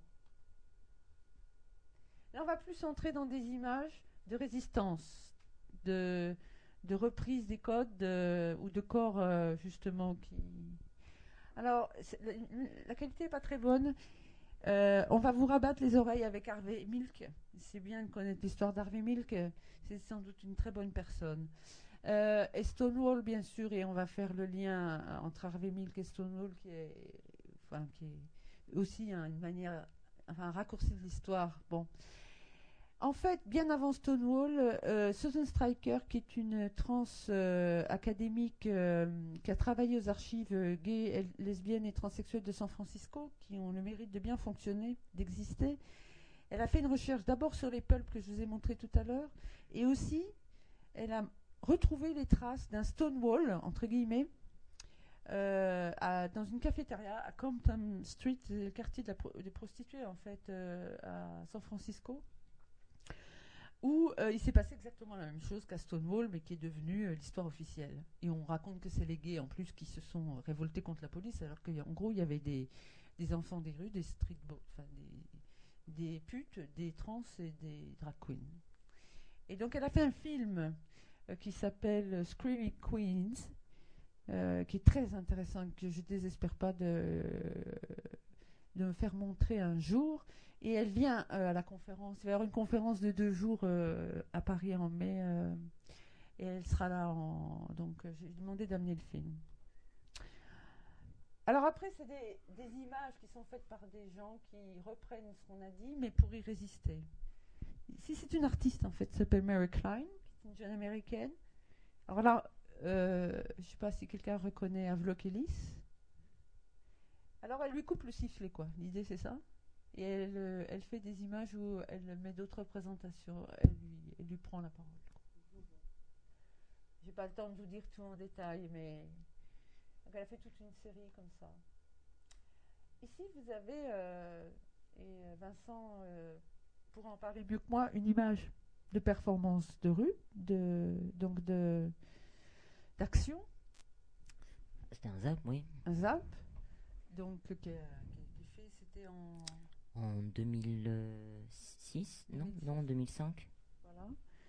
Là, on va plus entrer dans des images de résistance, de reprise des codes ou de corps justement qui. Alors la qualité n'est pas très bonne. On va vous rabattre les oreilles avec Harvey Milk. C'est bien de connaître l'histoire d'Harvey Milk. C'est sans doute une très bonne personne. Et Stonewall, bien sûr, et on va faire le lien entre Harvey Milk et Stonewall, qui est aussi une manière, un raccourci de l'histoire. Bon. En fait, bien avant Stonewall, Susan Stryker, qui est une trans académique qui a travaillé aux archives gays, lesbiennes et transsexuelles de San Francisco, qui ont le mérite de bien fonctionner, d'exister, elle a fait une recherche d'abord sur les pulps que je vous ai montré tout à l'heure, et aussi, elle a retrouvé les traces d'un Stonewall, entre guillemets, dans une cafétéria à Compton Street, le quartier des prostituées, en fait, à San Francisco, où il s'est passé exactement la même chose qu'à Stonewall, mais qui est devenue l'histoire officielle. Et on raconte que c'est les gays, en plus, qui se sont révoltés contre la police, alors qu'en gros, il y avait des enfants des rues, des street des putes, des trans et des drag queens. Et donc, elle a fait un film qui s'appelle Screaming Queens, qui est très intéressant, que je ne désespère pas de me faire montrer un jour. Et elle vient à la conférence. Il va y avoir une conférence de 2 jours à Paris en mai. Et elle sera là. Donc, j'ai demandé d'amener le film. Alors après, c'est des images qui sont faites par des gens qui reprennent ce qu'on a dit, mais pour y résister. Ici, c'est une artiste, en fait, qui s'appelle Mary Klein, qui est une jeune américaine. Alors là, je ne sais pas si quelqu'un reconnaît Havelock Ellis. Alors, elle lui coupe le sifflet, quoi. L'idée, c'est ça. Et elle fait des images où elle met d'autres représentations. Elle lui prend la parole. J'ai pas le temps de vous dire tout en détail, mais donc elle a fait toute une série comme ça. Ici, vous avez, et Vincent pourra en parler mieux que moi, une image de performance de rue, d'action. C'était un zap, oui. Un zap, donc qui est fait, c'était en 2006, non, 2005. Voilà.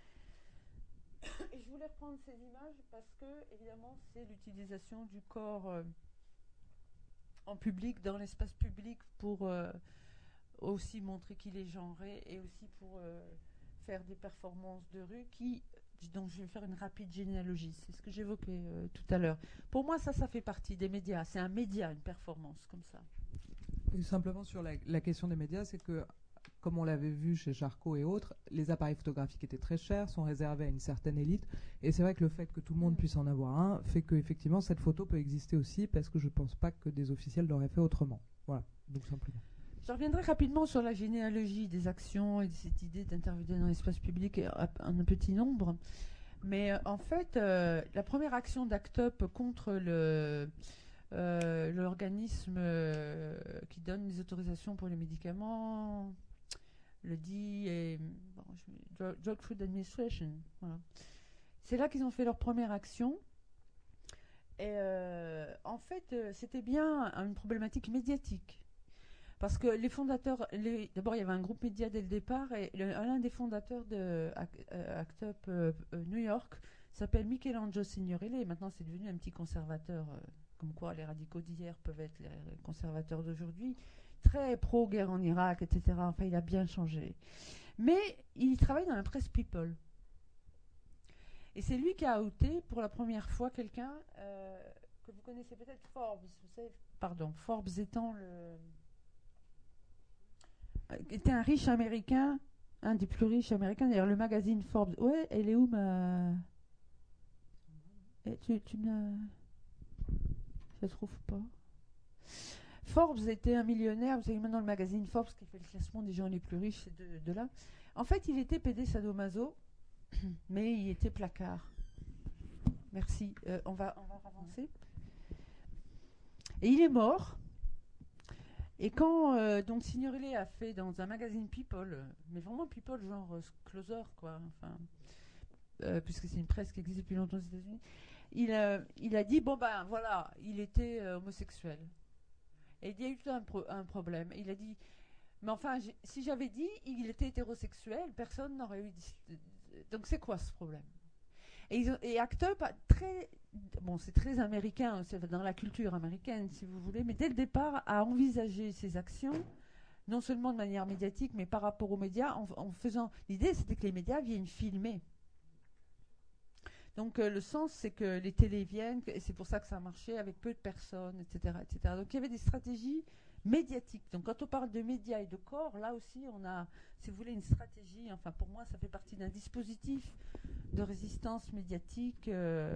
Et je voulais reprendre ces images parce que, évidemment, c'est l'utilisation du corps en public, dans l'espace public, pour aussi montrer qu'il est genré et aussi pour faire des performances de rue donc je vais faire une rapide généalogie. C'est ce que j'évoquais tout à l'heure. Pour moi, ça fait partie des médias. C'est un média, une performance comme ça. Et simplement sur la question des médias, c'est que, comme on l'avait vu chez Charcot et autres, les appareils photographiques étaient très chers, sont réservés à une certaine élite. Et c'est vrai que le fait que tout le monde puisse en avoir un fait qu'effectivement, cette photo peut exister aussi, parce que je ne pense pas que des officiels l'auraient fait autrement. Voilà, donc simplement. Je reviendrai rapidement sur la généalogie des actions et de cette idée d'intervenir dans l'espace public en un petit nombre. Mais en fait, la première action d'Act Up contre l'organisme qui donne les autorisations pour les médicaments, le Drug Food Administration. Voilà. C'est là qu'ils ont fait leur première action. Et en fait, c'était bien une problématique médiatique. Parce que les fondateurs, d'abord il y avait un groupe média dès le départ, et l'un des fondateurs de Act Up New York s'appelle Michelangelo Signorile, et maintenant c'est devenu un petit conservateur, comme quoi les radicaux d'hier peuvent être les conservateurs d'aujourd'hui, très pro-guerre en Irak, etc. Enfin, il a bien changé. Mais il travaille dans la presse People. Et c'est lui qui a outé pour la première fois quelqu'un que vous connaissez peut-être, Forbes. Vous savez, pardon, Forbes étant était un riche américain, un des plus riches américains. D'ailleurs, le magazine Forbes. Ouais, elle est où ma. Tu n'as. Je la trouve pas. Forbes était un millionnaire. Vous savez, maintenant, le magazine Forbes qui fait le classement des gens les plus riches, c'est de là. En fait, il était PD sadomaso, mais il était placard. Merci. On va avancer. Et il est mort. Et quand donc Signorile a fait dans un magazine People, mais vraiment People genre Closer quoi, enfin, puisque c'est une presse qui existe depuis longtemps aux États-Unis, il a dit bon ben voilà, il était homosexuel. Et il y a eu tout un problème. Il a dit mais enfin si j'avais dit il était hétérosexuel, personne n'aurait eu. Donc c'est quoi ce problème? Et Act Up a c'est très américain, c'est dans la culture américaine si vous voulez, mais dès le départ a envisagé ses actions, non seulement de manière médiatique, mais par rapport aux médias, en faisant. L'idée c'était que les médias viennent filmer. Donc le sens c'est que les télés viennent, et c'est pour ça que ça a marché avec peu de personnes, etc., etc. Donc il y avait des stratégies médiatiques. Donc quand on parle de médias et de corps, là aussi on a, si vous voulez, une stratégie. Enfin pour moi ça fait partie d'un dispositif de résistance médiatique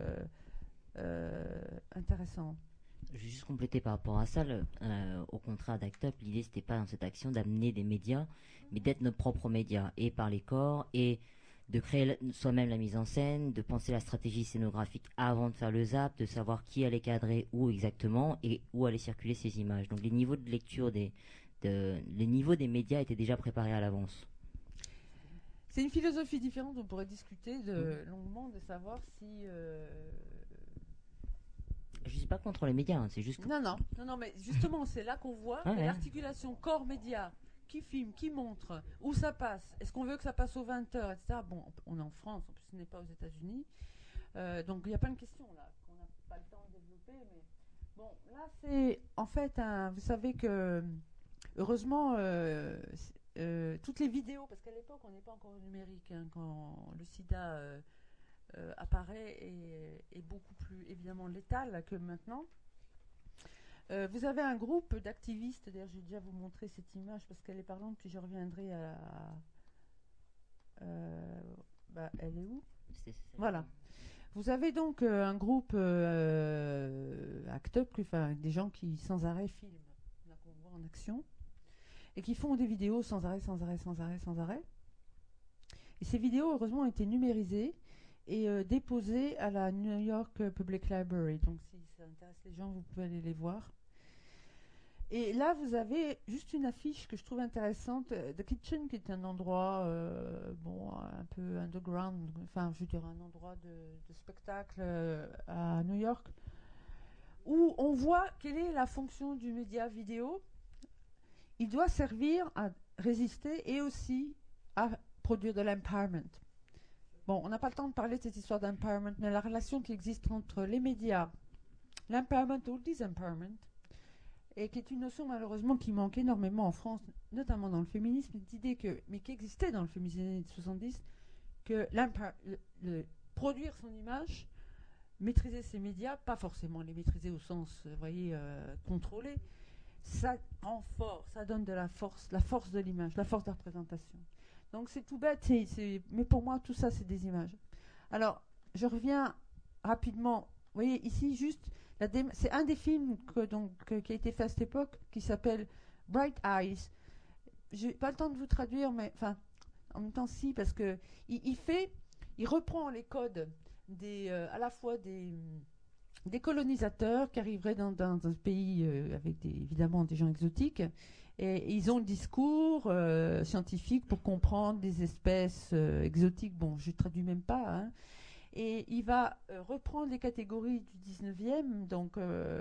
intéressant. Je vais juste compléter par rapport à ça. Au contraire d'Act Up, l'idée c'était pas dans cette action d'amener des médias, mais d'être nos propres médias, et par les corps, et de créer soi-même la mise en scène, de penser la stratégie scénographique avant de faire le zap, de savoir qui allait cadrer où exactement et où allaient circuler ces images. Donc les niveaux de lecture les niveaux des médias étaient déjà préparés à l'avance. C'est une philosophie différente, on pourrait discuter longuement de savoir si. Je suis pas contre les médias, hein, c'est juste que... Non, mais justement, c'est là qu'on voit l'articulation corps-média, qui filme, qui montre, où ça passe, est-ce qu'on veut que ça passe aux 20h, etc. Bon, on est en France, en plus ce n'est pas aux États-Unis, donc il y a plein de questions là, qu'on n'a pas le temps de développer, mais bon, là c'est en fait, vous savez que, heureusement, toutes les vidéos, parce qu'à l'époque on n'est pas encore au numérique, hein, quand le sida apparaît et beaucoup plus évidemment létal que maintenant. Vous avez un groupe d'activistes, d'ailleurs je vais déjà vous montrer cette image parce qu'elle est parlante, puis je reviendrai à elle est où? Voilà. Vous avez donc un groupe Act Up, enfin, des gens qui sans arrêt filment, là qu'on voit en action, et qui font des vidéos sans arrêt. Et ces vidéos, heureusement, ont été numérisées et déposées à la New York Public Library. Donc si ça intéresse les gens, vous pouvez aller les voir. Et là, vous avez juste une affiche que je trouve intéressante, The Kitchen, qui est un endroit un peu underground, enfin, je veux dire, un endroit de spectacle à New York, où on voit quelle est la fonction du média vidéo. Il doit servir à résister et aussi à produire de l'empowerment. Bon, on n'a pas le temps de parler de cette histoire d'empowerment, mais la relation qui existe entre les médias, l'empowerment ou le disempowerment, et qui est une notion malheureusement qui manque énormément en France, notamment dans le féminisme, cette idée mais qui existait dans le féminisme des années 70, que produire son image, maîtriser ses médias, pas forcément les maîtriser au sens, contrôler, ça rend fort, ça donne de la force de l'image, la force de représentation. Donc c'est tout bête, mais pour moi tout ça c'est des images. Alors je reviens rapidement. Vous voyez ici juste, c'est un des films qui a été fait à cette époque qui s'appelle Bright Eyes. J'ai pas le temps de vous traduire, mais enfin en même temps si, parce que il reprend les codes à la fois des colonisateurs qui arriveraient dans un pays avec évidemment des gens exotiques. Et ils ont le discours scientifique pour comprendre des espèces exotiques. Bon, je ne traduis même pas. Hein. Et il va reprendre les catégories du 19e, donc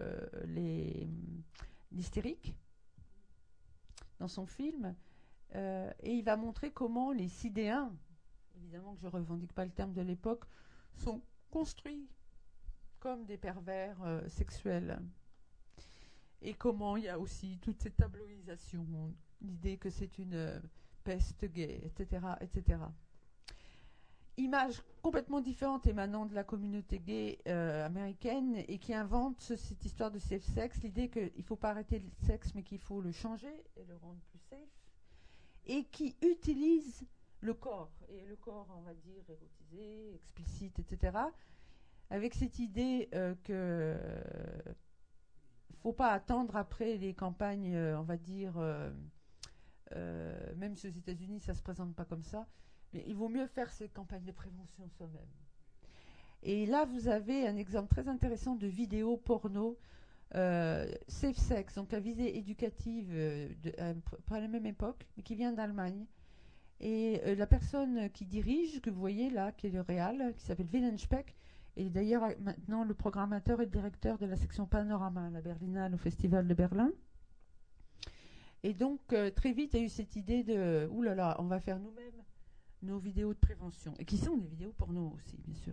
l'hystérique, dans son film. Et il va montrer comment les sidéens, évidemment que je ne revendique pas le terme de l'époque, sont construits comme des pervers sexuels. Et comment il y a aussi toute cette tabloïsation, l'idée que c'est une peste gay, etc., etc. image complètement différente émanant de la communauté gay américaine et qui invente cette histoire de safe sex, l'idée qu'il ne faut pas arrêter le sexe mais qu'il faut le changer et le rendre plus safe, et qui utilise le corps, et le corps, on va dire, érotisé, explicite, etc., avec cette idée que faut pas attendre après les campagnes, on va dire, même si aux États-Unis ça se présente pas comme ça, mais il vaut mieux faire ces campagnes de prévention soi-même. Et là, vous avez un exemple très intéressant de vidéo porno safe sex, donc à visée éducative à la même époque, mais qui vient d'Allemagne. Et la personne qui dirige, que vous voyez là, qui est le réal, qui s'appelle Wilhelm Speck, et d'ailleurs maintenant le programmateur et le directeur de la section Panorama à la Berlinale au Festival de Berlin. Et donc très vite il y a eu cette idée de « Ouh là là, on va faire nous-mêmes nos vidéos de prévention », et qui sont des vidéos porno aussi, bien sûr.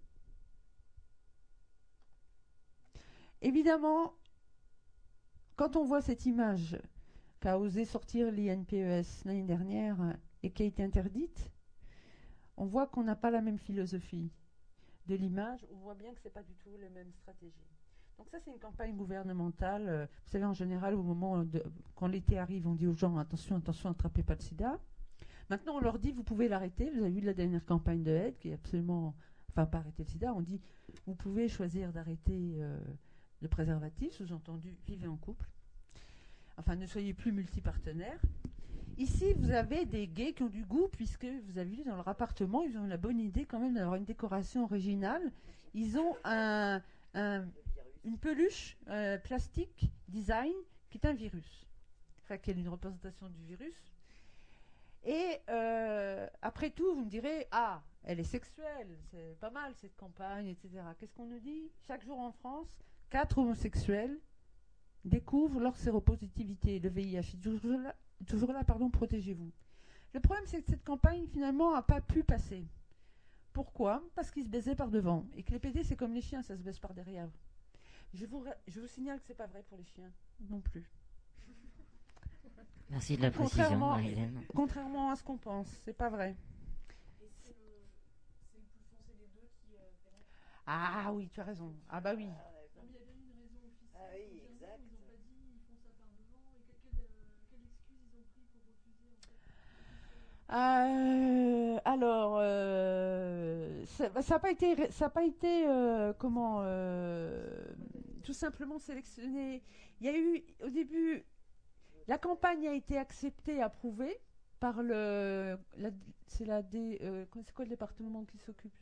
Évidemment, quand on voit cette image qu'a osé sortir l'INPES l'année dernière et qui a été interdite, on voit qu'on n'a pas la même philosophie de l'image, on voit bien que ce n'est pas du tout les mêmes stratégies. Donc ça, c'est une campagne gouvernementale. Vous savez, en général, au moment quand l'été arrive, on dit aux gens, attention, attention, attrapez pas le sida. Maintenant, on leur dit, vous pouvez l'arrêter. Vous avez vu la dernière campagne de aide, qui est absolument... Enfin, pas arrêter le sida, on dit, vous pouvez choisir d'arrêter le préservatif, sous-entendu, vivez en couple. Enfin, ne soyez plus multipartenaires. Ici, vous avez des gays qui ont du goût, puisque vous avez vu dans leur appartement, ils ont la bonne idée quand même d'avoir une décoration originale. Ils ont une peluche plastique design qui est un virus, enfin qui est une représentation du virus. Et après tout, vous me direz, ah, elle est sexuelle, c'est pas mal cette campagne, etc. Qu'est-ce qu'on nous dit? Chaque jour en France, 4 homosexuels découvrent leur séropositivité, le VIH. Toujours là, pardon, protégez-vous. Le problème, c'est que cette campagne, finalement, n'a pas pu passer. Pourquoi? Parce qu'ils se baisaient par devant. Et que les PD, c'est comme les chiens, ça se baise par derrière. Je vous signale que ce n'est pas vrai pour les chiens, non plus. Merci de la précision, Marie-Hélène. Contrairement à ce qu'on pense, c'est pas vrai. Et c'est le plus foncé des deux qui pénètre. Ah oui, tu as raison. Ah bah oui. Non, mais il y a bien une raison officielle. Ah oui, exact. Ils n'ont pas dit ils font ça par devant. Et quelle excuse ils ont pris pour refuser en fait? Alors, ça n'a pas été tout simplement sélectionné. Il y a eu au début, la campagne a été acceptée, approuvée par c'est quoi le département qui s'occupe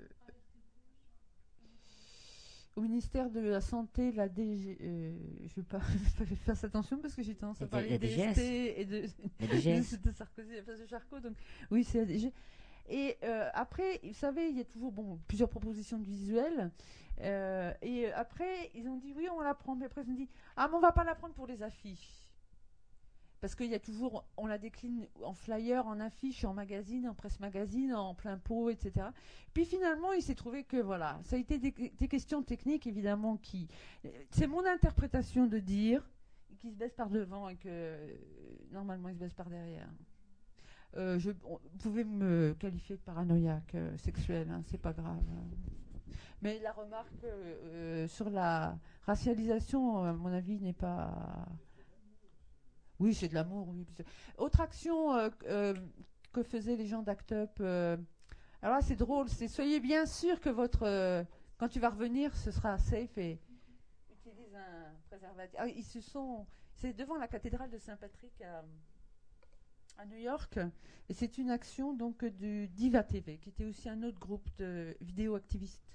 au ministère de la Santé, la DG, je vais pas faire attention parce que j'ai tendance à parler de DST et de Sarkozy à la place de Charcot, donc oui, c'est la DG. Et après, vous savez, il y a toujours plusieurs propositions de visuels. Et après, ils ont dit oui, on la prend. Mais après, ils ont dit ah, mais on va pas la prendre pour les affiches. Parce qu'il y a toujours, on la décline en flyer, en affiche, en magazine, en presse magazine, en plein pot, etc. Puis finalement, il s'est trouvé que voilà, ça a été des questions techniques évidemment c'est mon interprétation de dire qu'ils se baissent par devant et que normalement ils se baissent par derrière. Vous pouvez me qualifier de paranoïaque sexuel, hein, c'est pas grave. Mais la remarque sur la racialisation, à mon avis, n'est pas... Oui, c'est de l'amour. Oui. Autre action que faisaient les gens d'Act Up. Alors là, c'est drôle. Soyez bien sûr que quand tu vas revenir, ce sera safe et utilise un préservatif. Ah, c'est devant la cathédrale de Saint-Patrick à New York. Et c'est une action donc du Diva TV, qui était aussi un autre groupe de vidéo-activistes.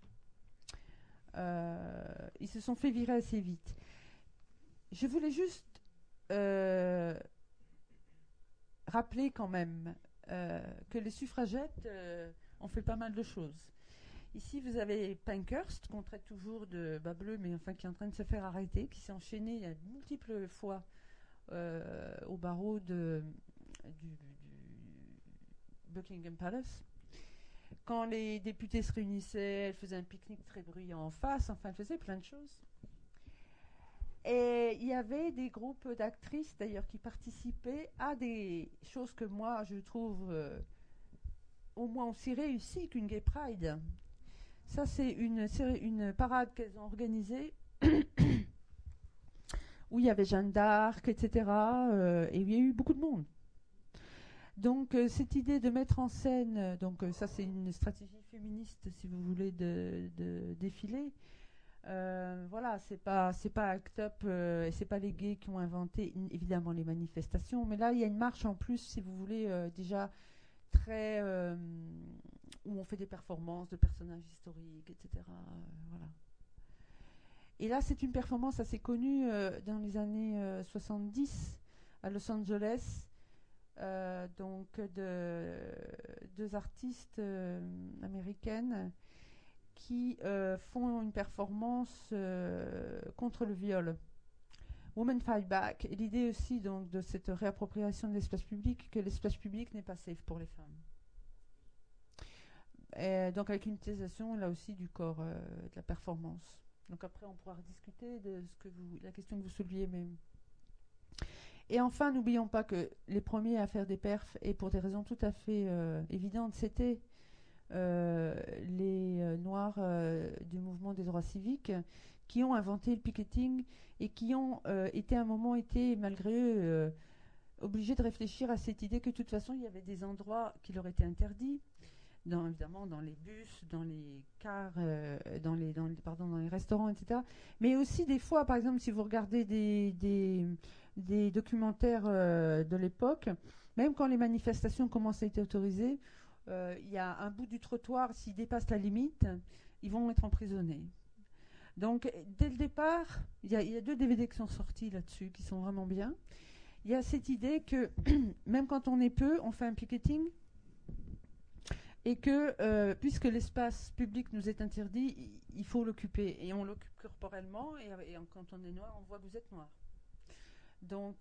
Ils se sont fait virer assez vite. Je voulais juste rappeler quand même que les suffragettes ont fait pas mal de choses. Ici, vous avez Pankhurst, qu'on traite toujours de bas bleu, mais enfin qui est en train de se faire arrêter, qui s'est enchaîné multiples fois au barreau du Buckingham Palace. Quand les députés se réunissaient, elle faisait un pique-nique très bruyant en face, enfin elle faisait plein de choses. Et il y avait des groupes d'actrices d'ailleurs qui participaient à des choses que moi je trouve au moins aussi réussi qu'une Gay Pride. Ça, c'est une parade qu'elles ont organisée où il y avait Jeanne d'Arc, etc. Et il y a eu beaucoup de monde. Donc, cette idée de mettre en scène, ça, c'est une stratégie féministe, si vous voulez, de défiler. Voilà, c'est pas ACT UP et c'est pas les gays qui ont inventé évidemment les manifestations, mais là il y a une marche en plus, si vous voulez, déjà très où on fait des performances de personnages historiques, etc. Voilà. Et là, c'est une performance assez connue dans les années 70 à Los Angeles. Donc de deux artistes américaines qui font une performance contre le viol. Women Fight Back. Et l'idée aussi donc, de cette réappropriation de l'espace public, que l'espace public n'est pas safe pour les femmes. Et donc avec une utilisation là aussi du corps, de la performance. Donc après on pourra rediscuter de la question que vous souleviez. Et enfin, n'oublions pas que les premiers à faire des perfs, et pour des raisons tout à fait évidentes, c'était les Noirs du mouvement des droits civiques qui ont inventé le picketing et qui ont été à un moment malgré eux obligés de réfléchir à cette idée que de toute façon il y avait des endroits qui leur étaient interdits, évidemment dans les bus, dans les cars, dans les restaurants, etc. Mais aussi des fois, par exemple, si vous regardez des documentaires de l'époque, même quand les manifestations commencent à être autorisées, il y a un bout du trottoir, s'ils dépassent la limite, ils vont être emprisonnés. Donc, dès le départ, il y a 2 DVD qui sont sortis là-dessus, qui sont vraiment bien. Il y a cette idée que, même quand on est peu, on fait un picketing, et que, puisque l'espace public nous est interdit, il faut l'occuper. Et on l'occupe corporellement, et quand on est noir, on voit que vous êtes noir. Donc,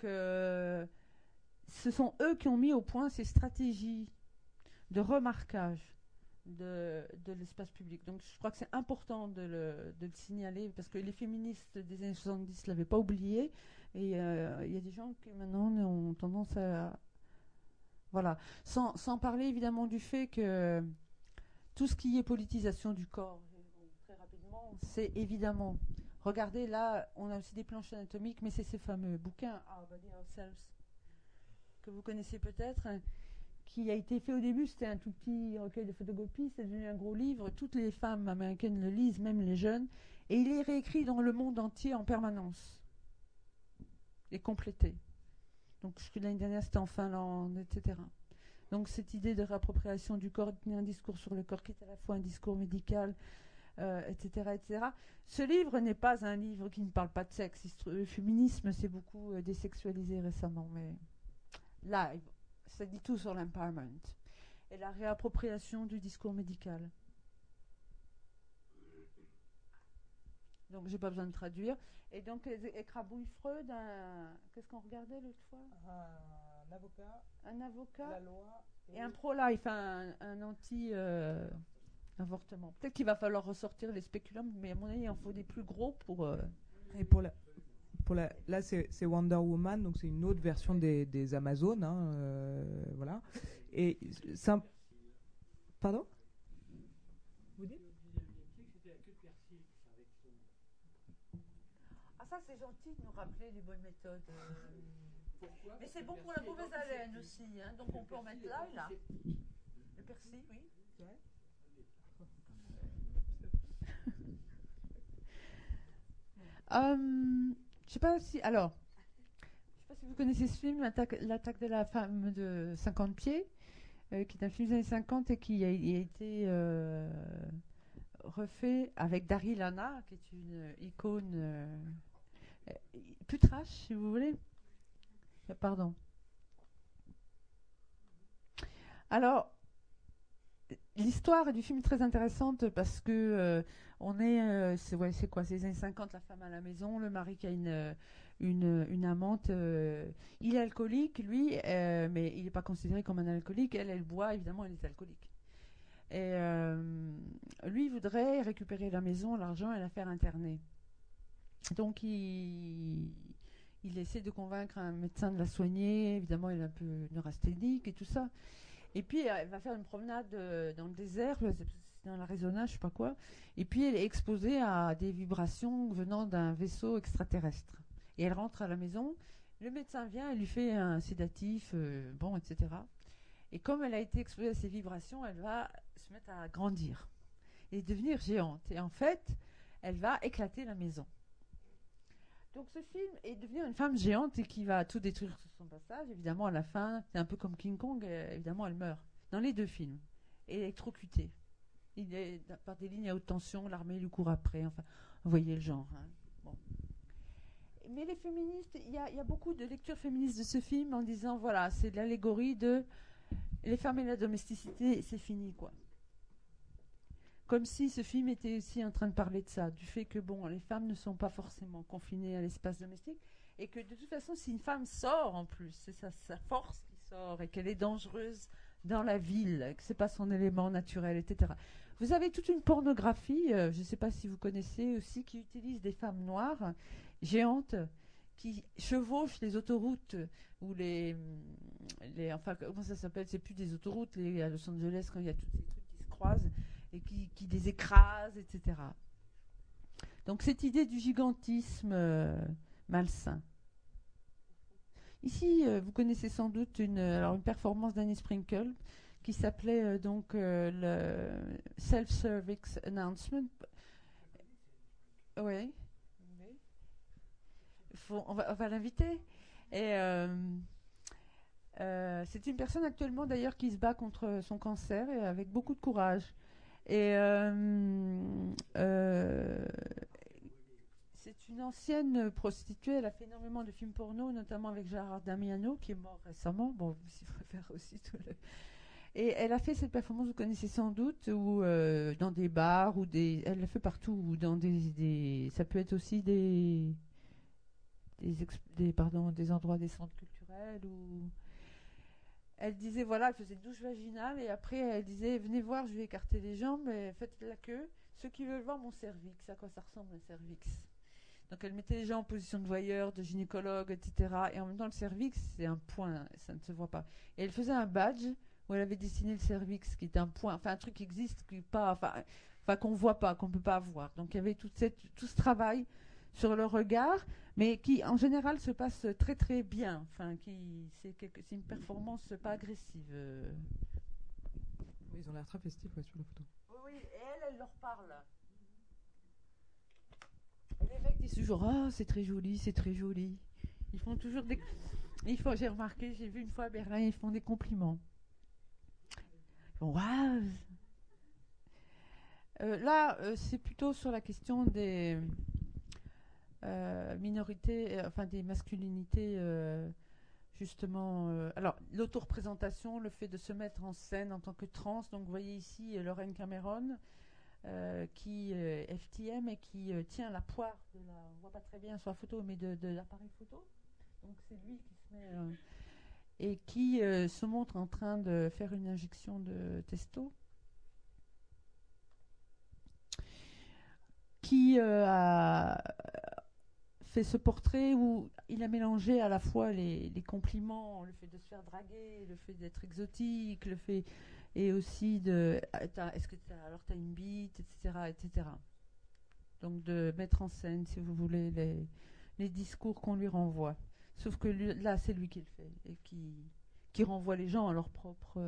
ce sont eux qui ont mis au point ces stratégies de remarquage de l'espace public. Donc je crois que c'est important de le signaler parce que les féministes des années 70 ne l'avaient pas oublié et il y a des gens qui maintenant ont tendance à... Voilà. Sans parler évidemment du fait que tout ce qui est politisation du corps, très rapidement, c'est évidemment... Regardez là, on a aussi des planches anatomiques, mais c'est ces fameux bouquins Our Body Ourselves que vous connaissez peut-être, qui a été fait au début, c'était un tout petit recueil de photocopies, c'est devenu un gros livre, toutes les femmes américaines le lisent, même les jeunes, et il est réécrit dans le monde entier en permanence, et complété. Donc l'année dernière c'était en Finlande, etc. Donc cette idée de réappropriation du corps, de tenir un discours sur le corps qui est à la fois un discours médical, etc., etc. Ce livre n'est pas un livre qui ne parle pas de sexe. Le féminisme s'est beaucoup désexualisé récemment, mais là, ça dit tout sur l'empowerment et la réappropriation du discours médical. Donc, j'ai pas besoin de traduire. Et donc, écrabouille Freud, qu'est-ce qu'on regardait l'autre fois ? Un avocat. Un avocat. La loi. Et un pro-life, un anti-avortement. Peut-être qu'il va falloir ressortir les spéculums, mais à mon avis, il en faut des plus gros pour... Et là, c'est Wonder Woman, donc c'est une autre version des Amazones, hein, voilà. Et ça... Pardon ? Vous dites ? Ah ça, c'est gentil de nous rappeler les bonnes méthodes. Mais c'est bon pour la mauvaise haleine aussi, hein, donc on peut en mettre là et là. Le persil, oui. Je sais pas si vous connaissez ce film, L'attaque de la femme de 50 pieds, qui est un film des années 50 et qui a été refait avec Daryl Hannah, qui est une icône plus trash, si vous voulez. Pardon. Alors, l'histoire du film est très intéressante parce que c'est quoi, c'est les années 50, la femme à la maison, le mari qui a une amante, il est alcoolique, lui, mais il n'est pas considéré comme un alcoolique, elle boit, évidemment, elle est alcoolique. Et lui, il voudrait récupérer la maison, l'argent et la faire interner. Donc, il essaie de convaincre un médecin de la soigner, évidemment, il est un peu neurasthénique et tout ça. Et puis elle va faire une promenade dans le désert, c'est dans l'Arizona, je sais pas quoi. Et puis elle est exposée à des vibrations venant d'un vaisseau extraterrestre. Et elle rentre à la maison. Le médecin vient, elle lui fait un sédatif, bon, etc. Et comme elle a été exposée à ces vibrations, elle va se mettre à grandir et devenir géante. Et en fait, elle va éclater la maison. Donc ce film est devenir une femme géante et qui va tout détruire sur son passage. Évidemment, à la fin, c'est un peu comme King Kong, évidemment, elle meurt. Dans les deux films. Électrocutée. Il est par des lignes à haute tension, l'armée lui court après. Enfin, vous voyez le genre. Hein. Bon. Mais les féministes, il y a beaucoup de lectures féministes de ce film en disant, voilà, c'est de l'allégorie de les femmes et la domesticité, c'est fini, quoi. Comme si ce film était aussi en train de parler de ça, du fait que bon, les femmes ne sont pas forcément confinées à l'espace domestique, et que de toute façon, si une femme sort en plus, c'est sa force qui sort, et qu'elle est dangereuse dans la ville, que c'est pas son élément naturel, etc. Vous avez toute une pornographie, je ne sais pas si vous connaissez aussi, qui utilise des femmes noires, géantes, qui chevauchent les autoroutes, ou enfin, comment ça s'appelle, c'est plus des autoroutes, à Los Angeles, quand il y a tous ces trucs qui se croisent, et qui les écrase, etc. Donc cette idée du gigantisme malsain. Ici, vous connaissez sans doute une performance d'Annie Sprinkle qui s'appelait donc le Self-Service Announcement. Oui. On va l'inviter. Et c'est une personne actuellement d'ailleurs qui se bat contre son cancer et avec beaucoup de courage. Et c'est une ancienne prostituée, elle a fait énormément de films porno, notamment avec Gérard Damiano, qui est mort récemment. Bon, s'il faut faire aussi tout le... Et elle a fait cette performance, vous connaissez sans doute, où dans des bars, ou elle l'a fait partout, ou dans ça peut être aussi des endroits, des centres culturels, ou... Elle disait, voilà, elle faisait douche vaginale, et après, elle disait, venez voir, je vais écarter les jambes, mais faites la queue. Ceux qui veulent voir mon cervix, à quoi ça ressemble un cervix. Donc, elle mettait les gens en position de voyeur, de gynécologue, etc. Et en même temps, le cervix, c'est un point, ça ne se voit pas. Et elle faisait un badge où elle avait dessiné le cervix, qui était un point, enfin, un truc qui existe, qu'on ne voit pas, qu'on ne peut pas voir. Donc, il y avait tout ce travail sur le regard, mais qui en général se passe très très bien. Enfin, c'est une performance pas agressive. Ils ont l'air très festifs sur la photo. Oui, et elle leur parle. Et les mecs disent toujours, ah, c'est très joli, c'est très joli. Ils font toujours des... J'ai remarqué, j'ai vu une fois à Berlin, ils font des compliments. Waouh. Là, c'est plutôt sur la question des minorités, enfin des masculinités, justement. Alors, l'autoreprésentation, le fait de se mettre en scène en tant que trans. Donc, vous voyez ici Lorraine Cameron, qui FTM et qui tient la poire on ne voit pas très bien sur la photo, mais de l'appareil photo. Donc, c'est lui qui se met et qui se montre en train de faire une injection de testo. Qui a fait ce portrait où il a mélangé à la fois les compliments, le fait de se faire draguer, le fait d'être exotique, le fait et aussi est-ce que alors t'as une bite, etc. Donc de mettre en scène, si vous voulez, les discours qu'on lui renvoie. Sauf que là, c'est lui qui le fait et qui renvoie les gens à leur propre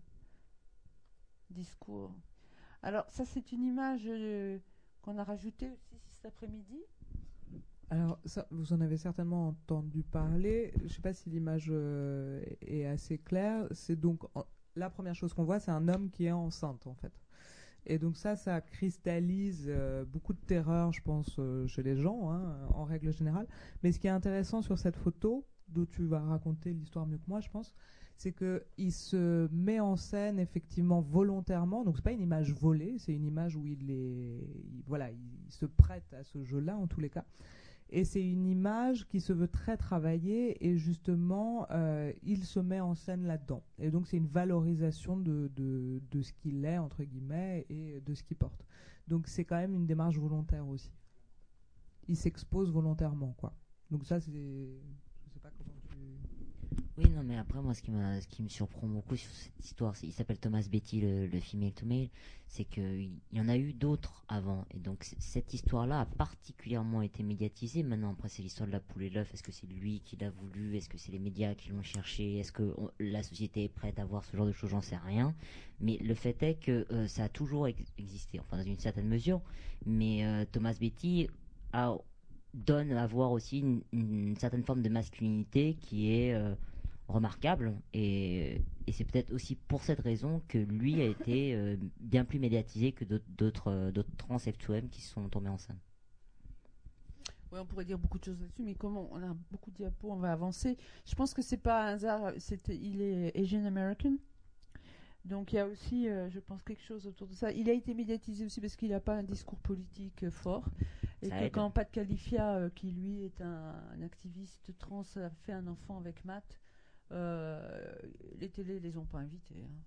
discours. Alors ça, c'est une image qu'on a rajoutée aussi cet après-midi. Alors, ça, vous en avez certainement entendu parler. Je ne sais pas si l'image est assez claire. C'est donc la première chose qu'on voit, c'est un homme qui est enceinte, en fait. Et donc ça cristallise beaucoup de terreur, je pense, chez les gens, hein, en règle générale. Mais ce qui est intéressant sur cette photo, d'où tu vas raconter l'histoire mieux que moi, je pense, c'est qu'il se met en scène effectivement volontairement. Donc c'est pas une image volée, c'est une image où il se prête à ce jeu-là en tous les cas. Et c'est une image qui se veut très travaillée et justement, il se met en scène là-dedans. Et donc, c'est une valorisation de ce qu'il est, entre guillemets, et de ce qu'il porte. Donc, c'est quand même une démarche volontaire aussi. Il s'expose volontairement, quoi. Donc ça, c'est... Je sais pas comment tu... Oui, non, mais après, moi, ce qui me surprend beaucoup sur cette histoire, il s'appelle Thomas Betty, le female to male, c'est qu'il y en a eu d'autres avant. Et donc, cette histoire-là a particulièrement été médiatisée. Maintenant, après, c'est l'histoire de la poule et l'œuf. Est-ce que c'est lui qui l'a voulu? Est-ce que c'est les médias qui l'ont cherché? Est-ce que la société est prête à voir ce genre de choses? J'en sais rien. Mais le fait est que ça a toujours existé, enfin, dans une certaine mesure. Mais Thomas Betty donne à voir aussi une certaine forme de masculinité qui est remarquable, et c'est peut-être aussi pour cette raison que lui a été bien plus médiatisé que d'autres trans F2M qui se sont tombés en scène. Oui, on pourrait dire beaucoup de choses là-dessus, mais comment on a beaucoup de diapos, on va avancer. Je pense que c'est pas un hasard, il est Asian American. Donc il y a aussi, je pense, quelque chose autour de ça. Il a été médiatisé aussi parce qu'il n'a pas un discours politique fort. Et Ça que aide. quand Pat Califia, qui lui est un activiste trans, a fait un enfant avec Matt, les télés les ont pas invités. Hein.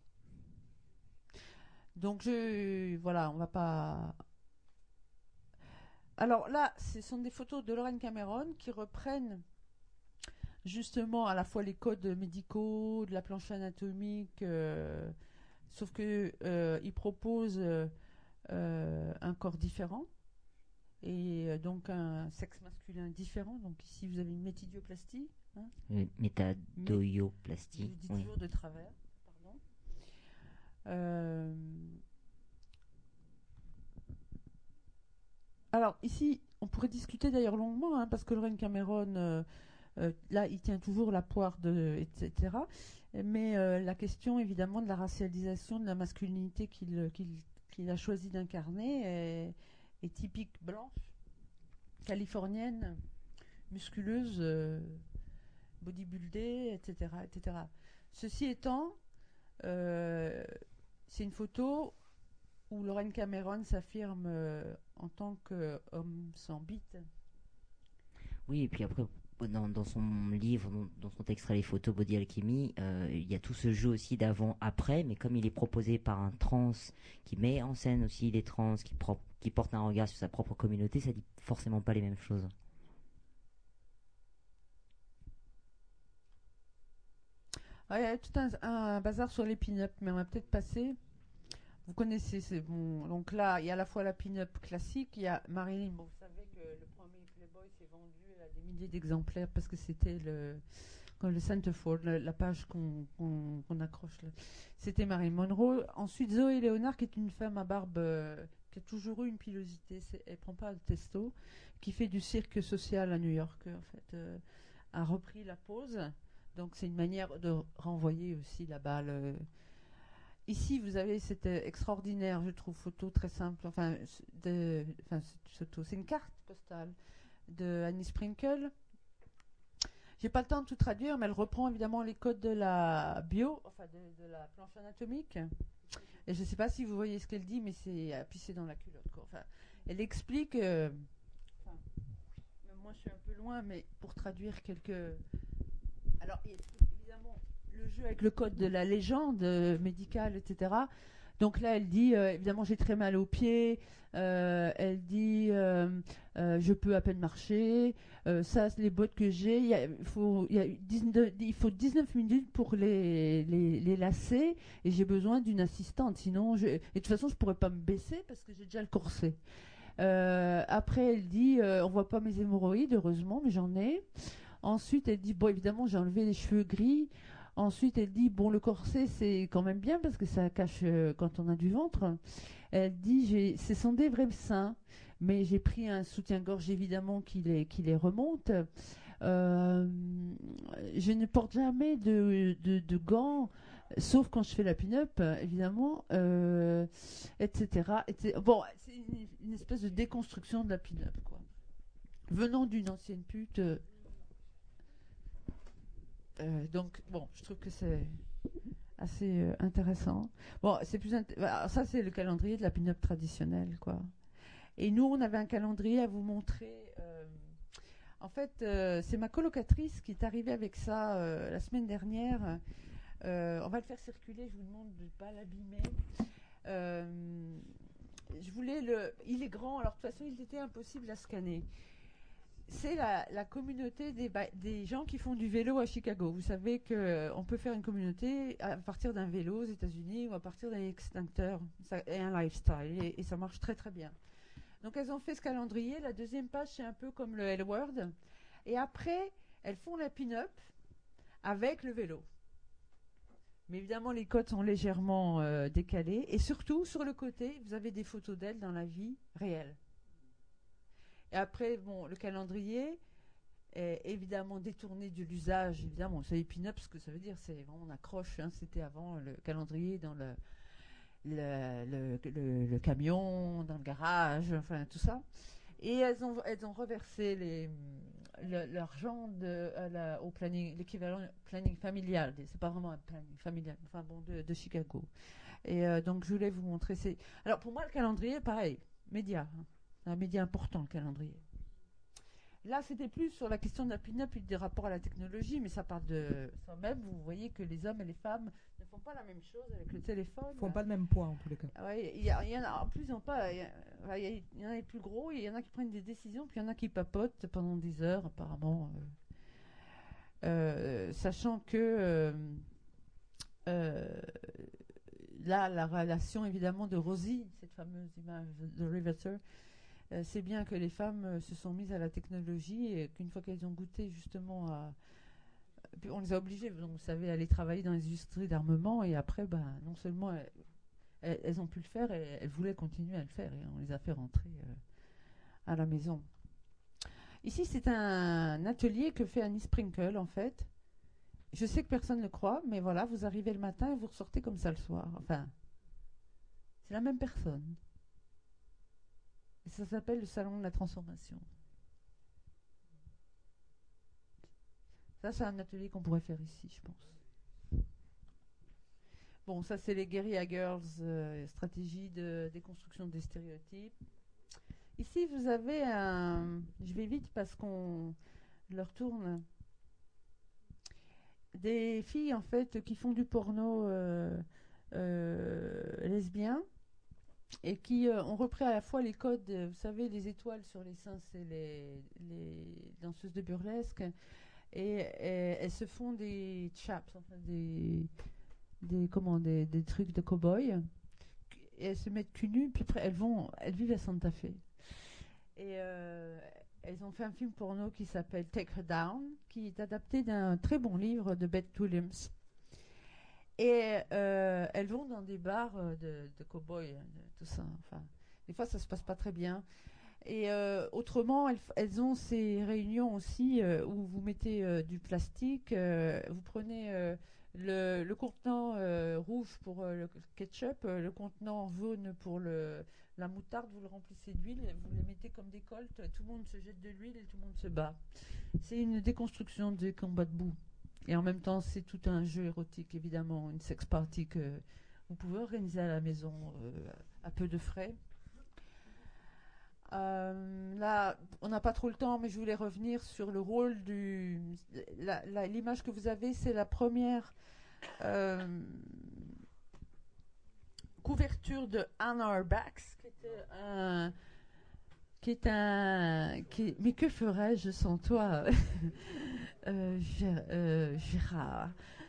Donc voilà, on va pas. Alors là, ce sont des photos de Lauren Cameron qui reprennent justement à la fois les codes médicaux, de la planche anatomique, sauf que il propose un corps différent et donc un sexe masculin différent. Donc ici, vous avez une métidioplastie. Hein, Métadoyoplastie. je dis Oui. toujours de travers, pardon. Alors ici, on pourrait discuter d'ailleurs longuement, hein, parce que Lauren Cameron, là, il tient toujours la poire, etc. Mais la question, évidemment, de la racialisation de la masculinité qu'il a choisi d'incarner est typique blanche, californienne, musculeuse, bodybuildée, etc., etc. Ceci étant, c'est une photo où Lauren Cameron s'affirme en tant qu'homme sans bite. Oui, et puis après, dans son livre, dans son extrait Les photos Body Alchemy, il y a tout ce jeu aussi d'avant-après, mais comme il est proposé par un trans qui met en scène aussi les trans, qui porte un regard sur sa propre communauté, ça dit forcément pas les mêmes choses. Ah, il y a tout un bazar sur les pin-up, mais on va peut-être passer. Vous connaissez, c'est bon. Donc là, il y a à la fois la pin-up classique, il y a Marilyn. Bon, vous savez que le premier Playboy s'est vendu à des milliers d'exemplaires parce que c'était le centerfold, la page qu'on accroche là. C'était Marilyn Monroe. Ensuite, Zoé Leonard, qui est une femme à barbe qui a toujours eu une pilosité, elle prend pas de testo, qui fait du cirque social à New York, en fait, a repris la pose. Donc c'est une manière de renvoyer aussi la balle. Ici, vous avez cette extraordinaire, je trouve, photo très simple. C'est une carte postale de Annie Sprinkle. J'ai pas le temps de tout traduire, mais elle reprend évidemment les codes de la bio, enfin de la planche anatomique. Et je ne sais pas si vous voyez ce qu'elle dit, mais c'est à pisser dans la culotte, quoi. Enfin, elle explique. Moi, je suis un peu loin, mais pour traduire quelques. Alors, évidemment, le jeu avec le code de la légende médicale, etc. Donc là, elle dit, évidemment, j'ai très mal aux pieds. Elle dit, je peux à peine marcher. Ça, c'est les bottes que j'ai. Il faut 19 minutes pour les lacer. Et j'ai besoin d'une assistante. Sinon, et de toute façon, je ne pourrais pas me baisser parce que j'ai déjà le corset. Après, elle dit, on ne voit pas mes hémorroïdes, heureusement, mais j'en ai. Ensuite, elle dit, bon, évidemment, j'ai enlevé les cheveux gris. Ensuite, elle dit, bon, le corset, c'est quand même bien parce que ça cache quand on a du ventre. Elle dit, ce sont des vrais seins, mais j'ai pris un soutien-gorge, évidemment, qui les remonte. Je ne porte jamais de gants, sauf quand je fais la pin-up, évidemment, etc., etc. Bon, c'est une espèce de déconstruction de la pin-up, quoi. Venant d'une ancienne pute... donc, bon, je trouve que c'est assez intéressant. Bon, c'est alors ça, c'est le calendrier de la pin-up traditionnelle, quoi. Et nous, on avait un calendrier à vous montrer. En fait, c'est ma colocatrice qui est arrivée avec ça la semaine dernière. On va le faire circuler, je vous demande de ne pas l'abîmer. Je voulais il est grand, alors de toute façon, il était impossible à scanner. c'est la communauté des gens qui font du vélo à Chicago. Vous savez qu'on peut faire une communauté à partir d'un vélo aux États-Unis ou à partir d'un extincteur et un lifestyle. Et ça marche très très bien. Donc elles ont fait ce calendrier. La deuxième page, c'est un peu comme le L-Word. Et après, elles font la pin-up avec le vélo. Mais évidemment, les codes sont légèrement décalés. Et surtout, sur le côté, vous avez des photos d'elles dans la vie réelle. Et après, bon, le calendrier est évidemment détourné de l'usage. Évidemment, c'est les pin-up, ce que ça veut dire, c'est vraiment on accroche. Hein, c'était avant le calendrier dans le camion, dans le garage, enfin tout ça. Et elles ont reversé l'argent au planning, l'équivalent planning familial. C'est pas vraiment un planning familial, enfin bon, de Chicago. Et donc je voulais vous montrer. Alors pour moi, le calendrier, pareil, média. Hein. C'est un média important, le calendrier. Là, c'était plus sur la question de la pin-up et des rapports à la technologie, mais ça parle de ça même. Vous voyez que les hommes et les femmes ne font pas la même chose avec le téléphone. Ils font pas le même poids en tous les cas. Ouais, il y en a en plus, il y en a les plus gros, il y en a qui prennent des décisions, puis il y en a qui papotent pendant des heures, apparemment. Sachant que là, la relation évidemment de Rosie, cette fameuse image de Riveter, c'est bien que les femmes se sont mises à la technologie et qu'une fois qu'elles ont goûté justement puis on les a obligées, donc, vous savez, à aller travailler dans les industries d'armement et après, non seulement elles ont pu le faire, et elles voulaient continuer à le faire et on les a fait rentrer à la maison. Ici, c'est un atelier que fait Annie Sprinkle en fait. Je sais que personne ne le croit, mais voilà, vous arrivez le matin et vous ressortez comme ça le soir. Enfin, c'est la même personne. Et ça s'appelle le salon de la transformation. Ça, c'est un atelier qu'on pourrait faire ici, je pense. Bon, ça, c'est les Guerrilla Girls, stratégie de déconstruction des stéréotypes. Ici, vous avez je vais vite parce qu'on leur tourne. Des filles, en fait, qui font du porno lesbien. Et qui ont repris à la fois les codes, vous savez, les étoiles sur les seins, c'est les danseuses de burlesque, et elles se font des chaps, enfin des trucs de cow-boy, et elles se mettent cul nu, puis après elles vivent à Santa Fe. Et elles ont fait un film porno qui s'appelle Take Her Down, qui est adapté d'un très bon livre de Beth Williams. Et elles vont dans des bars de cow-boy, tout ça. Enfin, des fois, ça se passe pas très bien. Et autrement, elles ont ces réunions aussi où vous mettez du plastique, vous prenez le contenant rouge pour le ketchup, le contenant jaune pour la moutarde, vous le remplissez d'huile, vous les mettez comme des colts, tout le monde se jette de l'huile et tout le monde se bat. C'est une déconstruction des combats de boue. Et en même temps, c'est tout un jeu érotique, évidemment, une sex party que vous pouvez organiser à la maison à peu de frais. Là, on n'a pas trop le temps, mais je voulais revenir sur le rôle l'image que vous avez, c'est la première couverture de On Our Backs, mais que ferais-je sans toi, Gérard?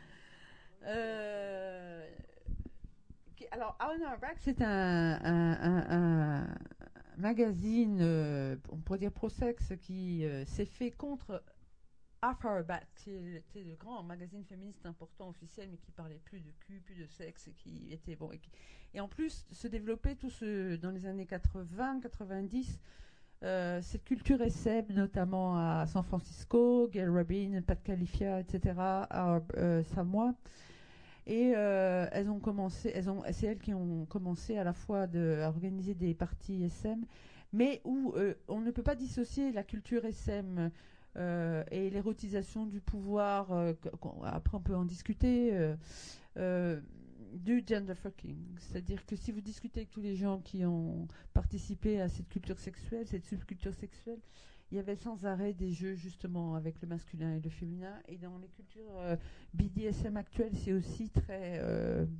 Alors, On Our Backs, c'est un magazine, on pourrait dire pro-sexe, qui s'est fait contre Off Our Back, qui était le grand magazine féministe important officiel, mais qui parlait plus de cul, plus de sexe, et qui était bon. Et en plus, se développait dans les années 80-90, cette culture SM, notamment à San Francisco, Gail Rabin, Pat Califia, etc., à Samoa. Et c'est elles qui ont commencé à la fois à organiser des parties SM, mais où on ne peut pas dissocier la culture SM et l'érotisation du pouvoir, après on peut en discuter, du gender fucking. C'est-à-dire que si vous discutez avec tous les gens qui ont participé à cette culture sexuelle, cette subculture sexuelle, il y avait sans arrêt des jeux justement avec le masculin et le féminin. Et dans les cultures BDSM actuelles, c'est aussi très,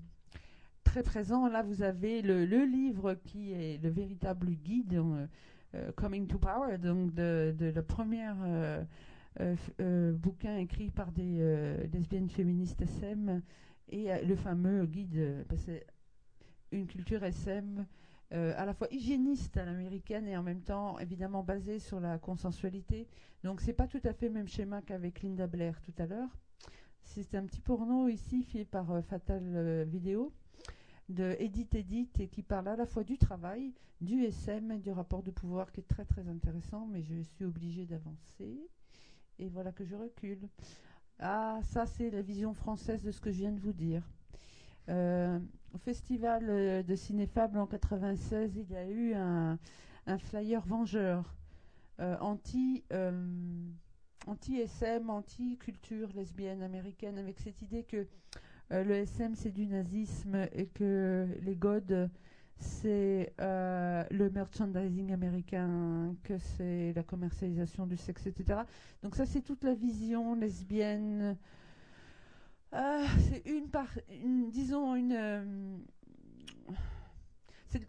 très présent. Là, vous avez le livre qui est le véritable guide Coming to Power, donc de la première bouquin écrit par des lesbiennes féministes SM, et le fameux guide, parce que c'est une culture SM à la fois hygiéniste à l'américaine et en même temps évidemment basée sur la consensualité. Donc c'est pas tout à fait le même schéma qu'avec Linda Blair tout à l'heure. C'est un petit porno ici fait par Fatal Video de Edith et qui parle à la fois du travail, du SM et du rapport de pouvoir, qui est très très intéressant, mais je suis obligée d'avancer et voilà que je recule. Ah, ça c'est la vision française de ce que je viens de vous dire. Au festival de Cinéfable en 96, il y a eu un flyer vengeur anti-SM, anti-culture lesbienne américaine, avec cette idée que le SM c'est du nazisme et que les godes c'est le merchandising américain, que c'est la commercialisation du sexe, etc. Donc ça c'est toute la vision lesbienne. C'est c'est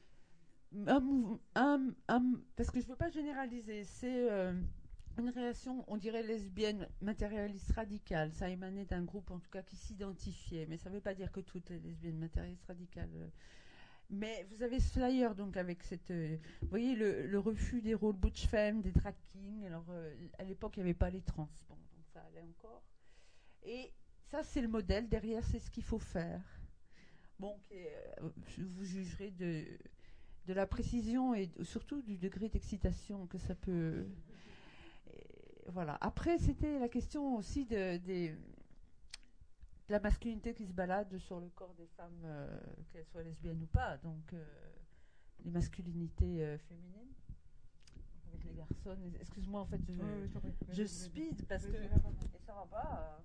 parce que je veux pas généraliser, c'est une réaction, on dirait lesbienne matérialiste radicale. Ça émanait d'un groupe en tout cas qui s'identifiait, mais ça ne veut pas dire que toutes les lesbiennes matérialistes radicales. Mais vous avez ce flyer donc avec cette, vous voyez le refus des rôles butch femme, des drag kings. Alors à l'époque il n'y avait pas les trans, bon, donc ça allait encore. Et ça c'est le modèle. Derrière c'est ce qu'il faut faire. Bon, vous jugerez de la précision et surtout du degré d'excitation que ça peut. Voilà. Après, c'était la question aussi de la masculinité qui se balade sur le corps des femmes, qu'elles soient lesbiennes ou pas. Donc, les masculinités féminines. Avec les garçons. Excuse-moi, en fait, je speed parce que. Et ça va pas.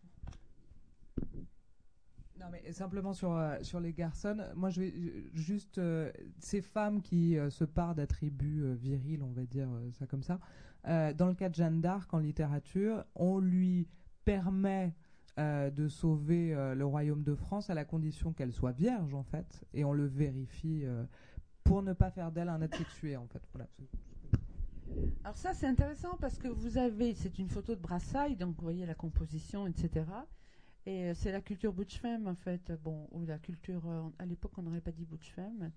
Non, mais simplement sur les garçons, moi je vais juste ces femmes qui se parent d'attributs virils, on va dire ça comme ça. Dans le cas de Jeanne d'Arc en littérature, on lui permet de sauver le royaume de France à la condition qu'elle soit vierge en fait, et on le vérifie pour ne pas faire d'elle un être sexué en fait. Voilà. Alors ça c'est intéressant parce que c'est une photo de Brassailles, donc vous voyez la composition, etc. Et c'est la culture butch femme en fait, bon, ou la culture, à l'époque on n'aurait pas dit butch femme,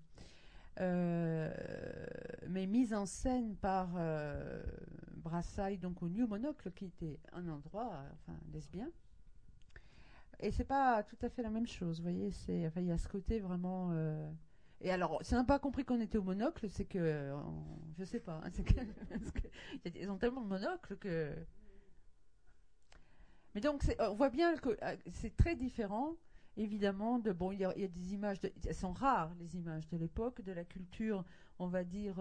mais mise en scène par Brassailles, donc au New Monocle, qui était un endroit, lesbien. Et c'est pas tout à fait la même chose, vous voyez, il y a ce côté vraiment. Et alors, si on n'a pas compris qu'on était au Monocle, c'est que, je sais pas, hein, ils ont tellement de monocles que. Mais donc, on voit bien que c'est très différent, évidemment. Il y a des images, elles sont rares, les images de l'époque, de la culture, on va dire,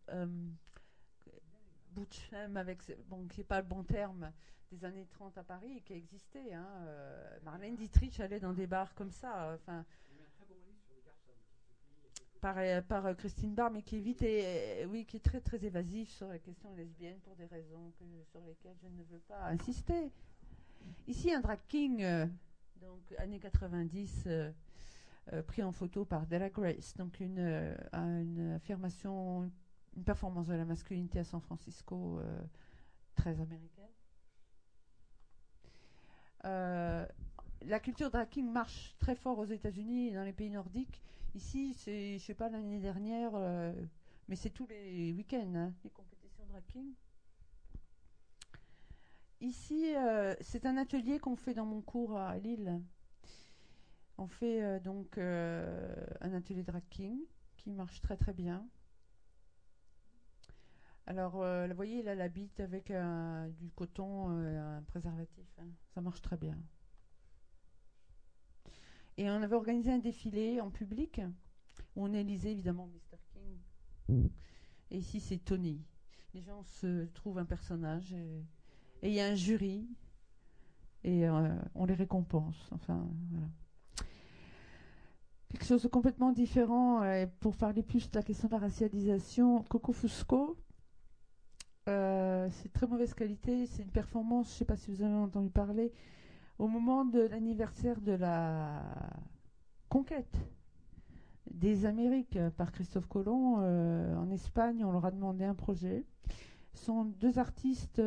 butch femme, qui n'est pas le bon terme, des années 30 à Paris, qui existait. Hein, Marlène Dietrich allait dans des bars comme ça. Par Christine Barr, mais qui est qui est très très évasif sur la question lesbienne pour des raisons sur lesquelles je ne veux pas insister. Ici, un drag king, donc années 90, pris en photo par Della Grace, donc une affirmation, une performance de la masculinité à San Francisco, très américaine. La culture drag king marche très fort aux États-Unis et dans les pays nordiques. Ici, c'est, je sais pas, l'année dernière, mais c'est tous les week-ends, hein, les compétitions drag king. Ici, c'est un atelier qu'on fait dans mon cours à Lille. On fait un atelier drag king qui marche très très bien. Alors, vous voyez, là, elle habite avec du coton, un préservatif. Hein. Ça marche très bien. Et on avait organisé un défilé en public où on élisait évidemment Mr. King. Et ici, c'est Tony. Les gens se trouvent un personnage et il y a un jury et on les récompense. Enfin, voilà. Quelque chose de complètement différent, pour parler plus de la question de la racialisation, Coco Fusco, c'est très mauvaise qualité, c'est une performance, je ne sais pas si vous avez entendu parler, au moment de l'anniversaire de la conquête des Amériques par Christophe Colomb. En Espagne, on leur a demandé un projet. Ce sont deux artistes,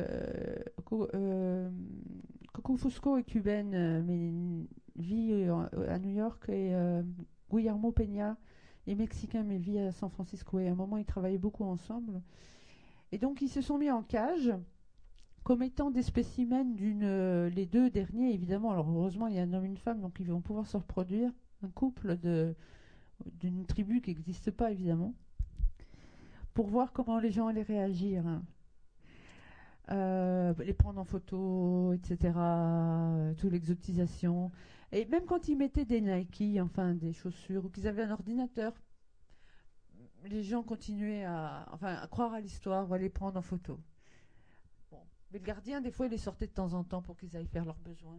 Coco Fusco est cubaine, mais vit à New York, et Guillermo Peña est mexicain, mais vit à San Francisco. Et à un moment, ils travaillaient beaucoup ensemble. Et donc, ils se sont mis en cage comme étant des spécimens les deux derniers, évidemment. Alors, heureusement, il y a un homme et une femme, donc ils vont pouvoir se reproduire. Un couple d'une tribu qui n'existe pas, évidemment, pour voir comment les gens allaient réagir. Les prendre en photo, etc. Toute l'exotisation. Et même quand ils mettaient des Nike, enfin des chaussures, ou qu'ils avaient un ordinateur, les gens continuaient à croire à l'histoire ou à les prendre en photo. Bon. Mais le gardien, des fois, il les sortait de temps en temps pour qu'ils aillent faire leurs besoins.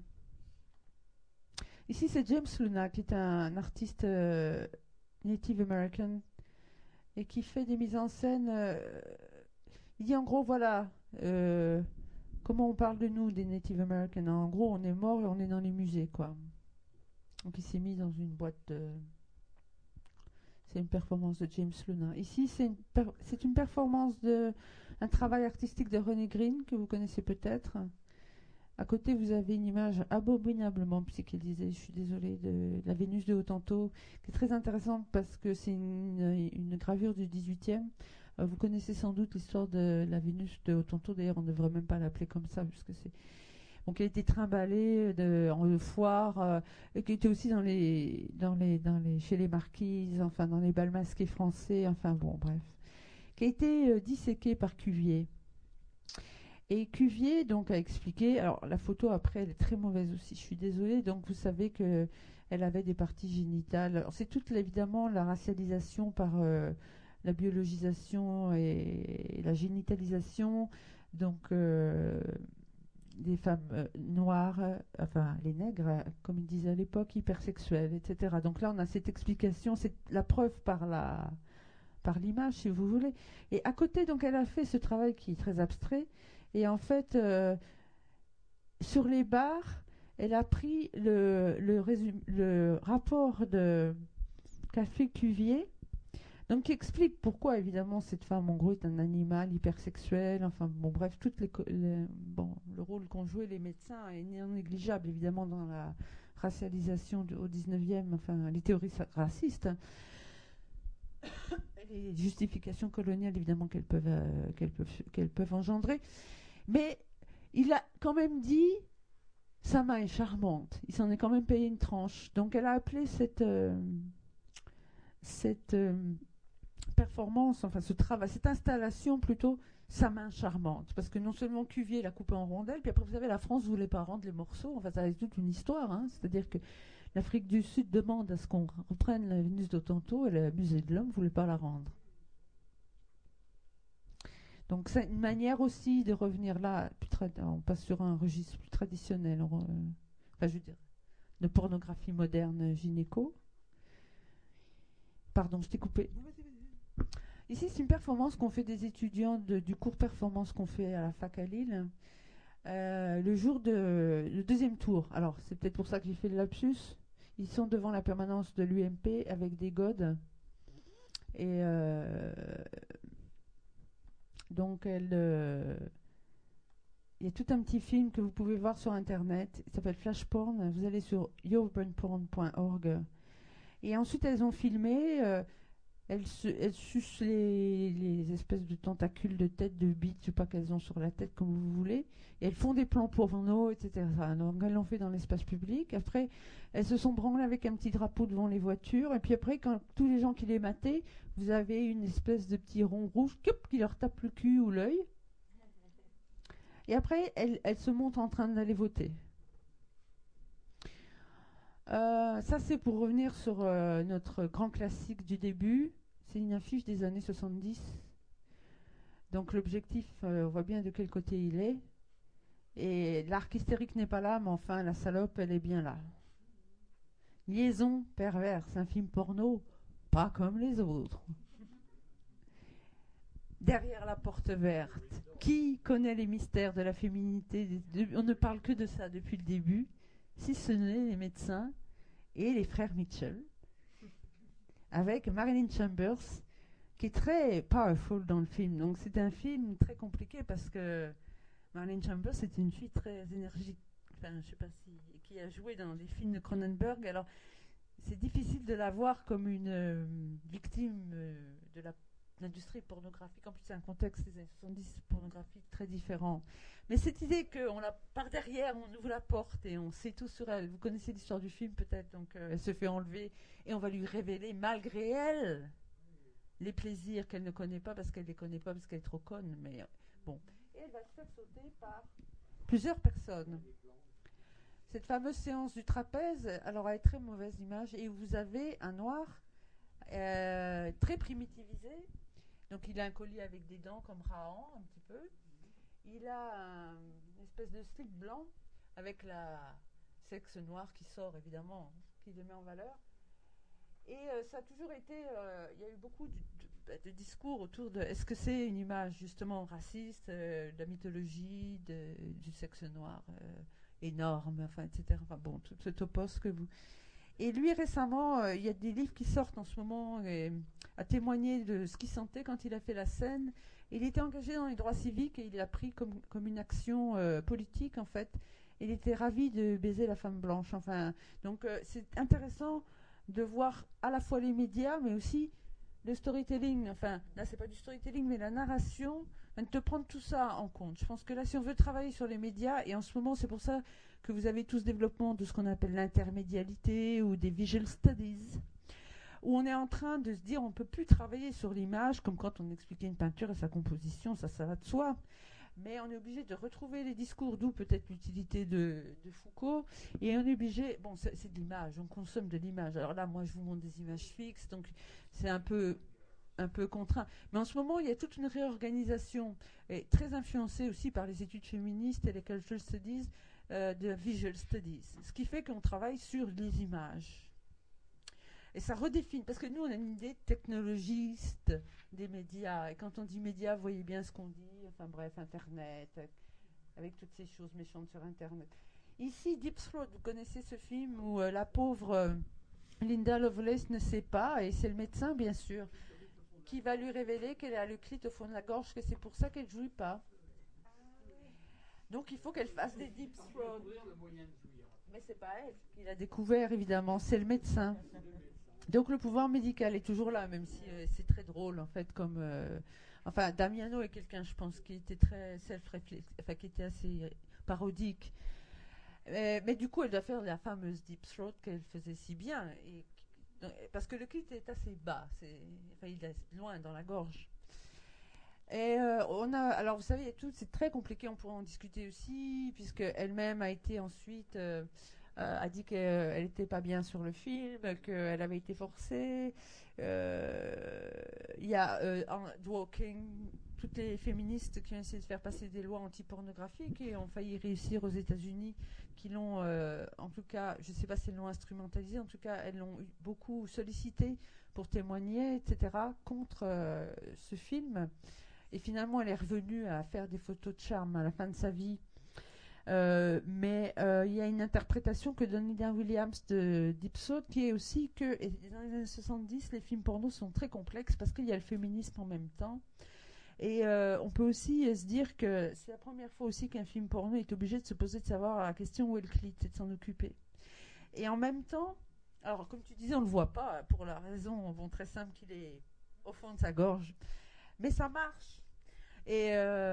Ici, c'est James Luna, qui est un artiste Native American et qui fait des mises en scène. Il dit en gros, voilà, comment on parle de nous, des Native Americans. En gros, on est mort et on est dans les musées, quoi. Donc il s'est mis dans une boîte de... C'est une performance de James Luna. Ici, c'est une performance un travail artistique de René Green, que vous connaissez peut-être. À côté, vous avez une image abominablement psychédélisée, je suis désolée, de la Vénus de Otranto, qui est très intéressante parce que c'est une gravure du 18e. Vous connaissez sans doute l'histoire de la Vénus de Otranto, d'ailleurs on ne devrait même pas l'appeler comme ça, puisque c'est... Donc elle a été trimballée en foire, et qui était aussi chez les marquises, enfin dans les bals masqués français, enfin bon, bref. Qui a été disséquée par Cuvier. Et Cuvier, donc, a expliqué... Alors, la photo, après, elle est très mauvaise aussi, je suis désolée. Donc, vous savez qu'elle avait des parties génitales. Alors, c'est toute, évidemment, la racialisation par la biologisation et la génitalisation. Donc, des femmes noires, enfin, les nègres, comme ils disaient à l'époque, hypersexuelles, etc. Donc là, on a cette explication. C'est la preuve par l'image, si vous voulez. Et à côté, donc, elle a fait ce travail qui est très abstrait. Et en fait, sur les bars, elle a pris le rapport qu'a fait Cuvier, donc qui explique pourquoi, évidemment, cette femme, en gros, est un animal hypersexuel. Enfin, bon, bref, le rôle qu'ont joué les médecins est non négligeable, évidemment, dans la racialisation au 19e, enfin, les théories racistes. Les justifications coloniales, évidemment, qu'elles peuvent engendrer. Mais il a quand même dit sa main est charmante. Il s'en est quand même payé une tranche. Donc elle a appelé cette performance, enfin ce travail, cette installation plutôt sa main charmante. Parce que non seulement Cuvier l'a coupé en rondelles, puis après vous savez, la France ne voulait pas rendre les morceaux. Enfin, ça reste toute une histoire. Hein. C'est-à-dire que l'Afrique du Sud demande à ce qu'on reprenne la Vénus d'Otranto et le musée de l'Homme ne voulait pas la rendre. Donc c'est une manière aussi de revenir là, on passe sur un registre plus traditionnel, je veux dire, de pornographie moderne gynéco. Pardon, je t'ai coupé. Ici, c'est une performance qu'ont fait des étudiants du cours performance qu'on fait à la fac à Lille, le deuxième tour. Alors, c'est peut-être pour ça que j'ai fait le lapsus. Ils sont devant la permanence de l'UMP avec des godes. Et... donc, il y a tout un petit film que vous pouvez voir sur Internet. Il s'appelle Flash Porn. Vous allez sur yourbrainporn.org. Et ensuite, elles ont filmé. Elles sucent les espèces de tentacules de tête, de bites, je sais pas qu'elles ont sur la tête, comme vous voulez. Et elles font des plans porno, etc. Donc, elles l'ont fait dans l'espace public. Après, elles se sont branlées avec un petit drapeau devant les voitures. Et puis après, quand tous les gens qui les mataient, vous avez une espèce de petit rond rouge qui leur tape le cul ou l'œil. Et après, elles se montrent en train d'aller voter. Ça, c'est pour revenir sur notre grand classique du début. C'est une affiche des années 70. Donc l'objectif, on voit bien de quel côté il est. Et l'arc hystérique n'est pas là, mais enfin, la salope, elle est bien là. Liaison perverse, un film porno, pas comme les autres. Derrière la porte verte, qui connaît les mystères de la féminité? On ne parle que de ça depuis le début, si ce n'est les médecins et les frères Mitchell. avec Marilyn Chambers, qui est très powerful dans le film. Donc c'est un film très compliqué parce que Marilyn Chambers c'est une fille très énergique. Enfin, je sais pas si qui a joué dans des films de Cronenberg. Alors c'est difficile de la voir comme une victime de l'industrie pornographique. En plus, c'est un contexte des années 70 pornographique très différent. Mais cette idée qu'on la par derrière, on ouvre la porte et on sait tout sur elle. Vous connaissez l'histoire du film peut-être. Donc elle se fait enlever et on va lui révéler malgré elle les plaisirs qu'elle ne connaît pas parce qu'elle ne les connaît pas parce qu'elle est trop conne. Mais bon. Et elle va se faire sauter par plusieurs personnes. Cette fameuse séance du trapèze, alors elle a très mauvaise image et vous avez un noir très primitivisé. Donc il a un collier avec des dents comme Rahan un petit peu. Il a une espèce de slip blanc avec la sexe noir qui sort évidemment, qui le met en valeur. Et ça a toujours été, il y a eu beaucoup de discours autour de est-ce que c'est une image justement raciste, de la mythologie, du sexe noir énorme, enfin, etc. Enfin bon, tout ce topos que vous... Et lui, récemment, il y a des livres qui sortent en ce moment à témoigner de ce qu'il sentait quand il a fait la scène. Il était engagé dans les droits civiques et il l'a pris comme une action politique, en fait. Il était ravi de baiser la femme blanche. Enfin, donc, c'est intéressant de voir à la fois les médias, mais aussi le storytelling. Enfin, là, c'est pas du storytelling, mais la narration, de te prendre tout ça en compte. Je pense que là, si on veut travailler sur les médias, et en ce moment, c'est pour ça que vous avez tout ce développement de ce qu'on appelle l'intermédialité ou des visual studies, où on est en train de se dire on ne peut plus travailler sur l'image comme quand on expliquait une peinture et sa composition, ça va de soi. Mais on est obligé de retrouver les discours, d'où peut-être l'utilité de Foucault, et on est obligé, bon, c'est de l'image, on consomme de l'image. Alors là, moi, je vous montre des images fixes, donc c'est un peu contraint. Mais en ce moment, il y a toute une réorganisation, et très influencée aussi par les études féministes et les cultural studies, de visual studies. Ce qui fait qu'on travaille sur les images. Et ça redéfinit, parce que nous, on a une idée technologiste des médias. Et quand on dit médias, vous voyez bien ce qu'on dit. Enfin bref, Internet, avec toutes ces choses méchantes sur Internet. Ici, Deep Throat, vous connaissez ce film où la pauvre Linda Lovelace ne sait pas, et c'est le médecin, bien sûr, qui va lui révéler qu'elle a le clit au fond de la gorge, que c'est pour ça qu'elle ne jouit pas. Donc il faut qu'elle fasse des Deep Throat. Mais c'est pas elle qui l'a découvert, évidemment, c'est le médecin. Donc le pouvoir médical est toujours là, même si c'est très drôle, en fait, comme... enfin, Damiano est quelqu'un, je pense, qui était très self-réflexe, enfin, qui était assez parodique. Mais du coup, elle doit faire la fameuse Deep Throat qu'elle faisait si bien, parce que le clit est assez bas, enfin, il est loin dans la gorge. Et alors vous savez, c'est très compliqué, on pourrait en discuter aussi, puisque elle-même a été ensuite... a dit qu'elle n'était pas bien sur le film, qu'elle avait été forcée. Il y a Walking, toutes les féministes qui ont essayé de faire passer des lois anti-pornographiques et ont failli réussir aux États-Unis, qui l'ont, en tout cas, je ne sais pas si elles l'ont instrumentalisé, en tout cas, elles l'ont beaucoup sollicité pour témoigner, etc., contre ce film. Et finalement, elle est revenue à faire des photos de charme à la fin de sa vie. Mais il y a une interprétation que donne Nina Williams de Deep Throat qui est aussi que dans les années 70, les films porno sont très complexes parce qu'il y a le féminisme en même temps. Et on peut aussi se dire que c'est la première fois aussi qu'un film porno est obligé de se poser de savoir la question où est le clit et de s'en occuper. Et en même temps, alors comme tu disais, on ne le voit pas pour la raison très simple qu'il est au fond de sa gorge. Mais ça marche. Et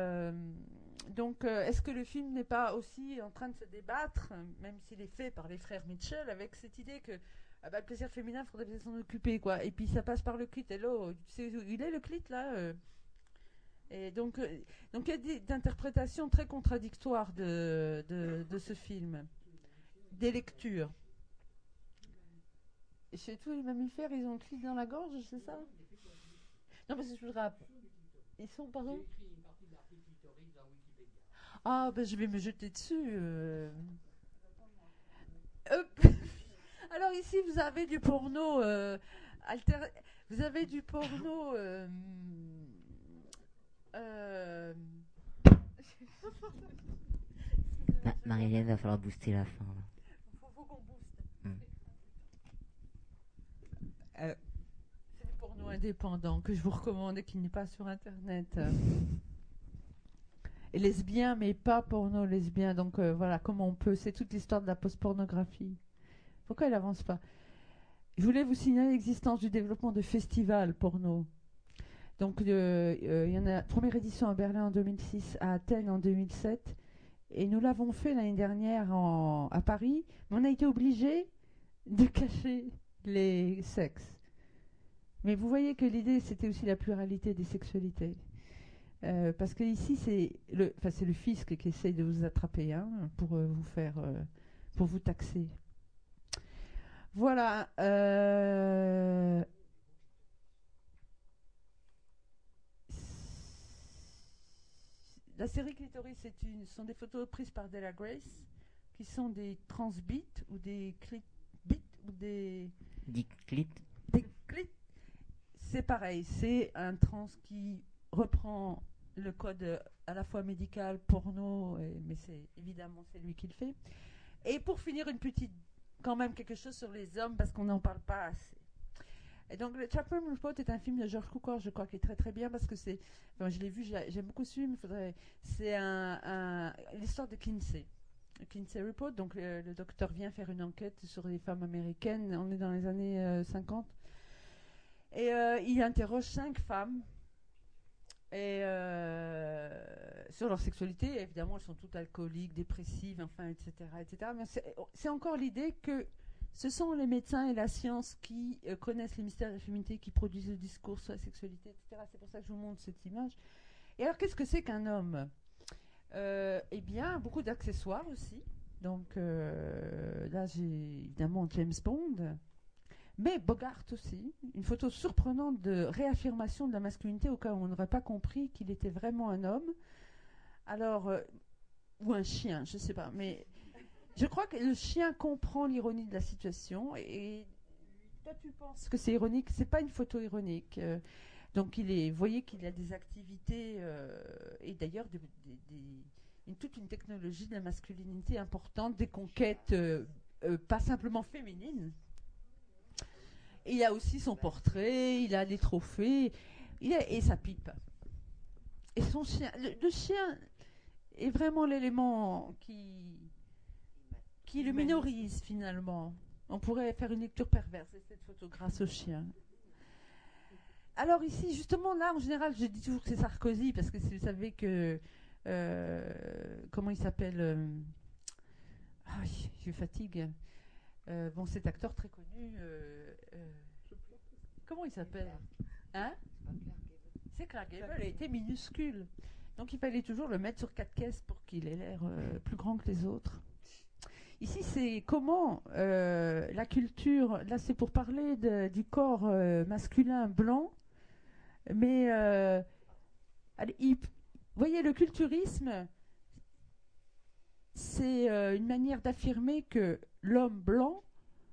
donc, est-ce que le film n'est pas aussi en train de se débattre, même s'il est fait par les frères Mitchell, avec cette idée que le plaisir féminin, il faudrait bien s'en occuper, quoi. Et puis ça passe par le clit. Hello, tu sais où il est le clit là Et donc il y a des interprétations très contradictoires de ce film, des lectures. Et chez tous les mammifères, ils ont le clit dans la gorge, c'est ça? Non, parce que je voudrais. Ils sont, pardon? Ah, ben je vais me jeter dessus. Alors ici, vous avez du porno vous avez du porno Marie-Hélène, va falloir booster la fin. Là. Faut qu'on booste. indépendant que je vous recommande et qui n'est pas sur Internet. Et lesbien, mais pas porno lesbien. Donc voilà, comment on peut. C'est toute l'histoire de la post-pornographie. Pourquoi elle avance pas? Je voulais vous signaler l'existence du développement de festivals porno. Donc il y en a première édition à Berlin en 2006, à Athènes en 2007. Et nous l'avons fait l'année dernière à Paris. Mais on a été obligés de cacher les sexes. Mais vous voyez que l'idée, c'était aussi la pluralité des sexualités. Parce que ici, c'est le fisc qui essaye de vous attraper pour vous faire, pour vous taxer. Voilà. La série Clitoris, ce sont des photos prises par Della Grace, qui sont des transbits ou des clitbits ou des Clit. C'est pareil, c'est un trans qui reprend le code à la fois médical, porno, mais évidemment c'est lui qui le fait. Et pour finir, quand même quelque chose sur les hommes, parce qu'on n'en parle pas assez. Et donc, le Chapman Report est un film de George Cukor, je crois, qui est très très bien, parce que je l'ai vu, j'aime beaucoup ce film, c'est l'histoire de Kinsey. Le Kinsey Report, donc le docteur vient faire une enquête sur les femmes américaines, on est dans les années 50, et il interroge 5 femmes, et sur leur sexualité, évidemment, elles sont toutes alcooliques, dépressives, enfin, etc. etc. Mais c'est encore l'idée que ce sont les médecins et la science qui connaissent les mystères de la féminité, qui produisent le discours sur la sexualité, etc. C'est pour ça que je vous montre cette image. Et alors, qu'est-ce que c'est qu'un homme? Eh bien, beaucoup d'accessoires aussi. Donc, là, j'ai évidemment James Bond, mais Bogart aussi. Une photo surprenante de réaffirmation de la masculinité au cas où on n'aurait pas compris qu'il était vraiment un homme. Alors, ou un chien, je ne sais pas, mais je crois que le chien comprend l'ironie de la situation. Et toi, tu penses que c'est ironique? C'est pas une photo ironique. Donc, vous voyez qu'il a des activités et d'ailleurs toute une technologie de la masculinité importante, des conquêtes pas simplement féminines. Et il a aussi son portrait, il a des trophées, et sa pipe. Et son chien, le chien est vraiment l'élément qui le minorise finalement. On pourrait faire une lecture perverse de cette photo grâce au chien. Alors ici, justement, là, en général, je dis toujours que c'est Sarkozy, parce que vous savez que... comment il s'appelle je fatigue. Bon, cet acteur très connu... comment il s'appelle? Hein? C'est Clark Gable, il était minuscule. Donc il fallait toujours le mettre sur 4 caisses pour qu'il ait l'air plus grand que les autres. Ici, c'est comment la culture... Là, c'est pour parler du corps masculin blanc. Mais, vous voyez, le culturisme, c'est une manière d'affirmer que l'homme blanc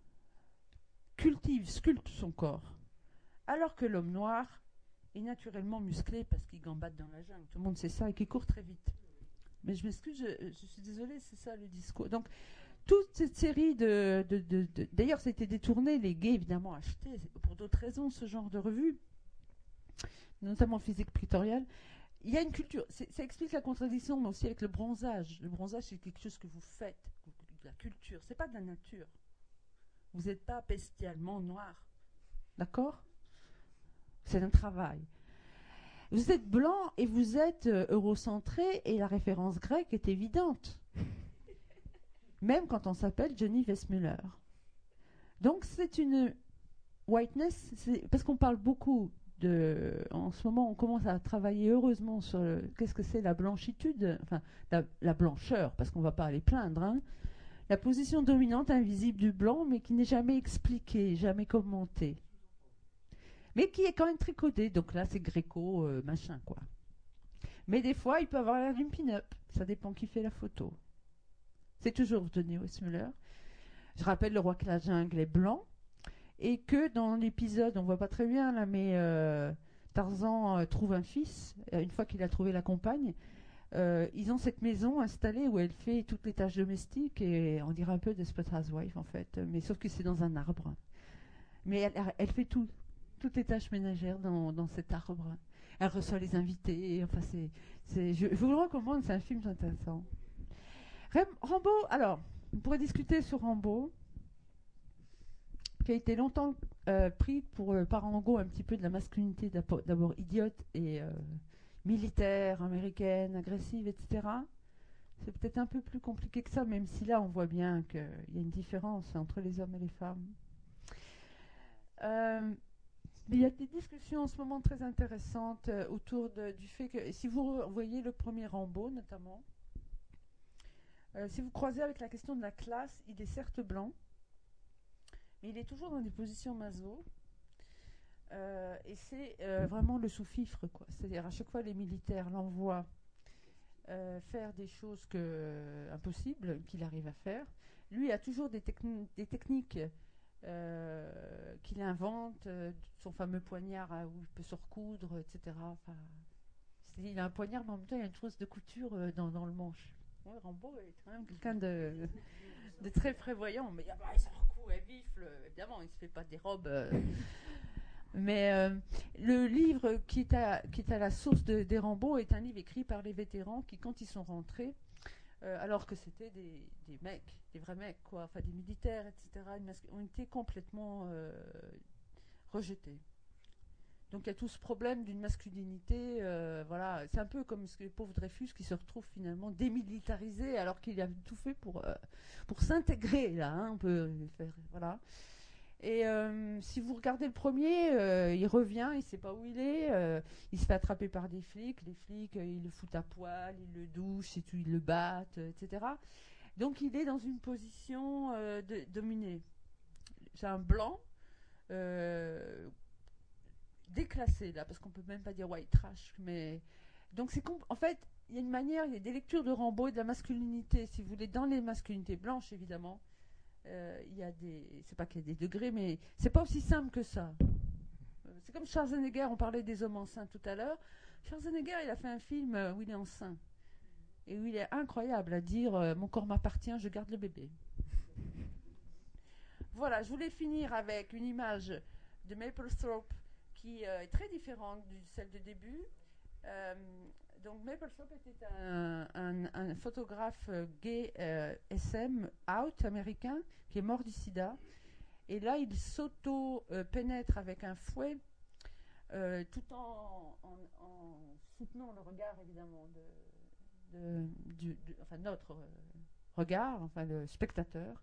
sculpte son corps. Alors que l'homme noir est naturellement musclé parce qu'il gambade dans la jungle. Tout le monde sait ça et qu'il court très vite. Mais je m'excuse, je suis désolée, c'est ça le discours. Donc, toute cette série d'ailleurs, ça a été détourné, les gays évidemment achetaient pour d'autres raisons ce genre de revue, notamment physique pictoriale. Il y a une culture, ça explique la contradiction, mais aussi avec le bronzage. Le bronzage, c'est quelque chose que vous faites, de la culture, c'est pas de la nature. Vous n'êtes pas bestialement noir, d'accord? C'est un travail. Vous êtes blanc et vous êtes eurocentré, et la référence grecque est évidente. Même quand on s'appelle Johnny Weissmuller. Donc c'est une whiteness, parce qu'on parle beaucoup en ce moment, on commence à travailler heureusement sur qu'est-ce que c'est la blanchitude, enfin la blancheur, parce qu'on ne va pas aller plaindre, hein. La position dominante invisible du blanc, mais qui n'est jamais expliquée, jamais commentée. Mais qui est quand même très codée. Donc là, c'est gréco, machin, quoi. Mais des fois, il peut avoir l'air d'une pin-up. Ça dépend qui fait la photo. C'est toujours Johnny Weissmuller. Je rappelle, le roi de la jungle est blanc. Et que dans l'épisode, on ne voit pas très bien là, mais Tarzan trouve un fils, une fois qu'il a trouvé la compagne. Ils ont cette maison installée où elle fait toutes les tâches domestiques, et on dirait un peu Desperate Housewives en fait, mais sauf que c'est dans un arbre. Mais elle fait tout. toutes les tâches ménagères dans cet arbre. Elle reçoit les invités. Enfin, je vous le recommande, c'est un film intéressant. Rambo, alors, on pourrait discuter sur Rambo, qui a été longtemps pris par en gros un petit peu de la masculinité d'abord idiote et militaire, américaine, agressive, etc. C'est peut-être un peu plus compliqué que ça, même si là on voit bien qu'il y a une différence entre les hommes et les femmes. Mais il y a des discussions en ce moment très intéressantes autour du fait que, si vous voyez le premier Rambo notamment, si vous croisez avec la question de la classe, il est certes blanc, mais il est toujours dans des positions maso. Et c'est vraiment le sous-fifre, quoi. C'est-à-dire, à chaque fois, les militaires l'envoient faire des choses impossibles qu'il arrive à faire. Lui a toujours des techniques qu'il invente, son fameux poignard où il peut se recoudre, etc. Enfin, il a un poignard, mais en même temps, il y a une trousse de couture dans le manche. Ouais, Rambo est quand même quelqu'un de très prévoyant, mais il se recoue, elle bifle, évidemment, il ne se fait pas des robes. Mais le livre qui est à la source des Rambo est un livre écrit par les vétérans qui, quand ils sont rentrés, alors que c'était des mecs, des vrais mecs, quoi, enfin des militaires, etc., ont été complètement rejetés. Donc il y a tout ce problème d'une masculinité, voilà, c'est un peu comme ce pauvre Dreyfus qui se retrouve finalement démilitarisé alors qu'il a tout fait pour s'intégrer, là, hein, on peut faire, voilà. Et si vous regardez le premier, il revient, il ne sait pas où il est, il se fait attraper par des flics, les flics, ils le foutent à poil, ils le douchent, ils le battent, etc. Donc il est dans une position dominée. C'est un blanc déclassé, là, parce qu'on ne peut même pas dire white trash, mais... Donc en fait, il y a une manière, il y a des lectures de Rambo et de la masculinité, si vous voulez, dans les masculinités blanches, évidemment. Il y a c'est pas qu'il y a des degrés, mais c'est pas aussi simple que ça. C'est comme Schwarzenegger, on parlait des hommes enceints tout à l'heure. Schwarzenegger, il a fait un film où il est enceint et où il est incroyable à dire mon corps m'appartient, je garde le bébé. Voilà, je voulais finir avec une image de Mapplethorpe qui est très différente de celle de début. Donc Mapplethorpe était un photographe gay SM out américain qui est mort du sida. Et là, il s'auto-pénètre avec un fouet tout en soutenant le regard, évidemment, enfin, notre regard, enfin le spectateur.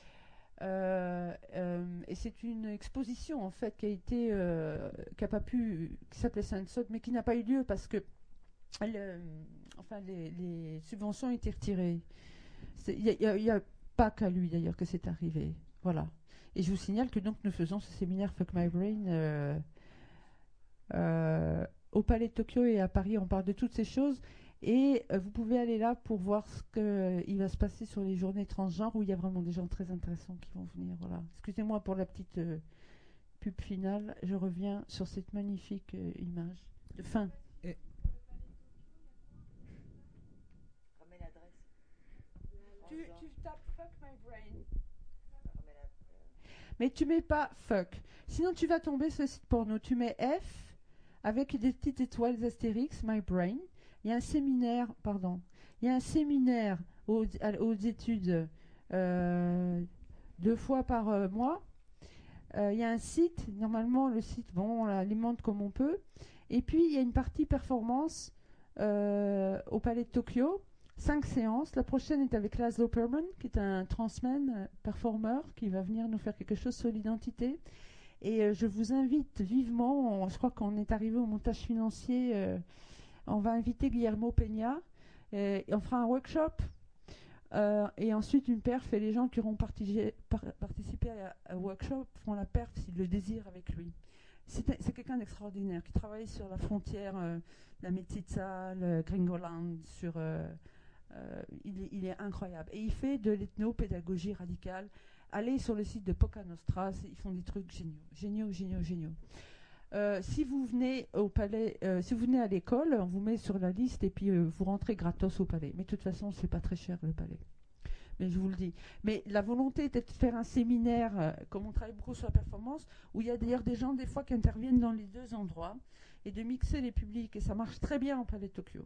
Et c'est une exposition, en fait, qui s'appelait Sunset, mais qui n'a pas eu lieu parce que les subventions ont été retirées. Il n'y a pas qu'à lui d'ailleurs que c'est arrivé. Voilà. Et je vous signale que donc nous faisons ce séminaire Fuck My Brain au Palais de Tokyo et à Paris. On parle de toutes ces choses. Et vous pouvez aller là pour voir ce qu'il va se passer sur les journées transgenres où il y a vraiment des gens très intéressants qui vont venir. Voilà. Excusez-moi pour la petite pub finale. Je reviens sur cette magnifique image de fin. Tu tapes Fuck My Brain. Mais tu mets pas fuck. Sinon tu vas tomber sur le site porno. Tu mets F avec des petites étoiles astérix, My Brain. Il y a un séminaire, aux études 2 fois par mois. Il y a un site, normalement le site, on l'alimente comme on peut. Et puis il y a une partie performance au Palais de Tokyo. 5 séances. La prochaine est avec Laszlo Perman, qui est un transman performeur, qui va venir nous faire quelque chose sur l'identité. Et je vous invite vivement, je crois qu'on est arrivé au montage financier, on va inviter Guillermo Peña, et on fera un workshop, et ensuite une perf, et les gens qui auront participé à workshop feront la perf s'ils le désirent avec lui. C'est quelqu'un d'extraordinaire, qui travaille sur la frontière, la Métitsa, le Gringoland, il est incroyable. Et il fait de l'ethnopédagogie radicale. Allez sur le site de Poca Nostra, ils font des trucs géniaux. Si vous venez au palais, si vous venez à l'école, on vous met sur la liste et puis vous rentrez gratos au palais. Mais de toute façon, c'est pas très cher le palais. mais je vous le dis. Mais la volonté était de faire un séminaire, comme on travaille beaucoup sur la performance, où il y a d'ailleurs des gens des fois qui interviennent dans les deux endroits, et de mixer les publics, et ça marche très bien en Palais de Tokyo.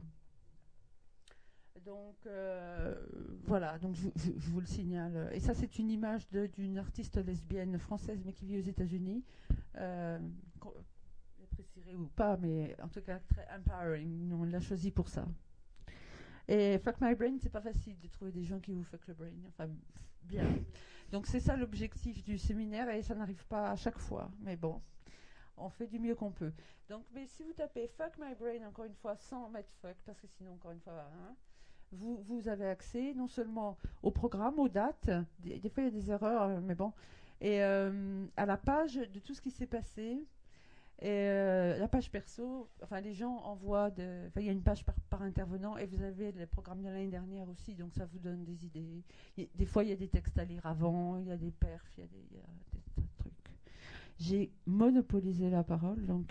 Donc voilà, donc je vous le signale. Et ça, c'est une image d'une artiste lesbienne française, mais qui vit aux États-Unis. J'apprécierais ou pas, mais en tout cas très empowering. On l'a choisi pour ça. Et Fuck My Brain, c'est pas facile de trouver des gens qui vous fuck le brain. Enfin, bien. Donc c'est ça l'objectif du séminaire, et ça n'arrive pas à chaque fois. Mais bon, on fait du mieux qu'on peut. Donc, mais si vous tapez Fuck My Brain, encore une fois, sans mettre fuck, parce que sinon, encore une fois, hein, vous avez accès non seulement au programme, aux dates, des fois il y a des erreurs, mais bon, et à la page de tout ce qui s'est passé, et la page perso, enfin les gens envoient, il y a une page par intervenant, et vous avez le programme de l'année dernière aussi, donc ça vous donne des idées. Des fois il y a des textes à lire avant, il y a des perfs, il y a des tas de trucs. J'ai monopolisé la parole, donc...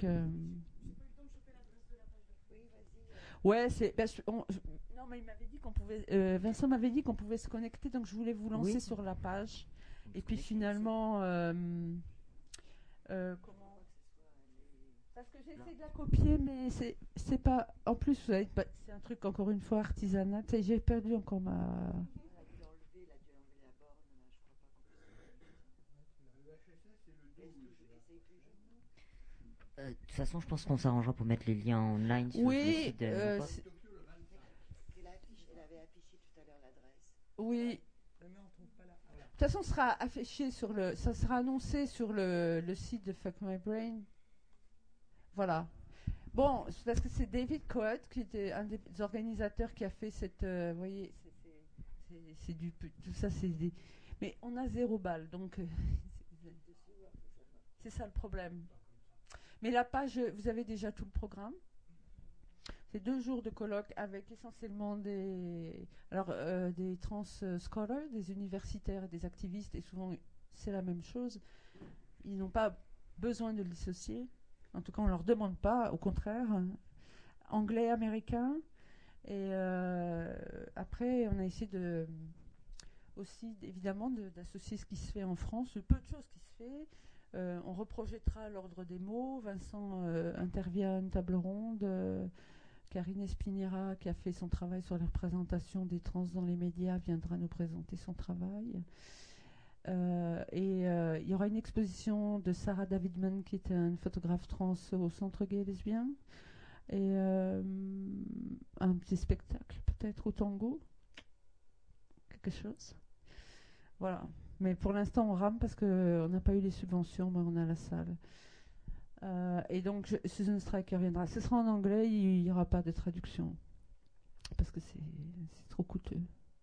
Ouais, non, mais il m'avait dit qu'on pouvait. Vincent m'avait dit qu'on pouvait se connecter, donc je voulais vous lancer sur la page. Et puis finalement, comment? Parce que j'ai essayé de la copier, mais c'est pas. En plus, c'est un truc encore une fois artisanal. J'ai perdu encore ma. De toute façon, je pense qu'on s'arrangera pour mettre les liens online sur le site de la maison pop. Oui. De toute façon, ça sera annoncé sur le site de Fuck My Brain. Voilà. Bon, parce que c'est David Coed qui était un des organisateurs qui a fait cette. Vous voyez, c'est du tout ça, c'est des. Mais on a 0 balles, donc c'est ça le problème. Mais la page, vous avez déjà tout le programme. C'est 2 jours de colloque avec essentiellement des trans scholars, des universitaires et des activistes, et souvent c'est la même chose. Ils n'ont pas besoin de le dissocier. En tout cas, on ne leur demande pas, au contraire. Anglais, américain. Et après, on a essayé aussi, évidemment, d'associer ce qui se fait en France, le peu de choses qui se fait. On reprojettera l'ordre des mots. Vincent intervient à une table ronde. Karine Espinera, qui a fait son travail sur la représentation des trans dans les médias, viendra nous présenter son travail. Il y aura une exposition de Sarah Davidman, qui est une photographe trans au Centre Gay et Lesbien. Et un petit spectacle, peut-être au tango. Quelque chose. Voilà. Mais pour l'instant, on rame parce qu'on n'a pas eu les subventions, mais on a la salle. Et donc, Susan Stryker viendra. Ce sera en anglais, il n'y aura pas de traduction. Parce que c'est trop coûteux.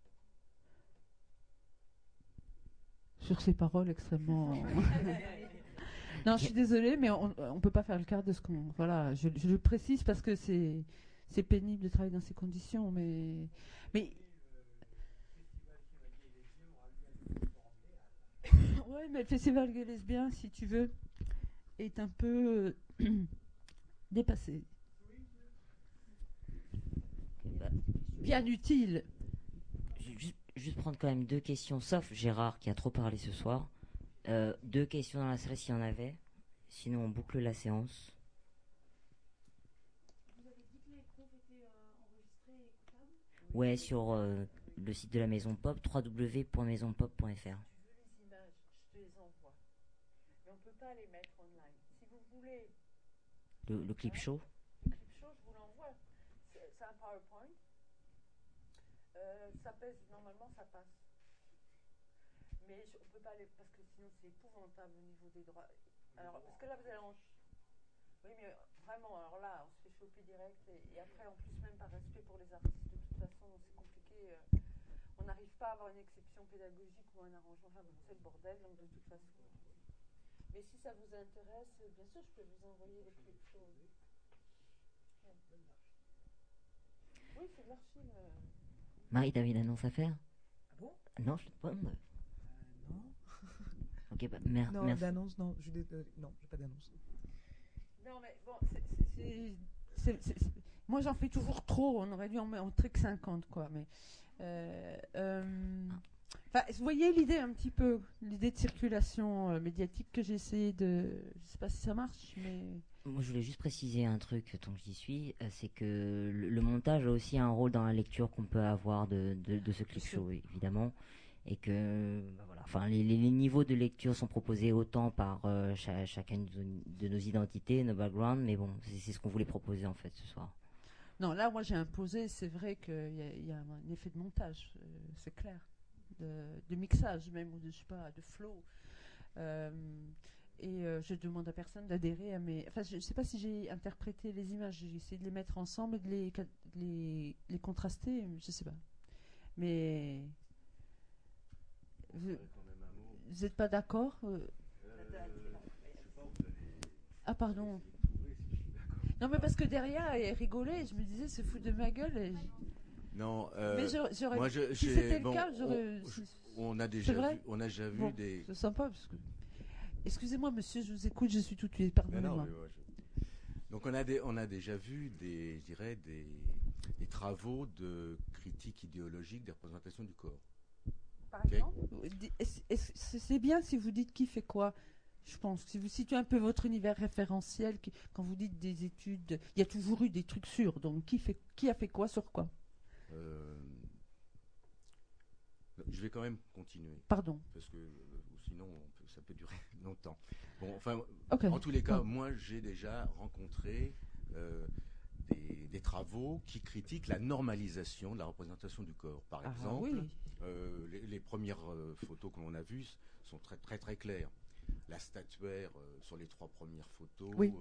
Sur ces paroles extrêmement... Non, je suis désolée, mais on ne peut pas faire le quart de ce qu'on... Voilà, je le précise parce que c'est pénible de travailler dans ces conditions, mais... Ouais, mais le festival gay lesbien, si tu veux, est un peu dépassé. Bien utile. Juste prendre quand même 2 questions, sauf Gérard qui a trop parlé ce soir. 2 questions dans la salle s'il y en avait. Sinon, on boucle la séance. Vous avez dit que les profs étaient enregistrés et écoutables ? Ouais, sur le site de la Maison Pop, www.maisonpop.fr. Pas les mettre online. Si vous voulez le clip show. Le clip show, je vous l'envoie. C'est un PowerPoint. Ça pèse, normalement ça passe. Mais on peut pas les, parce que sinon c'est épouvantable au niveau des droits. Alors parce que là vous allez en... Oui, mais vraiment, alors là on se fait choper direct, et après en plus, même par respect pour les artistes, de toute façon c'est compliqué. On n'arrive pas à avoir une exception pédagogique ou un arrangement. Enfin bon, c'est le bordel, donc de toute façon. Mais si ça vous intéresse, bien sûr, je peux vous envoyer les clips chauds. Oui, c'est de l'archive. Marie, t'avais une annonce à faire? Ah bon? Non, je te demande. Non. Ok, bah, non, merci. d'annonce, non. Non, j'ai pas d'annonce. Non, mais bon, moi, j'en fais toujours trop. On aurait dû en trick 50, quoi. Mais Enfin, vous voyez l'idée un petit peu, l'idée de circulation médiatique que j'ai essayé de... Je ne sais pas si ça marche, mais... Moi, je voulais juste préciser un truc tant que j'y suis, c'est que le montage a aussi un rôle dans la lecture qu'on peut avoir de ce clip show, évidemment, et que voilà, enfin, les niveaux de lecture sont proposés autant par chacune de nos identités, nos backgrounds, mais bon, c'est ce qu'on voulait proposer en fait ce soir. Non, là, moi, j'ai imposé, c'est vrai qu'il y a un effet de montage, c'est clair, de mixage même, ou de, je sais pas, de flow. Et je demande à personne d'adhérer à mes... Enfin, je ne sais pas si j'ai interprété les images, j'ai essayé de les mettre ensemble et de les contraster, je ne sais pas. Mais... Vous n'êtes pas d'accord Ah, pardon. Non, mais parce que derrière, elle rigolait, je me disais, c'est fou de ma gueule. Non, mais j'aurais... moi, si c'était le cas, j'aurais... On a déjà vu bon, des... C'est sympa, parce que... Excusez-moi, monsieur, je vous écoute, je suis tout tué, pardonnez-moi. Donc on a déjà vu des travaux de critique idéologique des représentations du corps. Par exemple, c'est bien si vous dites qui fait quoi. Je pense, si vous situez un peu votre univers référentiel, quand vous dites des études, il y a toujours eu des trucs sûrs. Donc qui a fait quoi sur quoi Je vais quand même continuer. Pardon. Parce que sinon ça peut durer longtemps. Bon, enfin, okay. En tous les cas, moi j'ai déjà rencontré des travaux qui critiquent la normalisation de la représentation du corps. Par exemple, oui. Les premières photos que l'on a vues sont très très très claires. La statuaire sur les 3 premières photos, oui.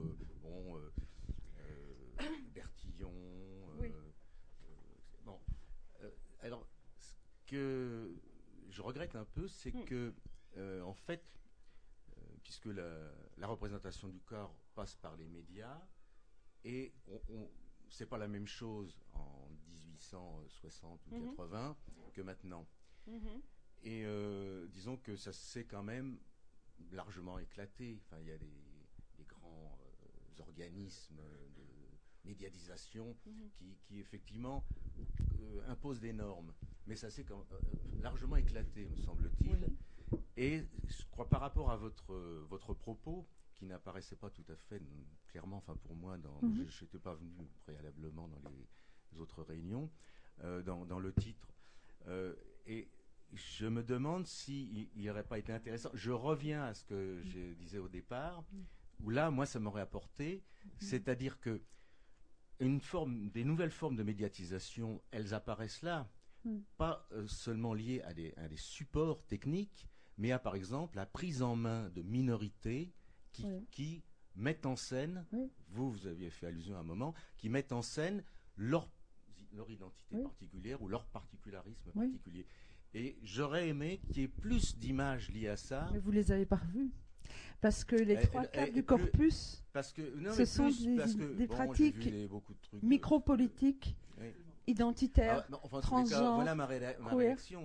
Bertillon. Oui. Bon, alors ce que je regrette un peu, c'est que en fait, puisque la représentation du corps passe par les médias, et c'est pas la même chose en 1860 ou 80 que maintenant. Et disons que ça s'est quand même largement éclaté. Enfin, il y a des grands organismes de médiatisation qui effectivement imposent des normes. Mais ça s'est largement éclaté, me semble-t-il. Oui. Et je crois par rapport à votre propos, qui n'apparaissait pas tout à fait clairement, enfin pour moi, je n'étais pas venu préalablement dans les autres réunions, dans le titre. Et je me demande s'il n'aurait pas été intéressant. Je reviens à ce que je disais au départ, où là, moi, ça m'aurait apporté, c'est-à-dire que des nouvelles formes de médiatisation, elles apparaissent là, pas seulement liées à des supports techniques, mais à, par exemple, la prise en main de minorités qui mettent en scène, vous aviez fait allusion à un moment, qui mettent en scène leur identité particulière ou leur particularisme particulier. Et j'aurais aimé qu'il y ait plus d'images liées à ça. Mais vous les avez pas revues. Parce que les 3/4 du corpus, ce sont des pratiques micropolitiques, identitaires, transgenres. Voilà ma réaction.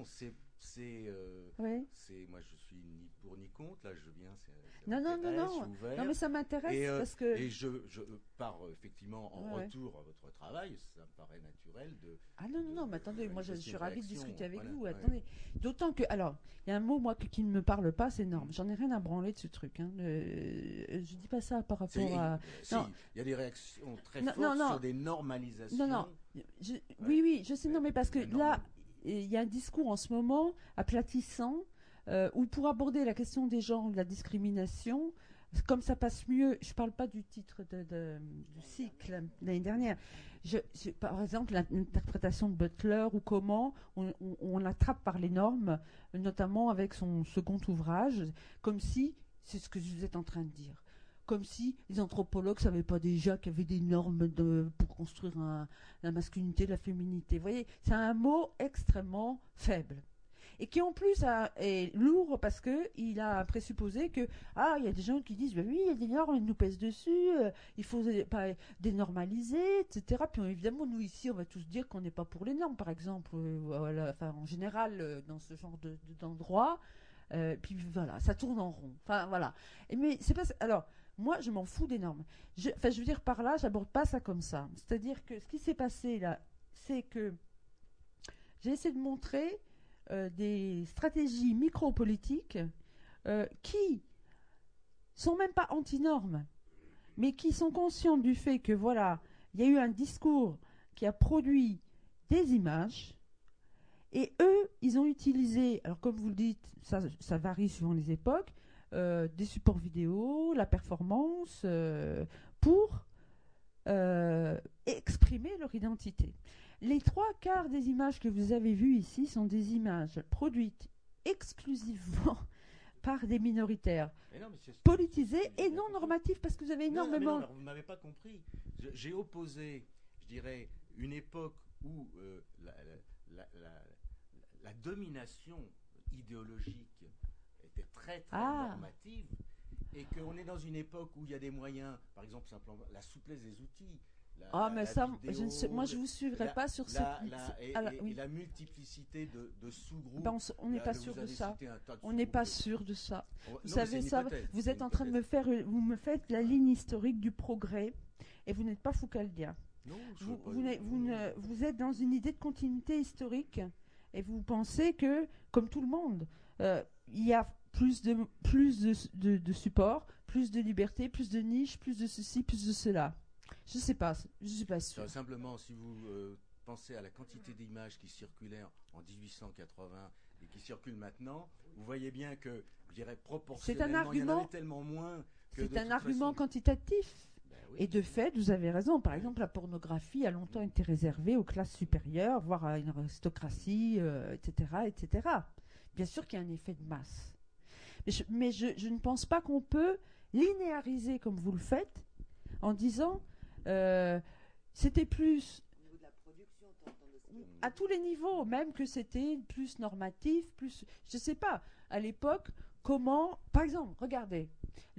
Moi, je suis ni pour ni contre. Là, je viens. Non, mais ça m'intéresse parce que. Et je pars effectivement en retour à votre travail. Ça me paraît naturel de. Ah non, mais attendez, moi je suis ravie de discuter avec vous. Attendez, d'autant que, alors, il y a un mot moi qui ne me parle pas, c'est norme. J'en ai rien à branler de ce truc. Je dis pas ça par rapport à. Non, il y a des réactions très fortes sur des normalisations. Non. Oui, je sais. Non, mais parce que là, il y a un discours en ce moment aplatissant. Où pour aborder la question des genres, de la discrimination, comme ça passe mieux, je ne parle pas du titre du cycle l'année dernière, par exemple l'interprétation de Butler ou comment on l'attrape par les normes, notamment avec son second ouvrage, comme si, c'est ce que vous êtes en train de dire, comme si les anthropologues ne savaient pas déjà qu'il y avait des normes pour construire la masculinité, la féminité. Vous voyez, c'est un mot extrêmement faible. Et qui en plus est lourd parce qu'il a présupposé que il y a des gens qui disent oui, il y a des normes, elles nous pèsent dessus, il faut pas dénormaliser, etc. Puis évidemment, nous ici, on va tous dire qu'on n'est pas pour les normes, par exemple, en général, dans ce genre d'endroit. Puis voilà, ça tourne en rond. Enfin voilà. Mais c'est pas. Alors, moi, je m'en fous des normes. Je veux dire par là, j'aborde pas ça comme ça. C'est-à-dire que ce qui s'est passé là, c'est que j'ai essayé de montrer des stratégies micro-politiques qui sont même pas anti-normes, mais qui sont conscientes du fait que voilà, il y a eu un discours qui a produit des images, et eux, ils ont utilisé, alors comme vous le dites, ça varie suivant les époques, des supports vidéo, la performance, pour exprimer leur identité. Les 3/4 des images que vous avez vues ici sont des images produites exclusivement par des minoritaires, politisés et non normatifs, parce que vous avez énormément... Non, vous ne m'avez pas compris. J'ai opposé, je dirais, une époque où la domination idéologique était très normative, et qu'on est dans une époque où il y a des moyens, par exemple simplement la souplesse des outils. Mais ça, vidéo, moi je ne vous suivrai pas sur ce... Et la multiplicité de sous-groupes. Ben on n'est pas sûr de ça. On n'est pas sûr de ça. Vous savez ça, vous êtes en train de vous me faites la ligne historique du progrès, et vous n'êtes pas foucaldien. Non, vous êtes dans une idée de continuité historique, et vous pensez que, comme tout le monde, il y a plus de support, plus de liberté, plus de niche, plus de ceci, plus de cela. Je sais pas sûr. Simplement, si vous pensez à la quantité d'images qui circulaient en 1880 et qui circulent maintenant, vous voyez bien que, je dirais, proportionnellement, il y en avait tellement moins que... C'est un argument quantitatif. Oui. Et de fait, vous avez raison. Par exemple, la pornographie a longtemps été réservée aux classes supérieures, voire à une aristocratie, etc., etc. Bien sûr qu'il y a un effet de masse. Mais je ne pense pas qu'on peut linéariser comme vous le faites en disant c'était plus au niveau de la production, à tous les niveaux, même que c'était plus normatif, plus je sais pas. À l'époque, comment, par exemple, regardez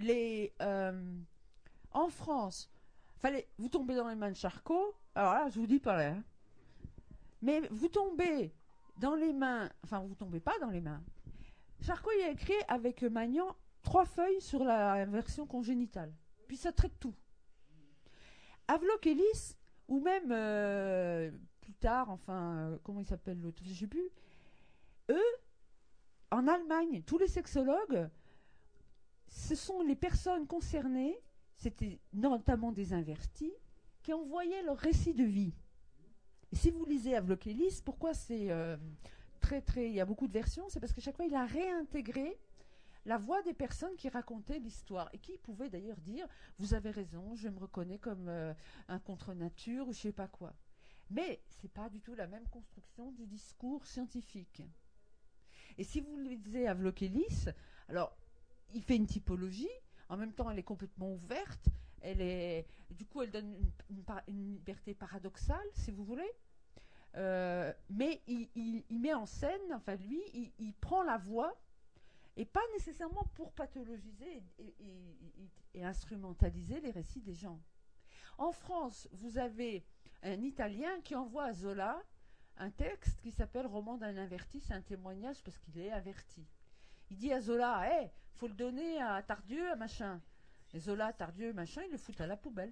en France, vous tombez dans les mains de Charcot. Alors là, je vous dis pas là. Hein. Mais vous tombez dans les mains, vous tombez pas dans les mains. Charcot il a écrit avec Magnan 3 feuilles sur la version congénitale. Puis ça traite tout. Havelock Ellis, ou même plus tard, comment il s'appelle l'autre, je sais plus. Eux, en Allemagne, tous les sexologues, ce sont les personnes concernées, c'était notamment des invertis, qui envoyaient leur récit de vie. Et si vous lisez Havelock Ellis, pourquoi c'est il y a beaucoup de versions, c'est parce que chaque fois il a réintégré la voix des personnes qui racontaient l'histoire et qui pouvaient d'ailleurs dire « Vous avez raison, je me reconnais comme un contre-nature » ou je sais pas quoi. Mais c'est pas du tout la même construction du discours scientifique. Et si vous lisez Havelock Ellis, alors il fait une typologie, en même temps elle est complètement ouverte, du coup elle donne une liberté paradoxale, si vous voulez. Mais il met en scène, lui, il prend la voix, et pas nécessairement pour pathologiser et instrumentaliser les récits des gens. En France, vous avez un Italien qui envoie à Zola un texte qui s'appelle « Roman d'un inverti », c'est un témoignage parce qu'il est averti. Il dit à Zola « faut le donner à Tardieu, à machin ». Et Zola, Tardieu, machin, ils le foutent à la poubelle.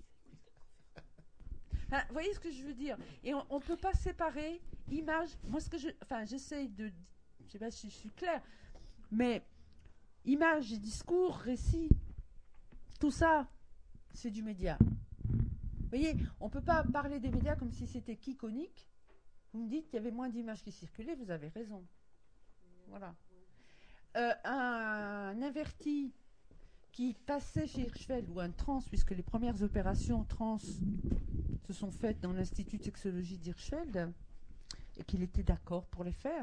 Vous voyez ce que je veux dire? Et on ne peut pas séparer image. Moi, j'essaye de... Je ne sais pas si je suis claire, mais image, discours, récit, tout ça, c'est du média. Vous voyez, on ne peut pas parler des médias comme si c'était qu'iconique. Vous me dites qu'il y avait moins d'images qui circulaient, vous avez raison. Voilà. Un inverti qui passait chez Hirschfeld, ou un trans, puisque les premières opérations trans se sont faites dans l'Institut de sexologie d'Hirschfeld, et qu'il était d'accord pour les faire.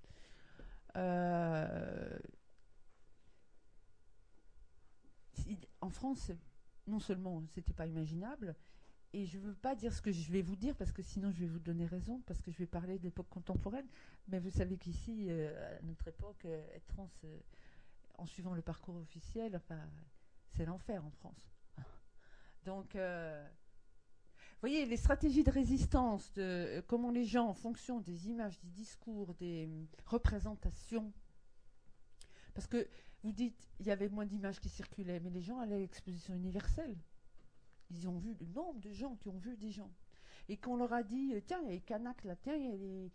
En France, non seulement c'était pas imaginable, et je ne veux pas dire ce que je vais vous dire, parce que sinon je vais vous donner raison, parce que je vais parler de l'époque contemporaine, mais vous savez qu'ici, à notre époque, être trans, en suivant le parcours officiel, c'est l'enfer en France. Donc, vous voyez, les stratégies de résistance, comment les gens, en fonction des images, des discours, des représentations, parce que vous dites, il y avait moins d'images qui circulaient, mais les gens allaient à l'exposition universelle. Ils ont vu le nombre de gens qui ont vu des gens. et qu'on leur a dit, tiens, il y a les Kanaks là, tiens,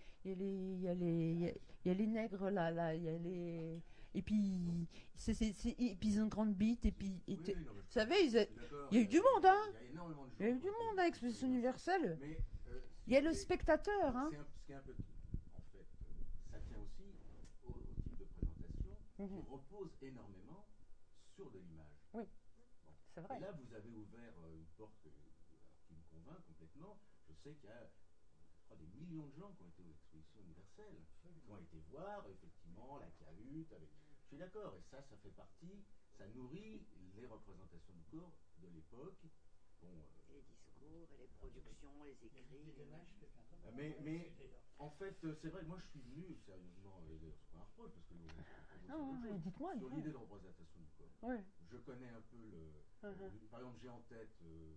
il y a les nègres là, il y a les... Et puis, et puis ils ont une grande bite, et puis... Oui, oui, non, mais vous savez, je suis d'accord, il y a eu du monde, hein. Il y a énormément de gens. Il y a eu du monde à Exposition universelle. Mais, Il y a le spectateur, hein. ce qui est un peu, en fait, ça tient aussi au type de présentation qui repose énormément sur de l'image. Oui, Bon. c'est vrai. Et là, vous avez ouvert une porte qui me convainc complètement. Je sais qu'il y a, je crois, des millions de gens qui ont été aux expositions universelles, qui ont été voir, effectivement, la cahute. Je suis d'accord, et ça fait partie, ça nourrit les représentations du corps de l'époque. Bon, Et les discours, et les productions, les écrits. mais en fait, c'est vrai, moi je suis venu sérieusement, et d'ailleurs c'est pas un reproche, parce que Non, dites-moi. sur l'idée de représentation du corps. Ouais. Je connais un peu par exemple, j'ai en tête une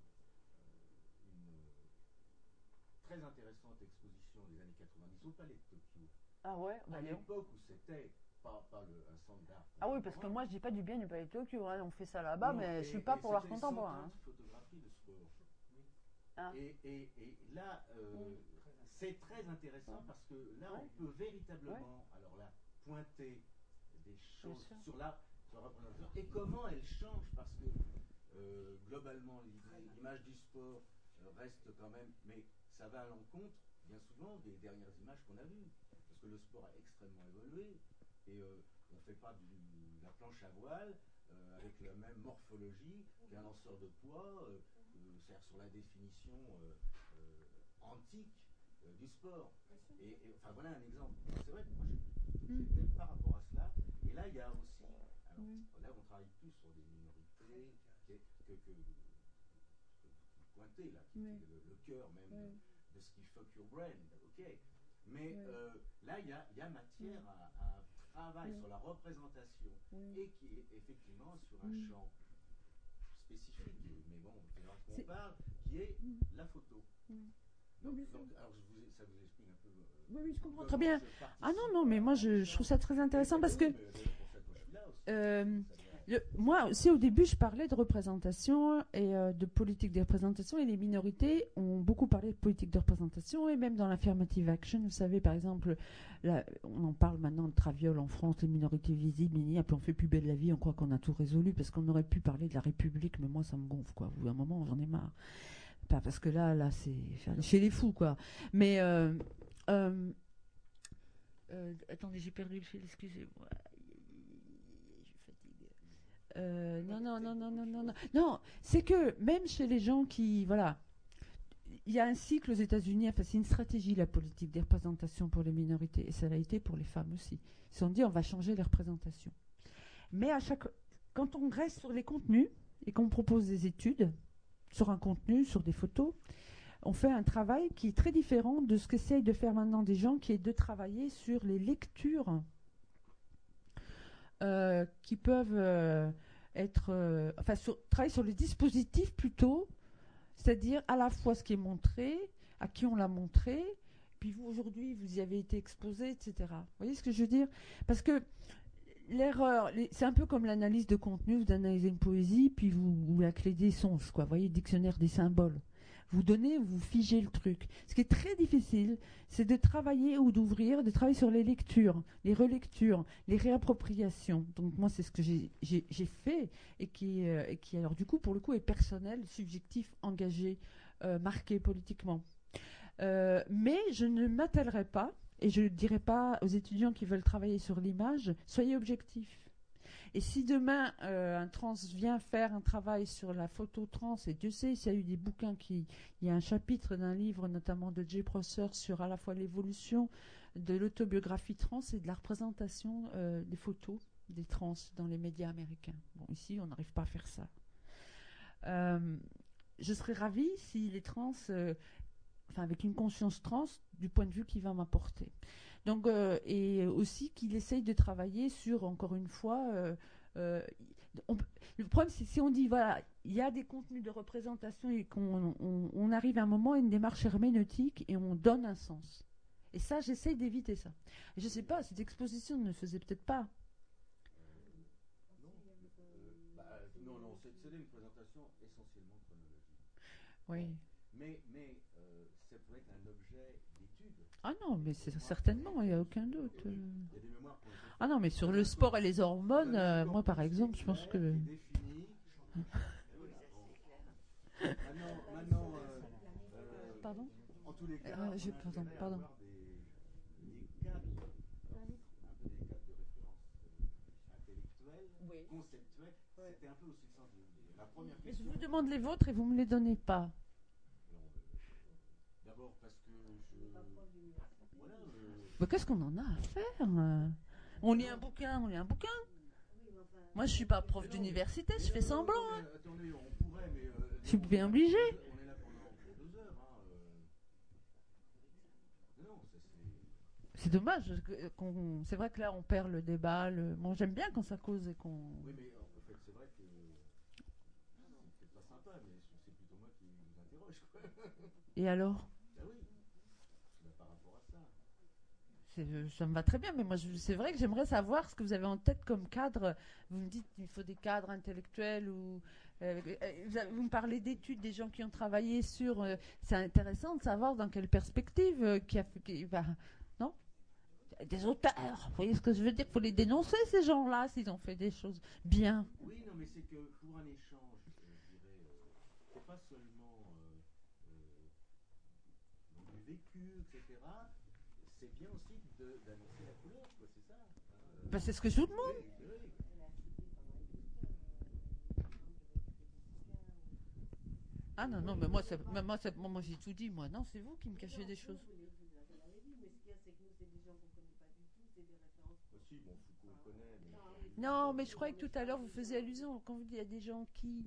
très intéressante exposition des années 90 au Palais de Tokyo. Ah ouais, À l'époque où c'était pas un centre d'art. Ah oui, parce que moi je dis pas du bien du Palais de Tokyo, hein. On fait ça là-bas, mais je suis pas pour l'art contemporain. C'était 130 photographies de sport. Ah. Et là, c'est très intéressant parce que là, on peut véritablement, alors là, pointer des choses sur la représentation et comment elle change parce que globalement, l'image du sport reste quand même, mais ça va à l'encontre, bien souvent, des dernières images qu'on a vues. Parce que le sport a extrêmement évolué et on ne fait pas de la planche à voile avec la même morphologie qu'un lanceur de poids, c'est-à-dire sur la définition antique du sport. Et enfin voilà un exemple. C'est vrai que moi j'étais par rapport à cela. Et là il y a aussi, alors là on travaille plus sur des minorités que vous pointez là, qui est le cœur même de ce qui fuck your brain, ok. Mais là il y a matière à un travail sur la représentation et qui est effectivement sur un champ spécifique, mais bon, c'est là qu'on parle, qui est la photo. Donc, alors ça vous explique un peu. Oui, je comprends très bien. Ah non, mais moi je trouve ça très intéressant parce que moi aussi au début je parlais de représentation et de politique de représentation et les minorités ont beaucoup parlé de politique de représentation et même dans l'affirmative action, vous savez par exemple, là, on en parle maintenant de Traviole en France, les minorités visibles, et puis on fait plus belle la vie, on croit qu'on a tout résolu parce qu'on aurait pu parler de la République, mais moi ça me gonfle quoi, au bout d'un moment j'en ai marre. Pas parce que là c'est chez les fous quoi. Mais attendez, j'ai perdu le fil, excusez-moi. Non, c'est que même chez les gens qui, voilà, il y a un cycle aux États-Unis, enfin c'est une stratégie la politique des représentations pour les minorités, et ça l'a été pour les femmes aussi. Ils se sont dit on va changer les représentations. Mais quand on reste sur les contenus et qu'on propose des études sur un contenu, sur des photos, on fait un travail qui est très différent de ce qu'essayent de faire maintenant des gens, qui est de travailler sur les lectures qui peuvent être... travailler sur les dispositifs plutôt, c'est-à-dire à la fois ce qui est montré, à qui on l'a montré, puis vous aujourd'hui vous y avez été exposé, etc. Vous voyez ce que je veux dire? Parce que l'erreur, c'est un peu comme l'analyse de contenu, vous analysez une poésie, puis vous la clé des sons, quoi. Vous voyez, dictionnaire des symboles. Vous donnez, vous figez le truc. Ce qui est très difficile, c'est de travailler ou de travailler sur les lectures, les relectures, les réappropriations. Donc moi, c'est ce que j'ai fait et qui, alors du coup, pour le coup, est personnel, subjectif, engagé, marqué politiquement. Mais je ne m'attellerai pas, et je ne dirai pas aux étudiants qui veulent travailler sur l'image, soyez objectifs. Et si demain un trans vient faire un travail sur la photo trans, et Dieu sait s'il y a eu des bouquins il y a un chapitre d'un livre notamment de Jay Prosser sur à la fois l'évolution de l'autobiographie trans et de la représentation des photos des trans dans les médias américains. Bon, ici on n'arrive pas à faire ça. Je serais ravie si les trans, avec une conscience trans, du point de vue qu'il va m'apporter. Donc, et aussi qu'il essaye de travailler sur, encore une fois, le problème c'est si on dit, voilà, il y a des contenus de représentation et qu'on arrive à un moment à une démarche herméneutique et on donne un sens. Et ça, j'essaye d'éviter ça. Et je ne sais pas, cette exposition ne faisait peut-être pas. Non, c'était une présentation essentiellement chronologique. Oui. ça peut être un objet d'étude. Ah non, mais c'est certainement, il n'y a aucun doute. Il y a des mémoires qui ont été Ah non, mais sur le sport et les hormones, moi par exemple, je pense que... définies. Maintenant, Pardon en tous les cas, pardon. des cadres, un peu des cadres de référence intellectuelle, conceptuelle. C'était un peu aussi le sens de la première Mais je question. vous demande les vôtres et vous ne me les donnez pas. D'abord parce que voilà, Mais qu'est-ce qu'on en a à faire On lit un bouquin, on lit un bouquin. Moi, je suis pas prof d'université, je fais semblant. Hein. attendez, on pourrait, mais Je suis bien obligée. on est là pour 2 heures. Non, ça c'est. C'est dommage. C'est vrai que là, on perd le débat. Bon, j'aime bien quand ça cause et qu'on... Oui, mais en fait, c'est vrai que c'est peut-être pas sympa, mais c'est plutôt moi qui vous interroge, quoi. Et alors Ben oui, par rapport à ça. Ça me va très bien, mais moi, c'est vrai que j'aimerais savoir ce que vous avez en tête comme cadre. Vous me dites qu'il faut des cadres intellectuels ou... vous me parlez d'études, des gens qui ont travaillé sur... c'est intéressant de savoir dans quelle perspective non, des auteurs. Vous voyez ce que je veux dire? Il faut les dénoncer, ces gens-là, s'ils ont fait des choses bien. Oui, non, mais c'est que pour un échange, je dirais, c'est pas seulement du vécu, etc. C'est bien aussi d'annoncer la couleur, quoi, c'est ça. Ben, c'est ce que je vous demande. Oui, oui. Ah non, non, mais moi j'ai tout dit, moi. Non, c'est vous qui me cachez des choses. Aussi, bon, Foucault le connaît, mais... Non, mais je croyais que tout à l'heure vous faisiez allusion quand vous dites il y a des gens qui...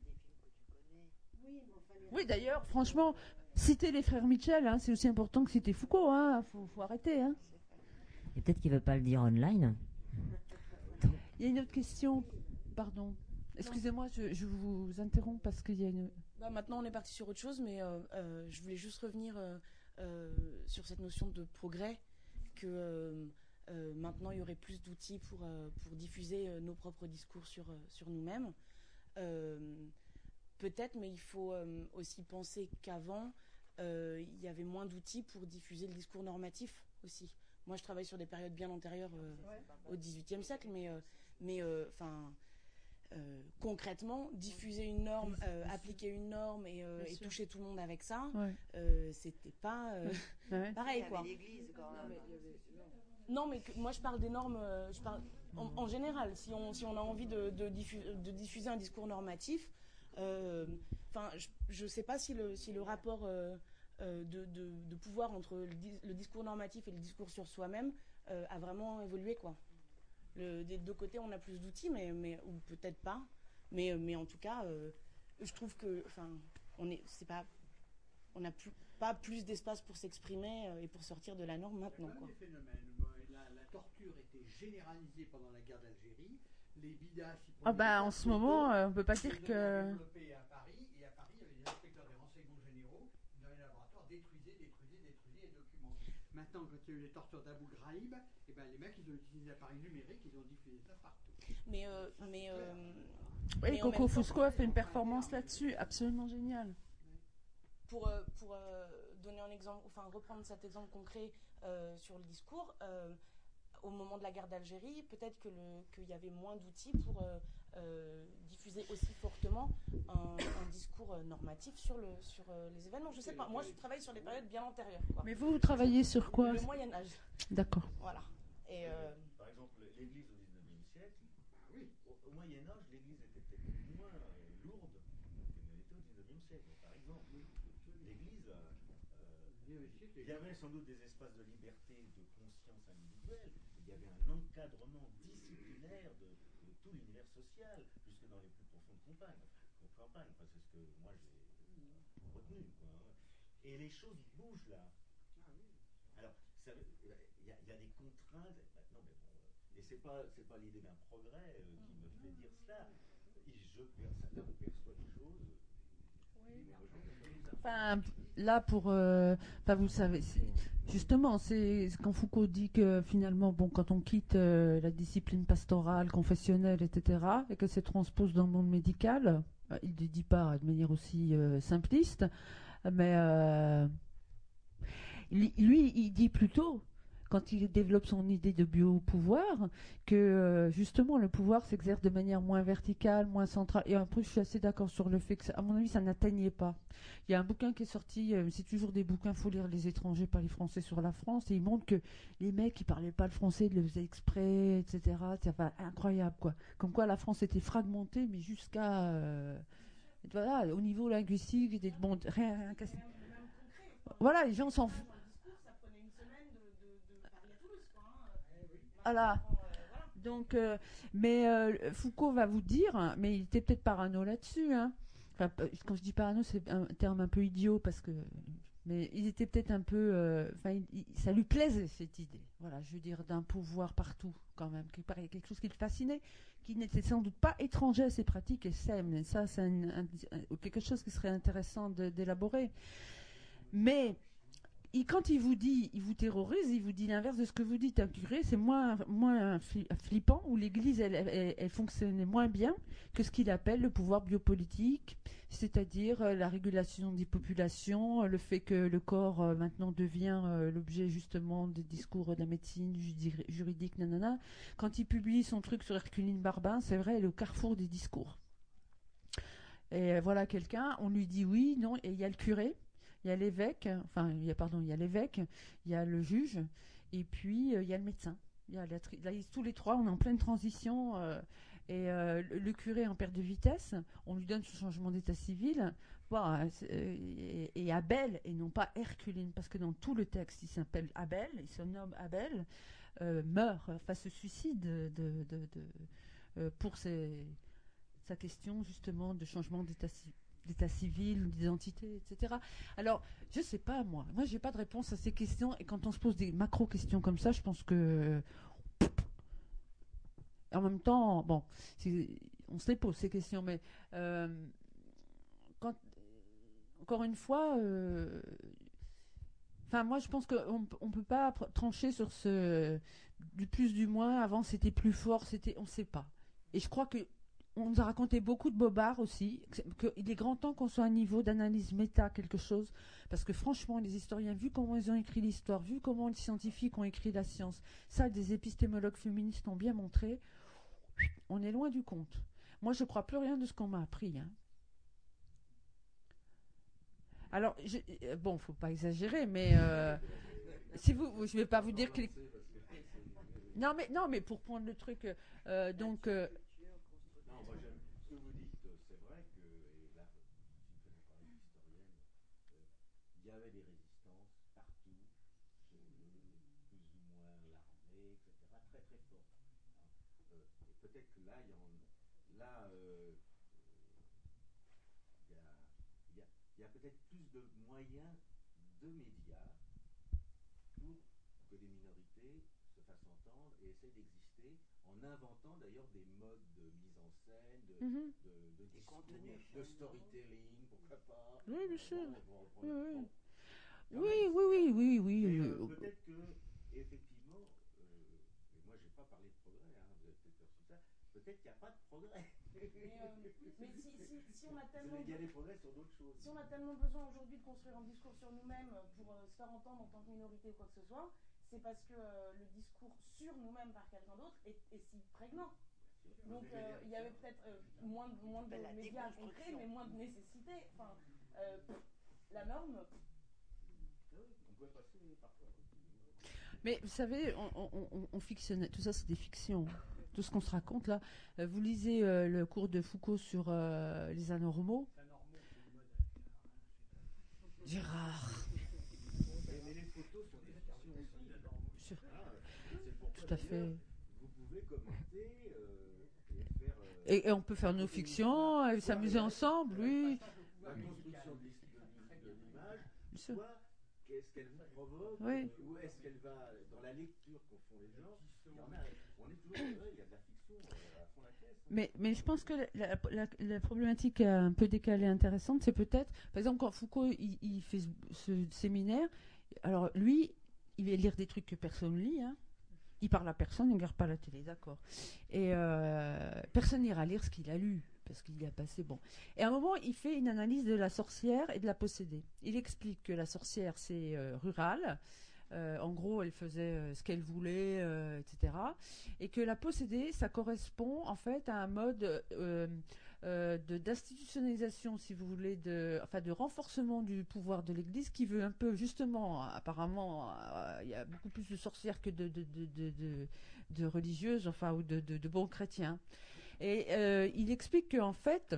Oui, d'ailleurs, franchement, citer les frères Mitchell, hein, c'est aussi important que citer Foucault. Hein, faut arrêter. Hein. Et peut-être qu'il ne veut pas le dire online. Il y a une autre question. Pardon. Excusez-moi, je vous interromps parce qu'il y a une... Maintenant, on est parti sur autre chose, mais je voulais juste revenir sur cette notion de progrès, que maintenant, il y aurait plus d'outils pour diffuser nos propres discours sur nous-mêmes. Peut-être, mais il faut aussi penser qu'avant, il y avait moins d'outils pour diffuser le discours normatif aussi. Moi, je travaille sur des périodes bien antérieures au XVIIIe siècle, mais concrètement, diffuser une norme, appliquer une norme et toucher tout le monde avec ça, c'était pas pareil, quoi. Non, mais moi je parle des normes, en général. Si on a envie de diffuser un discours normatif, je sais pas si le rapport de pouvoir entre le discours normatif et le discours sur soi-même a vraiment évolué, quoi. Des deux côtés, on a plus d'outils, ou peut-être pas. Mais en tout cas, je trouve que, on n'a pas plus d'espace pour s'exprimer et pour sortir de la norme maintenant, quoi. Des phénomènes. La torture était généralisée pendant la guerre d'Algérie. Les bidas. En ce moment, on peut pas dire que. Développé à Paris, et à Paris, il y avait des inspecteurs des renseignements généraux dans les laboratoires détruisaient les documents. Maintenant, quand il y a eu les tortures d'Abu Ghraib, les mecs, ils ont utilisé l'appareil numérique, ils ont diffusé ça partout. Oui, Coco Fusco a fait une performance là-dessus, absolument géniale. Pour donner un exemple, reprendre cet exemple concret sur le discours, au moment de la guerre d'Algérie, peut-être qu'il y avait moins d'outils pour diffuser aussi fortement un discours normatif sur les événements. Je sais pas, moi je travaille sur des périodes bien antérieures, quoi. Mais vous travaillez sur quoi? Le Moyen-Âge. D'accord. Voilà. Et Par exemple, l'Église au XIXe siècle, oui, au Moyen-Âge, l'Église était peut-être moins lourde qu'elle ne l'était au XIXe siècle. Par exemple, l'Église, il y avait sans doute des espaces de liberté, de conscience individuelle, il y avait un encadrement disciplinaire de tout l'univers social, jusque dans les plus profondes campagnes. C'est ce que moi j'ai retenu, quoi. Et les choses bougent là. Alors, il y a des contraintes. Non, mais bon, et c'est pas l'idée d'un progrès qui me fait dire cela. Là, on perçoit des choses. Là vous savez, justement, c'est quand Foucault dit que finalement, quand on quitte la discipline pastorale, confessionnelle, etc., et que c'est transpose dans le monde médical, il ne le dit pas de manière aussi simpliste. Mais lui, il dit plutôt, quand il développe son idée de biopouvoir, que justement le pouvoir s'exerce de manière moins verticale, moins centrale. Et en plus, je suis assez d'accord sur le fait que, à mon avis, ça n'atteignait pas. Il y a un bouquin qui est sorti, c'est toujours des bouquins, faut lire Les étrangers par les Français sur la France, et il montre que les mecs qui parlaient pas le français, ils le faisaient exprès, etc. C'est incroyable, quoi. Comme quoi la France était fragmentée, mais jusqu'à voilà, au niveau linguistique, bon, rien qu'à... Voilà, les gens s'en foutent. Voilà. Donc, mais Foucault va vous dire, mais il était peut-être parano là-dessus. Hein. Enfin, quand je dis parano, c'est un terme un peu idiot parce que, mais il était peut-être un peu, enfin, ça lui plaisait cette idée. Voilà, je veux dire d'un pouvoir partout quand même, qui paraît quelque chose qui le fascinait, qui n'était sans doute pas étranger à ses pratiques et sème. Et ça, c'est quelque chose qui serait intéressant d'élaborer. Mais quand il vous dit, il vous terrorise, il vous dit l'inverse de ce que vous dites. Un curé, c'est moins flippant, où l'Église, elle fonctionnait moins bien que ce qu'il appelle le pouvoir biopolitique, c'est-à-dire la régulation des populations, le fait que le corps maintenant devient l'objet justement des discours de la médecine juridique, nanana. Quand il publie son truc sur Herculine Barbin, c'est vrai, le carrefour des discours. Et voilà quelqu'un, on lui dit oui, non, et il y a le curé. Il y a l'évêque, il y a l'évêque, il y a le juge, et puis il y a le médecin. Là, tous les trois, on est en pleine transition, et le curé en perte de vitesse, on lui donne son changement d'état civil, et Abel, et non pas Herculine, parce que dans tout le texte, il s'appelle Abel, il se nomme Abel, meurt, se suicide pour sa question justement de changement d'état civil, d'identité, etc. Alors, je sais pas, moi j'ai pas de réponse à ces questions, et quand on se pose des macro-questions comme ça, je pense que en même temps, bon, on se les pose ces questions, mais encore une fois, moi je pense qu'on peut pas trancher sur ce du plus du moins. Avant c'était plus fort, on sait pas, et je crois que on nous a raconté beaucoup de bobards aussi, qu'il est grand temps qu'on soit à un niveau d'analyse méta, quelque chose, parce que franchement, les historiens, vu comment ils ont écrit l'histoire, vu comment les scientifiques ont écrit la science, ça, des épistémologues féministes ont bien montré, on est loin du compte. Moi, je ne crois plus rien de ce qu'on m'a appris. Hein. Alors, bon, faut pas exagérer, mais si je vais pas vous dire que... Non, mais pour prendre le truc, donc... Il y avait des résistances partout, plus ou moins l'armée, etc., très très fortes. Et peut-être que là, il y a peut-être plus de moyens de médias pour que les minorités se fassent entendre et essaient d'exister, en inventant d'ailleurs des modes de mise en scène, de discours, de storytelling, pourquoi pas. Oui, bien sûr. Oui. Peut-être que, effectivement, et moi j'ai pas parlé de progrès, vous avez peut-être perçu ça, peut-être qu'il n'y a pas de progrès. Mais si on a tellement... Il y a des progrès sur d'autres choses. Si on a tellement besoin aujourd'hui de construire un discours sur nous-mêmes pour se faire entendre en tant que minorité ou quoi que ce soit, c'est parce que le discours sur nous-mêmes par quelqu'un d'autre est si prégnant. Donc il y avait peut-être moins de médias concrets, mais moins de nécessité. Enfin, la norme... On peut passer parfois. Mais vous savez, on fictionne, tout ça c'est des fictions. Tout ce qu'on se raconte là. Vous lisez le cours de Foucault sur les anormaux. Gérard. Mais les photos sont des fictions aussi. Tout à fait. Vous pouvez commenter et faire... Et on peut faire nos fictions, s'amuser ensemble, oui. La construction de l'image, soit qu'est-ce qu'elle vous provoque, oui. Ou est-ce qu'elle va dans la lecture qu'en font les gens. On est toujours heureux, il y a de la fiction à fond la caisse. Mais je pense que la problématique un peu décalée intéressante, c'est peut-être, par exemple, quand Foucault il fait ce séminaire, alors lui, il va lire des trucs que personne lit, hein. Il parle à personne, il ne regarde pas la télé, d'accord. Et personne n'ira lire ce qu'il a lu. parce qu'il y a passé, bon. Et à un moment, il fait une analyse de la sorcière et de la possédée. Il explique que la sorcière, c'est rural. En gros, elle faisait ce qu'elle voulait, etc. Et que la possédée, ça correspond en fait à un mode d'institutionnalisation, si vous voulez, de renforcement du pouvoir de l'Église, qui veut un peu, justement, apparemment, il y a beaucoup plus de sorcières que de religieuses, enfin, ou de bons chrétiens. Et il explique qu'en fait,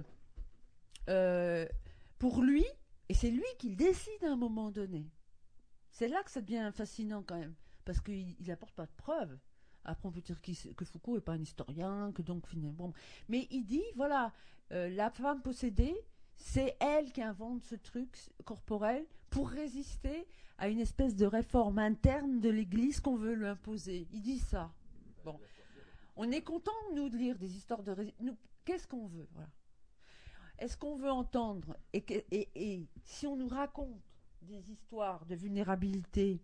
pour lui, et c'est lui qui le décide à un moment donné, c'est là que ça devient fascinant quand même, parce qu'il n'apporte pas de preuves. Après, on peut dire que Foucault n'est pas un historien, que donc finalement... Bon. Mais il dit, voilà, la femme possédée, c'est elle qui invente ce truc corporel pour résister à une espèce de réforme interne de l'Église qu'on veut lui imposer. Il dit ça. Bon. On est content, nous, de lire des histoires de... Qu'est-ce qu'on veut, voilà. Est-ce qu'on veut entendre et si on nous raconte des histoires de vulnérabilité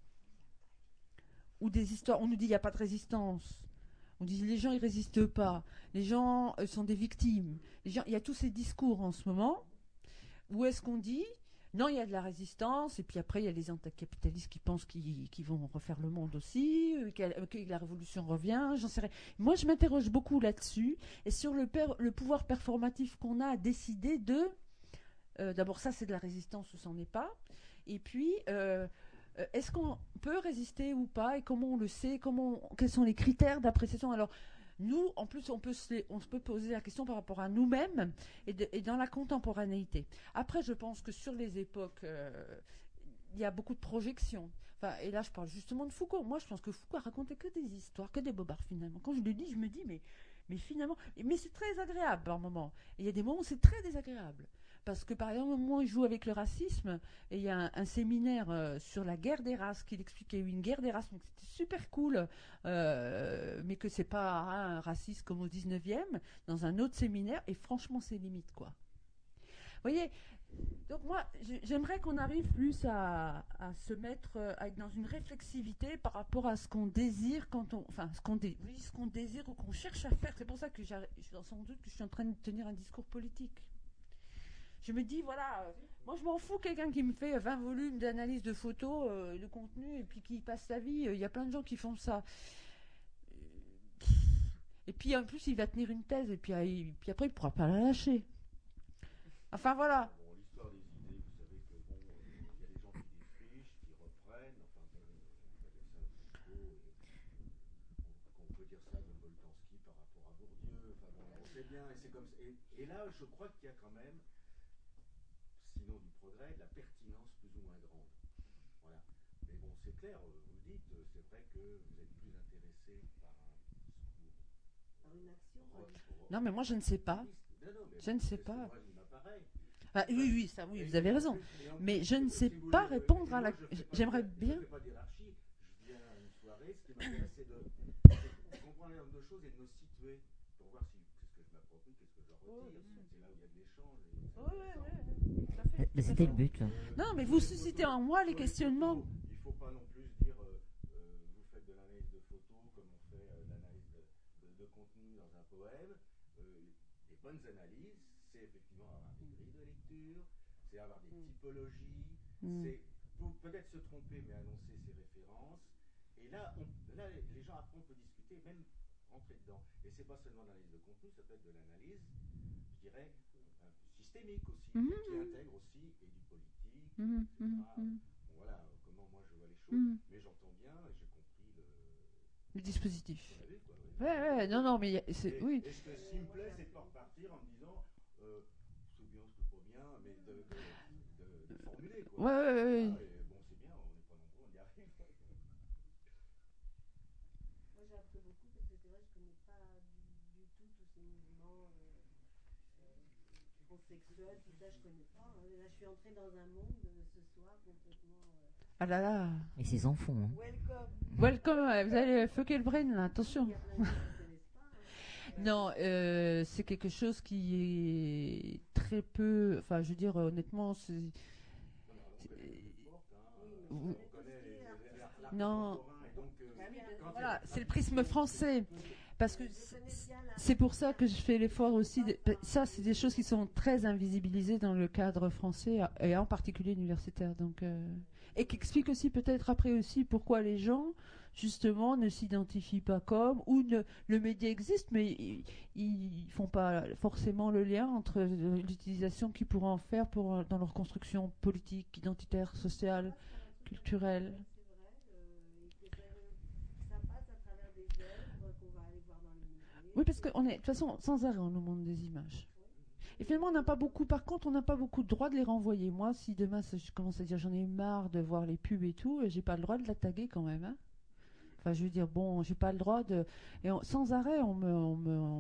ou des histoires, on nous dit il n'y a pas de résistance, on dit les gens ils résistent pas, les gens sont des victimes, il y a tous ces discours en ce moment, ou est-ce qu'on dit non, il y a de la résistance, et puis après il y a les anticapitalistes qui pensent qu'ils vont refaire le monde aussi, que la révolution revient, j'en sais rien. Moi je m'interroge beaucoup là-dessus, et sur le pouvoir performatif qu'on a décidé de... d'abord ça c'est de la résistance ou c'en est pas, et puis est-ce qu'on peut résister ou pas, et comment on le sait, quels sont les critères d'appréciation. Alors nous, en plus, on se peut poser la question par rapport à nous-mêmes et dans la contemporanéité. Après, je pense que sur les époques, il y a beaucoup de projections. Enfin, et là, je parle justement de Foucault. Moi, je pense que Foucault a raconté que des histoires, que des bobards finalement. Quand je le dis, je me dis, mais finalement, mais c'est très agréable par moments. Et il y a des moments où c'est très désagréable. Parce que, par exemple, au moment où il joue avec le racisme, et il y a un séminaire sur la guerre des races, qu'il explique qu'il y a eu une guerre des races, donc c'était super cool, mais que c'est pas un raciste comme au 19e, dans un autre séminaire, et franchement, c'est limite, quoi. Vous voyez, donc moi, j'aimerais qu'on arrive plus à se mettre, à être dans une réflexivité par rapport à ce qu'on désire ce qu'on désire ou qu'on cherche à faire. C'est pour ça que sans doute que je suis en train de tenir un discours politique. Je me dis, voilà, moi je m'en fous quelqu'un qui me fait 20 volumes d'analyse de photos, de contenu, et puis qui passe sa vie. Il y a plein de gens qui font ça. Et puis en plus, il va tenir une thèse, et puis après, il ne pourra pas la lâcher. Enfin, voilà. Bon, l'histoire des idées, vous savez que bon, il y a des gens qui défrichent, qui reprennent, enfin bon, on peut dire ça de Foucault, on peut dire ça de Boltanski par rapport à Bourdieu, enfin bon, on sait bien, et c'est comme ça. Et là, je crois qu'il y a quand même, sinon du progrès, de la pertinence plus ou moins grande. Voilà. Mais bon, c'est clair, vous le dites, c'est vrai que vous êtes plus intéressé par un discours. Par une action. Non, mais moi je ne sais pas. Je ne sais pas. Ah, oui, ça, oui, vous avez raison. Mais je ne sais pas répondre à la... J'aimerais bien... Je ne fais pas d'hierarchie. Je viens à une soirée, ce qui m'intéresse, c'est de comprendre les de choses et de me situer pour voir si qu'est-ce que je m'approprie, qu'est-ce que je retire. C'est là où il y a de l'échange. Mais c'était le but. Non, mais vous suscitez en moi les questionnements. Il ne faut pas non plus dire vous faites de l'analyse de photos comme on fait l'analyse de contenu dans un poème. Les bonnes analyses, c'est effectivement avoir des grilles de lecture, c'est avoir des typologies, c'est peut-être se tromper mais annoncer ses références. Et là, les gens après on peut discuter, même rentrer dedans. Et c'est pas seulement l'analyse de contenu, ça peut être de l'analyse, je dirais, systémique aussi, qui intègre aussi et du politique, etc. Bon, voilà comment moi je vois les choses, mais j'entends bien et j'ai compris le dispositif. Vu, quoi, oui. Ouais, non, mais oui. Et ce qui me plaît, c'est de pas repartir en me disant c'est bien, c'est pas bien, mais de formuler, quoi. Ouais. Bon, c'est bien, on n'est pas nombreux, on y arrive. Moi j'ai appris beaucoup parce que c'est vrai, je connais pas du tout tous ces mouvements transsexuels, tout ça, je connais pas. Là, je suis entrée dans un monde ce soir complètement. Ah là là. Et ses enfants. Hein. Welcome, vous allez fucker le brain là, attention. Non, c'est quelque chose qui est très peu. Enfin, je veux dire, honnêtement, c'est. Non. Voilà, c'est le prisme français. Parce que c'est pour ça que je fais l'effort aussi. Ça, c'est des choses qui sont très invisibilisées dans le cadre français et en particulier universitaire. Donc, et qui expliquent aussi peut-être après aussi pourquoi les gens justement ne s'identifient pas comme le média existe, mais ils font pas forcément le lien entre l'utilisation qu'ils pourraient en faire dans leur construction politique, identitaire, sociale, culturelle. Oui, parce qu'on est, de toute façon, sans arrêt, on nous montre des images. Et finalement, on n'a pas beaucoup, par contre, on n'a pas beaucoup de droit de les renvoyer. Moi, si demain, je commence à dire j'en ai marre de voir les pubs et tout, j'ai pas le droit de la taguer quand même, hein. Enfin, je veux dire, bon, j'ai pas le droit de... Et sans arrêt, on me...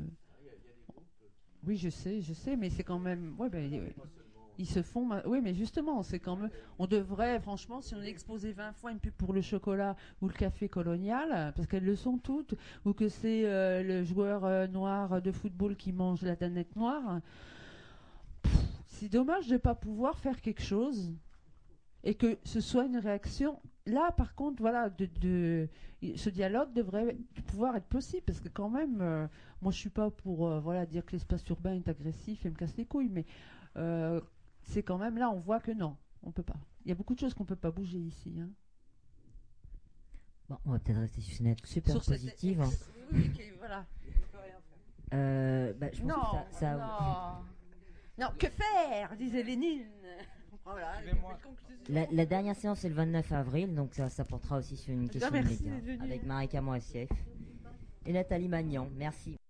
Oui, je sais, mais c'est quand même... Ouais, ben, ils se font... Oui, mais justement, c'est quand même... On devrait, franchement, si on exposait 20 fois une pub pour le chocolat ou le café colonial, parce qu'elles le sont toutes, ou que c'est le joueur noir de football qui mange la danette noire, c'est dommage de ne pas pouvoir faire quelque chose et que ce soit une réaction. Là, par contre, voilà, ce dialogue devrait pouvoir être possible, parce que quand même, moi, je suis pas pour voilà, dire que l'espace urbain est agressif et me casse les couilles, mais c'est quand même là, on voit que non, on peut pas. Il y a beaucoup de choses qu'on peut pas bouger ici. Hein. Bon, on va peut-être rester sur une note super positive. Oui, voilà. Je pense que ça... Non, que faire, disait Lénine. Voilà, la dernière séance est le 29 avril, donc ça portera aussi sur une question de médias avec Marika Moissieff et Nathalie Magnan. Merci.